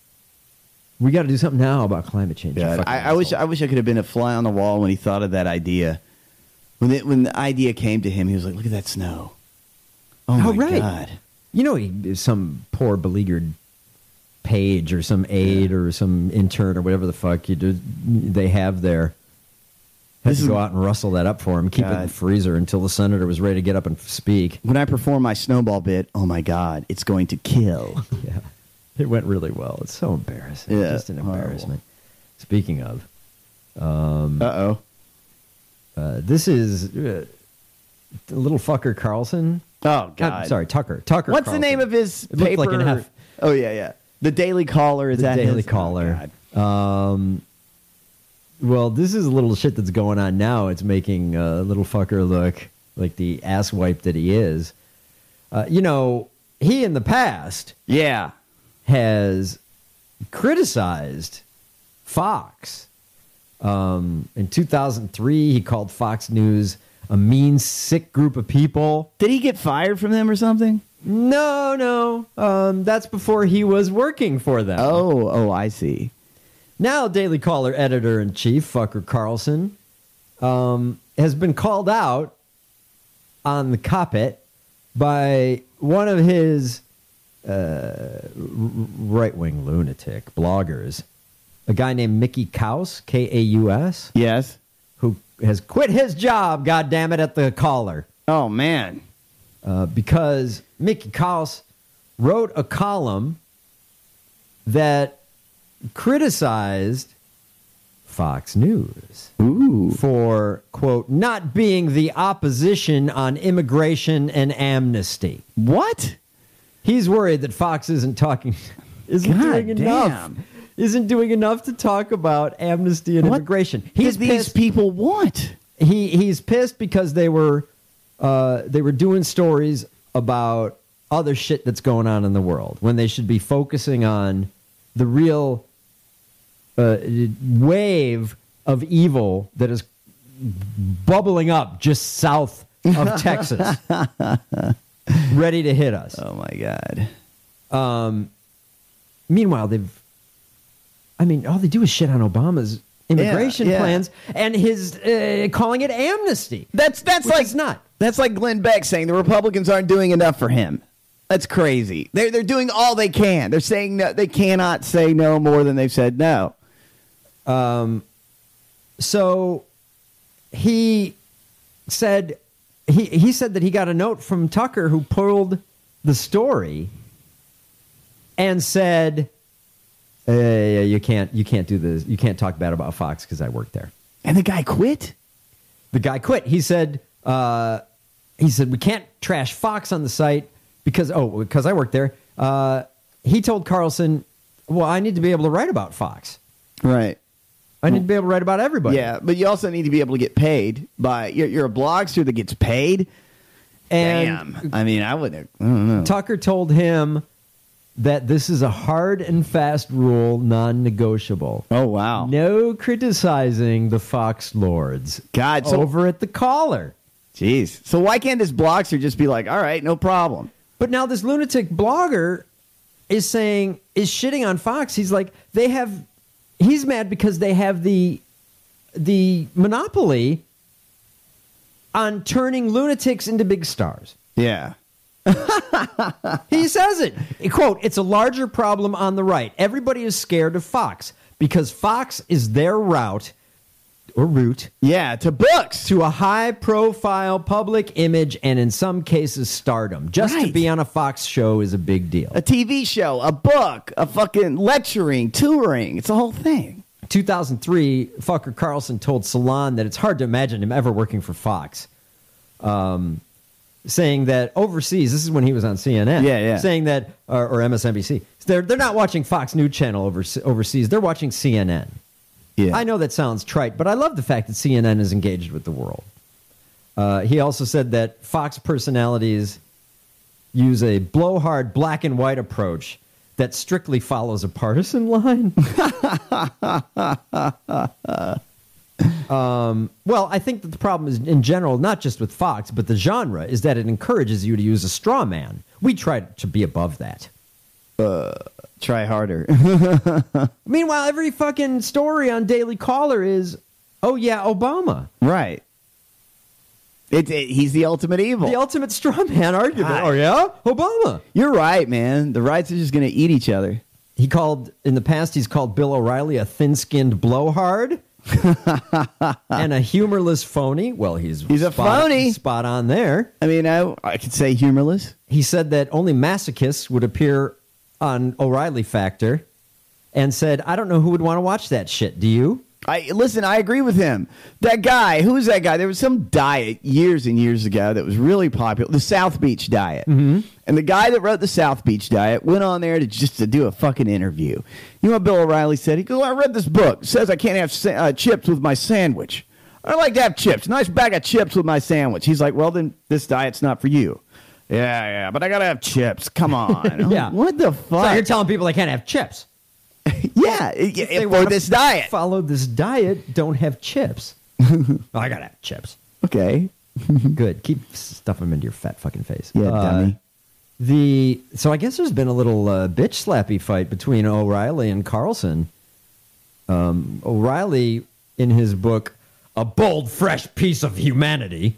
we got to do something now about climate change. Yeah, I, I wish I wish I could have been a fly on the wall when he thought of that idea. When it, when the idea came to him, he was like, "Look at that snow! Oh my oh, right. god!" You know, he, some poor beleaguered page or some aide yeah. or some intern or whatever the fuck you do, they have there. Had This to is, go out and rustle that up for him, keep God. it in the freezer until the senator was ready to get up and speak. When I perform my snowball bit, oh my god, it's going to kill. Yeah, it went really well. It's so embarrassing. Yeah, Just an embarrassment. horrible. Speaking of, um, uh-oh. Uh This is uh, the little fucker Carlson. Oh god, I'm sorry, Tucker. Tucker. What's Carlson. the name of his It looked paper? like an F. Oh yeah, yeah. The Daily Caller is The that Daily his? Caller. Oh, um, well, this is a little shit that's going on now. It's making uh, little fucker look like the asswipe that he is. Uh, you know, he in the past, yeah, has criticized Fox. Um, in two thousand three, he called Fox News a mean, sick group of people. Did he get fired from them or something? No, no. Um, that's before he was working for them. Oh, oh, I see. Now, Daily Caller editor-in-chief, fucker Carlson, um, has been called out on the carpet by one of his uh, right-wing lunatic bloggers, a guy named Mickey Kaus, K A U S. Yes. Who has quit his job, goddammit, at the Caller. Oh, man. Uh, because Mickey Kaus wrote a column that criticized Fox News Ooh. for, quote, not being the opposition on immigration and amnesty. What? He's worried that Fox isn't talking, isn't God doing enough. damn. Isn't doing enough to talk about amnesty and What immigration. He's these pissed. people want? He he's pissed because they were uh, they were doing stories about other shit that's going on in the world when they should be focusing on the real uh, wave of evil that is bubbling up just south of Texas, ready to hit us. Oh my god! Um, meanwhile, they've. I mean, all they do is shit on Obama's immigration Yeah, yeah. plans and his uh, calling it amnesty. That's that's Which like is not. That's like Glenn Beck saying the Republicans aren't doing enough for him. That's crazy. They're they're doing all they can. They're saying no, they cannot say no more than they've said no. Um, so he said he he said that he got a note from Tucker, who pulled the story and said, uh, "You can't you can't do this. You can't talk bad about Fox because I work there." And the guy quit? The guy quit. He said, uh, he said, we can't trash Fox on the site because, oh, because I worked there. Uh, he told Carlson, well, I need to be able to write about Fox. Right. I need to be able to write about everybody. Yeah, but you also need to be able to get paid by. You're, you're a blogster that gets paid. And Damn. I mean, I wouldn't. I don't know. Tucker told him that this is a hard and fast rule, non-negotiable. Oh, wow. No criticizing the Fox lords. God, so, over at the Caller. Jeez. So why can't this blogster just be like, all right, no problem? But now this lunatic blogger is saying, is shitting on Fox. He's like, they have, he's mad because they have the, the monopoly on turning lunatics into big stars. Yeah. He says it. Quote, it's a larger problem on the right. Everybody is scared of Fox because Fox is their route or route. Yeah, to books. To a high-profile public image and in some cases stardom. Just Right. to be on a Fox show is a big deal. A T V show, a book, a fucking lecturing, touring. It's a whole thing. two thousand three, Fucker Carlson told Salon that it's hard to imagine him ever working for Fox. Um, saying that overseas, this is when he was on C N N. Yeah, yeah. Saying that, or, or M S N B C, they're, they're not watching Fox News Channel over, overseas. They're watching C N N. Yeah. I know that sounds trite, but I love the fact that C N N is engaged with the world. Uh, he also said that Fox personalities use a blowhard black and white approach that strictly follows a partisan line. um, well, I think that the problem is in general, not just with Fox, but the genre, is that it encourages you to use a straw man. We try to be above that. Uh, try harder. Meanwhile, every fucking story on Daily Caller is, oh yeah, Obama. Right. It, it, he's the ultimate evil. The ultimate straw man argument. God. Oh yeah, Obama. You're right, man. The rights are just going to eat each other. He called, in the past, he's called Bill O'Reilly a thin-skinned blowhard and a humorless phony. Well, he's he's a spot, phony. Spot on there. I mean, I, I could say humorless. He said that only masochists would appear on O'Reilly Factor and said, I don't know who would want to watch that shit. Do you? I listen, I agree with him. That guy, who was that guy? There was some diet years and years ago that was really popular, the South Beach diet. Mm-hmm. And the guy that wrote the South Beach diet went on there to just to do a fucking interview. You know what Bill O'Reilly said? He goes, I read this book. It says I can't have sa- uh, chips with my sandwich. I like to have chips. Nice bag of chips with my sandwich. He's like, well, then this diet's not for you. Yeah, yeah, but I got to have chips. Come on. Yeah. What the fuck? So you're telling people they can't have chips. Yeah, If they for wanna this diet. Follow this diet, don't have chips. Oh, I got to have chips. Okay. Good. Keep stuff them into your fat fucking face. Yeah, Uh, dummy. The so I guess there's been a little uh, bitch slappy fight between O'Reilly and Carlson. Um, O'Reilly, in his book, A Bold, Fresh Piece of Humanity.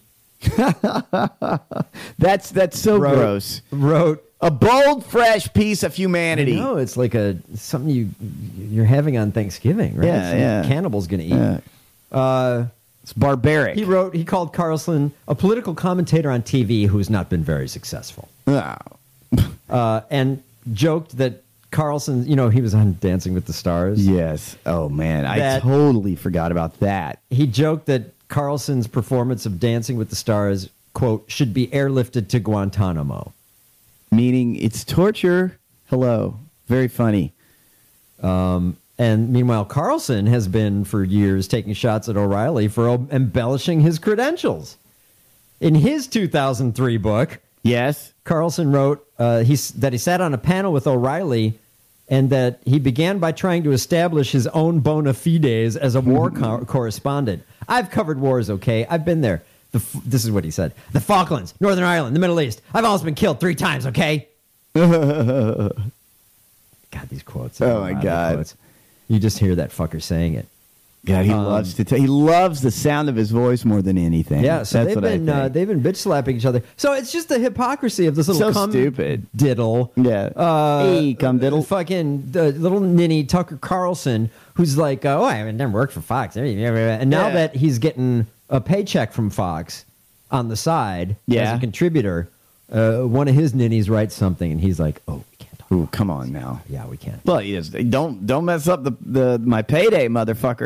That's that's so wrote, gross. Wrote a bold, fresh piece of humanity. No, it's like a something you you're having on Thanksgiving, right? Yeah, Some yeah. Cannibal's gonna eat. Yeah. Uh, it's barbaric. He wrote. He called Carlson a political commentator on T V who's not been very successful. Oh. uh, and joked that Carlson, you know, he was on Dancing with the Stars. Yes. Oh man, That- I totally forgot about that. He joked that Carlson's performance of Dancing with the Stars, quote, should be airlifted to Guantanamo. Meaning it's torture. Hello. Very funny. Um, and meanwhile, Carlson has been for years taking shots at O'Reilly for o- embellishing his credentials. In his two thousand three book, yes, Carlson wrote uh, he, that he sat on a panel with O'Reilly and that he began by trying to establish his own bona fides as a war co- correspondent. I've covered wars, okay? I've been there. The, f- this is what he said. The Falklands, Northern Ireland, the Middle East. I've almost been killed three times, okay? God, these quotes. Oh, my God. Quotes. You just hear that fucker saying it. God, he Um, loves to. T- he loves the sound of his voice more than anything. Yeah, so That's they've what I been uh, think. they've been bitch slapping each other. So it's just the hypocrisy of this little So cum stupid. diddle. Yeah. Uh, Hey, cum diddle. Fucking the little ninny Tucker Carlson, who's like, oh, I never worked for Fox, and now Yeah. that he's getting a paycheck from Fox on the side Yeah. as a contributor, uh, one of his ninnies writes something, and he's like, oh, we can't talk. Ooh, come on now. Yeah, we can't. Well, yes, don't don't mess up the, the my payday, motherfucker.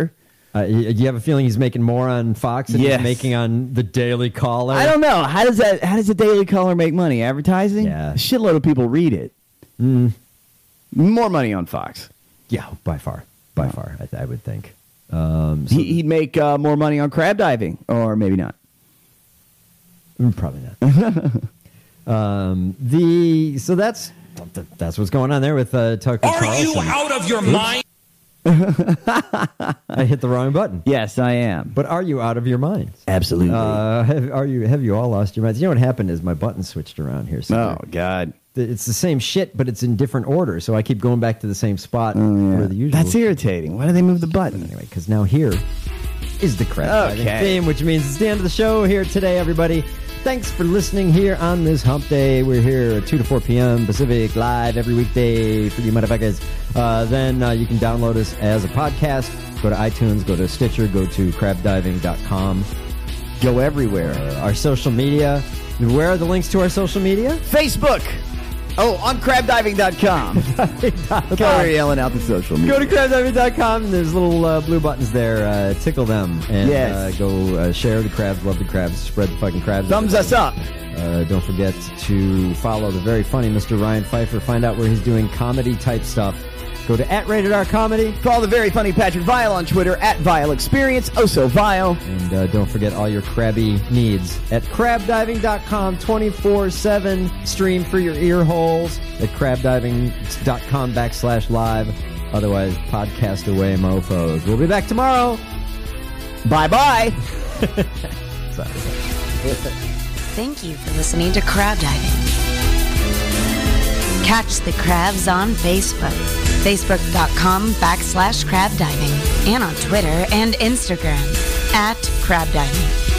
Uh, y- you have a feeling he's making more on Fox than Yes. he's making on the Daily Caller? I don't know. How does that? How does the Daily Caller make money? Advertising? Yeah. A shitload of people read it. Mm. More money on Fox. Yeah, by far. By far, I, I would think. Um, so he, he'd make uh, more money on crab diving, or maybe not. Mm, Probably not. um, the so that's that's what's going on there with uh, Tucker Are Carlson. you out of your mind? I hit the wrong button. Yes, I am. But are you out of your minds? Absolutely. Uh, have, are you? Have you all lost your minds? You know what happened is my button switched around here. So Oh God. it's the same shit, but it's in different order. So I keep going back to the same spot where the usual. That's irritating. Why do they move the button? Anyway, because now here is the crap diving Okay. theme, which means it's the end of the show here today, everybody. Thanks for listening here on this hump day. We're here at two to four p.m. Pacific, live every weekday for you motherfuckers. Uh, then uh, you can download us as a podcast. Go to iTunes, go to Stitcher, go to crab diving dot com. Go everywhere. Uh, our social media. Where are the links to our social media? Facebook. Oh, on crab diving dot com. Look how we're yelling out the social media. Go to crab diving dot com, and there's little uh, blue buttons there. Uh, tickle them. And Yes. uh, go uh, share the crabs, love the crabs, spread the fucking crabs. Thumbs us up. Uh, don't forget to follow the very funny Mister Ryan Pfeiffer. Find out where he's doing comedy-type stuff. Go to at Rated R Comedy. Follow the very funny Patrick Vile on Twitter, at Vile Experience, oh so vile. And uh, don't forget all your crabby needs at crab diving dot com, twenty-four seven. Stream for your ear holes at crab diving dot com backslash live. Otherwise, podcast away, mofos. We'll be back tomorrow. Bye-bye. Sorry. Thank you for listening to Crab Diving. Catch the crabs on Facebook. Facebook.com backslash crab diving. And on Twitter and Instagram at crab diving.